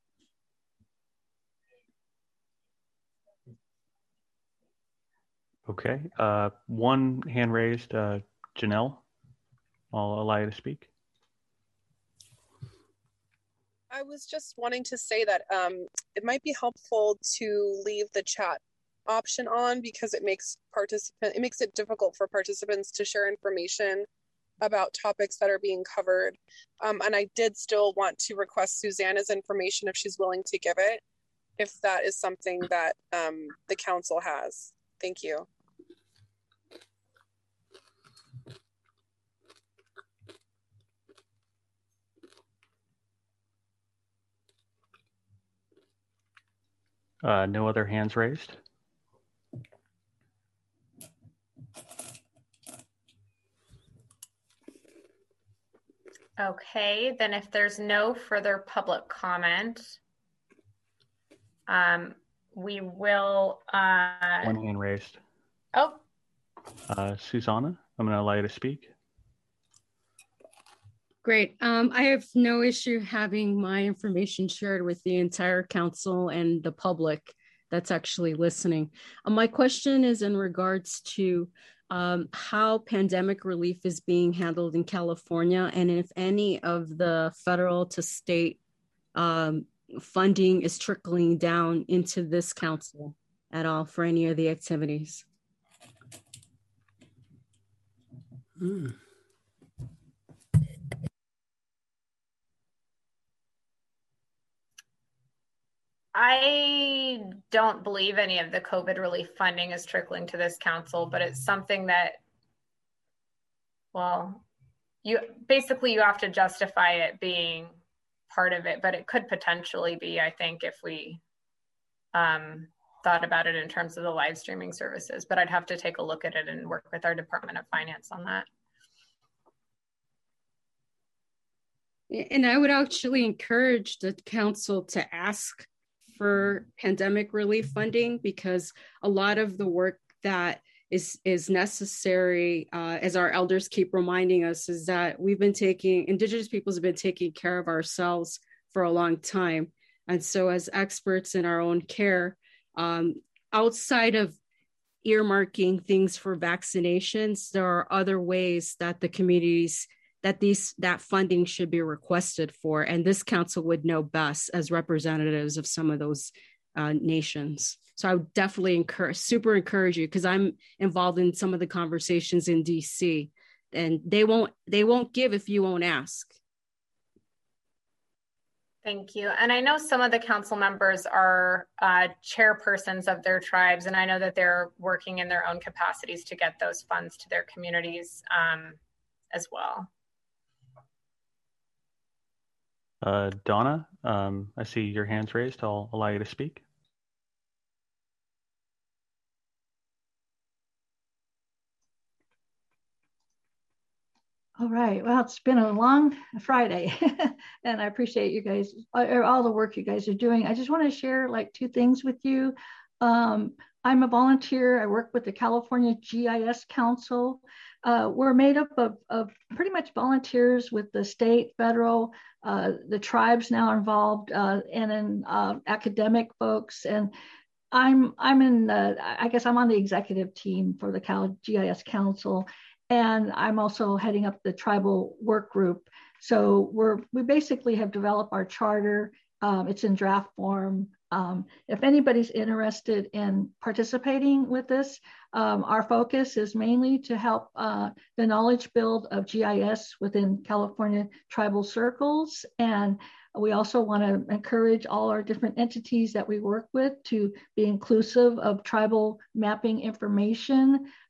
Okay, uh, one hand raised, uh, Janelle. I'll allow you to speak. I was just wanting to say that um, it might be helpful to leave the chat option on, because it makes participant it makes it difficult for participants to share information about topics that are being covered. Um, and I did still want to request Susanna's information if she's willing to give it, if that is something that um, the council has. Thank you. Uh, no other hands raised. Okay, then if there's no further public comment, um, we will. Uh... One hand raised. Oh. Uh, Susanna, I'm going to allow you to speak. Great. Um, I have no issue having my information shared with the entire council and the public that's actually listening. Uh, my question is in regards to um, how pandemic relief is being handled in California, and if any of the federal to state um, funding is trickling down into this council at all for any of the activities. Mm. I don't believe any of the COVID relief funding is trickling to this council, but it's something that, well, you basically you have to justify it being part of it, but it could potentially be, I think, if we um, thought about it in terms of the live streaming services, but I'd have to take a look at it and work with our Department of Finance on that. And I would actually encourage the council to ask for pandemic relief funding, because a lot of the work that is is necessary, uh, as our elders keep reminding us, is that we've been taking, Indigenous peoples have been taking care of ourselves for a long time. And so as experts in our own care, um, outside of earmarking things for vaccinations, there are other ways that the communities that these that funding should be requested for, and this council would know best as representatives of some of those uh, nations. So I would definitely encourage, super encourage you, because I'm involved in some of the conversations in D C, and they won't they won't give if you won't ask. Thank you. And I know some of the council members are uh, chairpersons of their tribes, and I know that they're working in their own capacities to get those funds to their communities um, as well. Uh, Donna, um, I see your hands raised. I'll allow you to speak. All right. Well, it's been a long Friday, and I appreciate you guys, all the work you guys are doing. I just want to share like two things with you. Um, I'm a volunteer. I work with the California G I S Council. Uh, we're made up of, of pretty much volunteers with the state, federal, uh, the tribes now involved, uh, and then uh, academic folks. And I'm I'm in, the, I guess I'm on the executive team for the Cal G I S Council, and I'm also heading up the tribal work group. So we're we basically have developed our charter. Um, it's in draft form. Um, if anybody's interested in participating with this, um, our focus is mainly to help uh, the knowledge build of G I S within California tribal circles. And we also want to encourage all our different entities that we work with to be inclusive of tribal mapping information.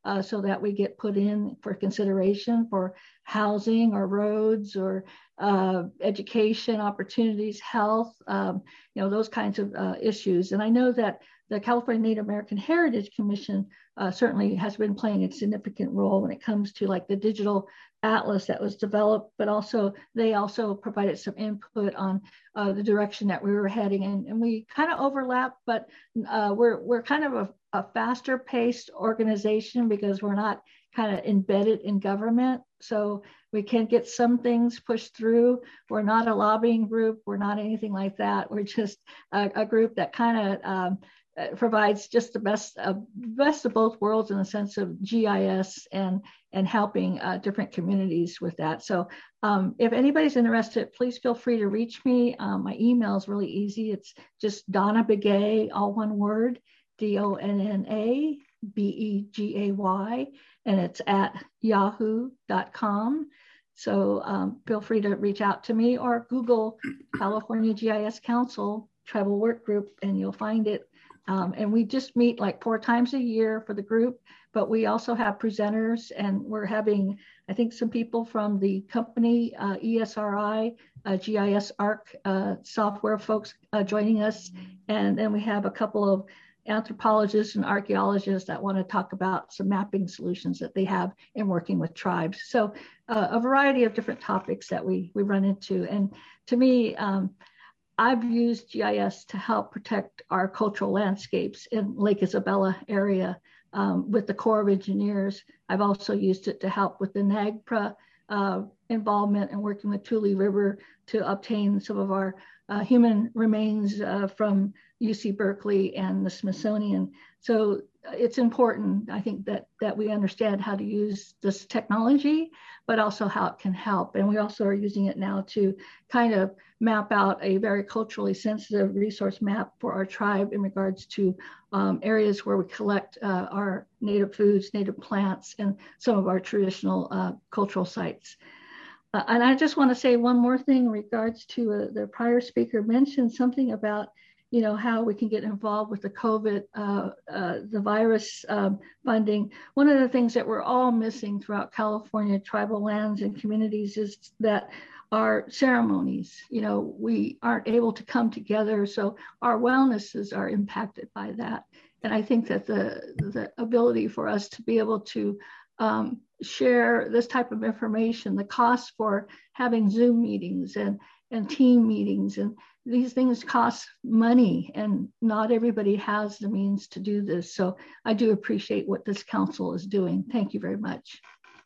uh, so that we get put in for consideration for housing or roads or uh, education opportunities, health, um, you know, those kinds of uh, issues. And I know that the California Native American Heritage Commission uh, certainly has been playing a significant role when it comes to like the digital atlas that was developed, but also they also provided some input on uh, the direction that we were heading in. And we kind of overlap, but uh, we're, we're kind of a, a faster paced organization because we're not kind of embedded in government. So we can get some things pushed through. We're not a lobbying group. We're not anything like that. We're just a, a group that kind of um, provides just the best of best of both worlds in the sense of G I S and and helping uh, different communities with that. So um, if anybody's interested, please feel free to reach me. Um, my email is really easy. It's just Donna Begay, all one word, D O N N A B E G A Y, and it's at yahoo dot com. So um, feel free to reach out to me or Google California G I S Council Tribal Work Group and you'll find it. Um, and we just meet like four times a year for the group, but we also have presenters and we're having, I think, some people from the company, uh, E S R I, uh, G I S ARC uh, software folks uh, joining us. And then we have a couple of anthropologists and archaeologists that want to talk about some mapping solutions that they have in working with tribes. So uh, a variety of different topics that we, we run into. And to me, um, I've used G I S to help protect our cultural landscapes in Lake Isabella area um, with the Corps of Engineers. I've also used it to help with the NAGPRA uh, involvement and working with Tule River to obtain some of our uh, human remains uh, from U C Berkeley and the Smithsonian. So it's important, I think, that that we understand how to use this technology, but also how it can help. And we also are using it now to kind of map out a very culturally sensitive resource map for our tribe in regards to um, areas where we collect uh, our native foods, native plants, and some of our traditional uh, cultural sites. Uh, and I just want to say one more thing in regards to uh, the prior speaker mentioned something about you know, how we can get involved with the COVID, uh, uh, the virus um, funding. One of the things that we're all missing throughout California tribal lands and communities is that our ceremonies, you know, we aren't able to come together. So our wellnesses are impacted by that. And I think that the, the ability for us to be able to um, share this type of information, the cost for having Zoom meetings and, and team meetings, and these things cost money and not everybody has the means to do this. So I do appreciate what this council is doing. Thank you very much.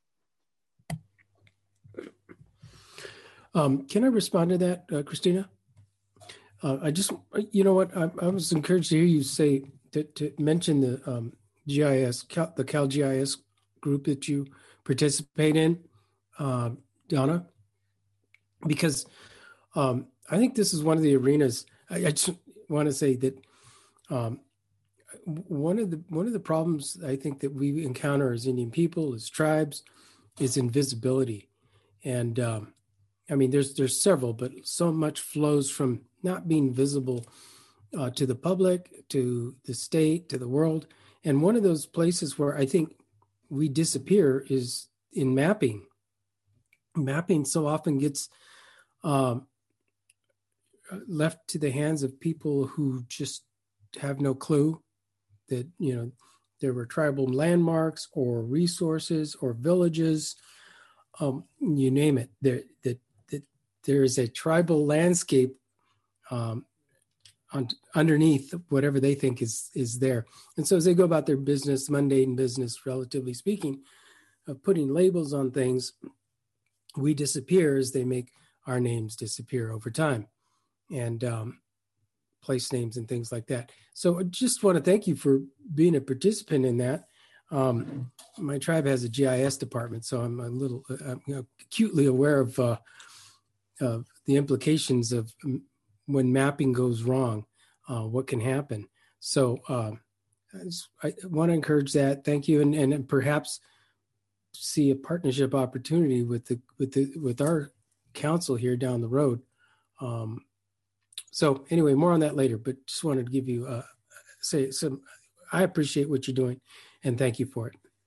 Um, can I respond to that, uh, Christina? Uh, I just, you know what, I, I was encouraged to hear you say, to, to mention the um, G I S, Cal, the Cal G I S group that you participate in, uh, Donna, because um, I think this is one of the arenas. I, I just want to say that um, one of the one of the problems I think that we encounter as Indian people, as tribes, is invisibility. And um, I mean, there's there's several, but so much flows from not being visible uh, to the public, to the state, to the world. And one of those places where I think we disappear is in mapping. Mapping so often gets um, left to the hands of people who just have no clue that, you know, there were tribal landmarks or resources or villages, um, you name it, there, that, that there is a tribal landscape um, on, underneath whatever they think is, is there. And so as they go about their business, mundane business, relatively speaking, of putting labels on things, we disappear as they make our names disappear over time, and um, place names and things like that. So I just want to thank you for being a participant in that. Um, my tribe has a G I S department, so I'm a little uh, you know, acutely aware of, uh, of the implications of when mapping goes wrong, uh, what can happen. So uh, I, just, I want to encourage that. Thank you, and, and perhaps see a partnership opportunity with the with the with our council here down the road. Um, so anyway, more on that later, but just wanted to give you uh, say some. I appreciate what you're doing, and thank you for it.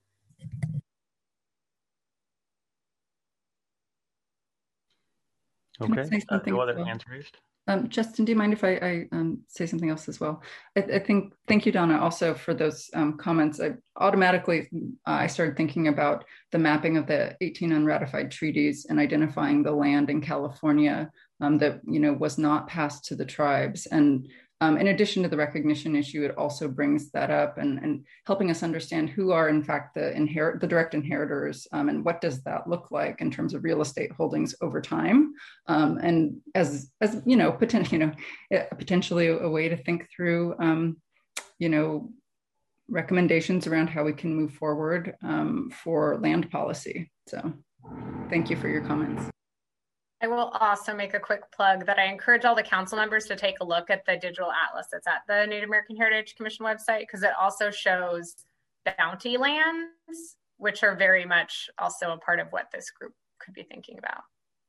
Okay. Uh, no other hands raised? Um, Justin, do you mind if I, I um, say something else as well? I, I think, thank you, Donna, also for those um, comments. I automatically, uh, I started thinking about the mapping of the eighteen unratified treaties and identifying the land in California um, that, you know, was not passed to the tribes. And um, in addition to the recognition issue, it also brings that up and, and helping us understand who are in fact the inherit, the direct inheritors, um, and what does that look like in terms of real estate holdings over time. Um, and as, as you know, potentially, you know, potentially a way to think through, um, you know, recommendations around how we can move forward um, for land policy. So thank you for your comments. I will also make a quick plug that I encourage all the council members to take a look at the digital atlas that's at the Native American Heritage Commission website, because it also shows bounty lands, which are very much also a part of what this group could be thinking about.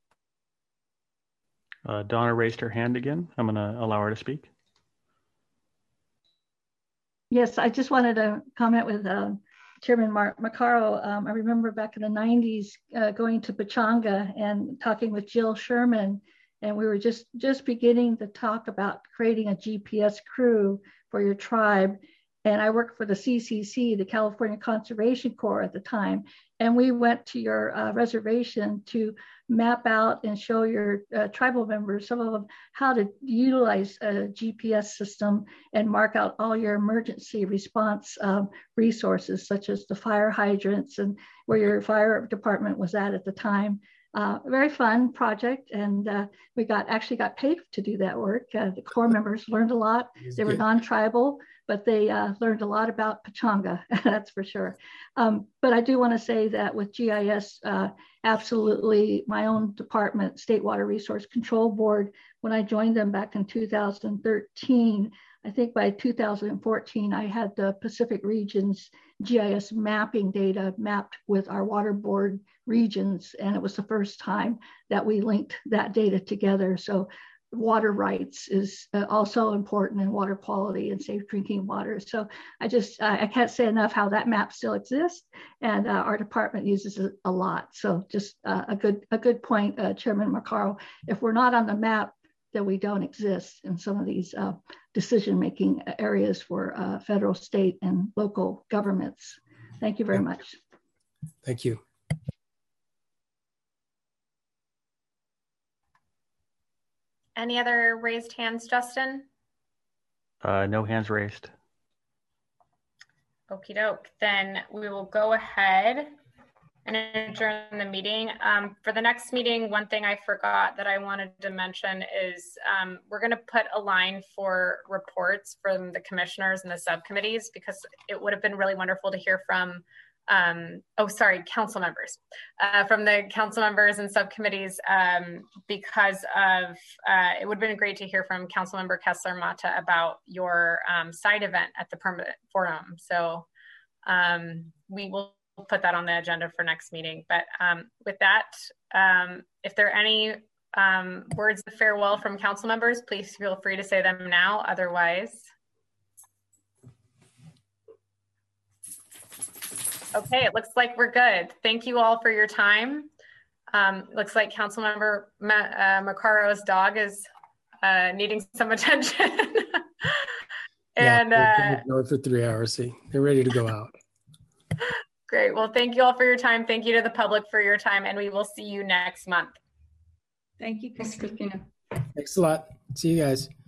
Uh, Donna raised her hand again. I'm going to allow her to speak. Yes, I just wanted to comment with uh, Chairman Mark Maccaro. Um, I remember back in the nineties uh, going to Pechanga and talking with Jill Sherman, and we were just, just beginning to talk about creating a G P S crew for your tribe. And I worked for the C C C, the California Conservation Corps at the time. And we went to your uh, reservation to map out and show your uh, tribal members, some of them, how to utilize a G P S system and mark out all your emergency response um, resources, such as the fire hydrants and where your fire department was at at the time. Uh, a very fun project, and uh, we got actually got paid to do that work. Uh, the Corps members learned a lot. They were non-tribal, but they uh, learned a lot about Pechanga, that's for sure. Um, but I do want to say that with G I S, uh, absolutely, my own department, State Water Resource Control Board, when I joined them back in two thousand thirteen, I think by two thousand fourteen, I had the Pacific regions G I S mapping data mapped with our water board regions. And it was the first time that we linked that data together. So water rights is uh, also important in water quality and safe drinking water. So I just, uh, I can't say enough how that map still exists, and uh, our department uses it a lot. So just uh, a good, a good point, uh, Chairman Maccaro. If we're not on the map, then we don't exist in some of these uh, decision-making areas for uh, federal, state, and local governments. Thank you very much. Thank you. Any other raised hands, Justin? Uh, no hands raised. Okie doke. Then we will go ahead and adjourn the meeting. Um, for the next meeting, one thing I forgot that I wanted to mention is um, we're going to put a line for reports from the commissioners and the subcommittees, because it would have been really wonderful to hear from um oh sorry council members uh from the council members and subcommittees, um because of uh it would have been great to hear from council member Kessler Mata about your um side event at the permanent forum. So um we will put that on the agenda for next meeting. But um with that, um if there are any um words of farewell from council members, please feel free to say them now. Otherwise, okay, it looks like we're good. Thank you all for your time. Um, looks like Councilmember Ma uh, Maccaro's dog is uh, needing some attention. and yeah, uh, uh, for three hours. See, they're ready to go out. Great. Well, thank you all for your time. Thank you to the public for your time, and we will see you next month. Thank you, Christina. Thanks a lot. See you guys.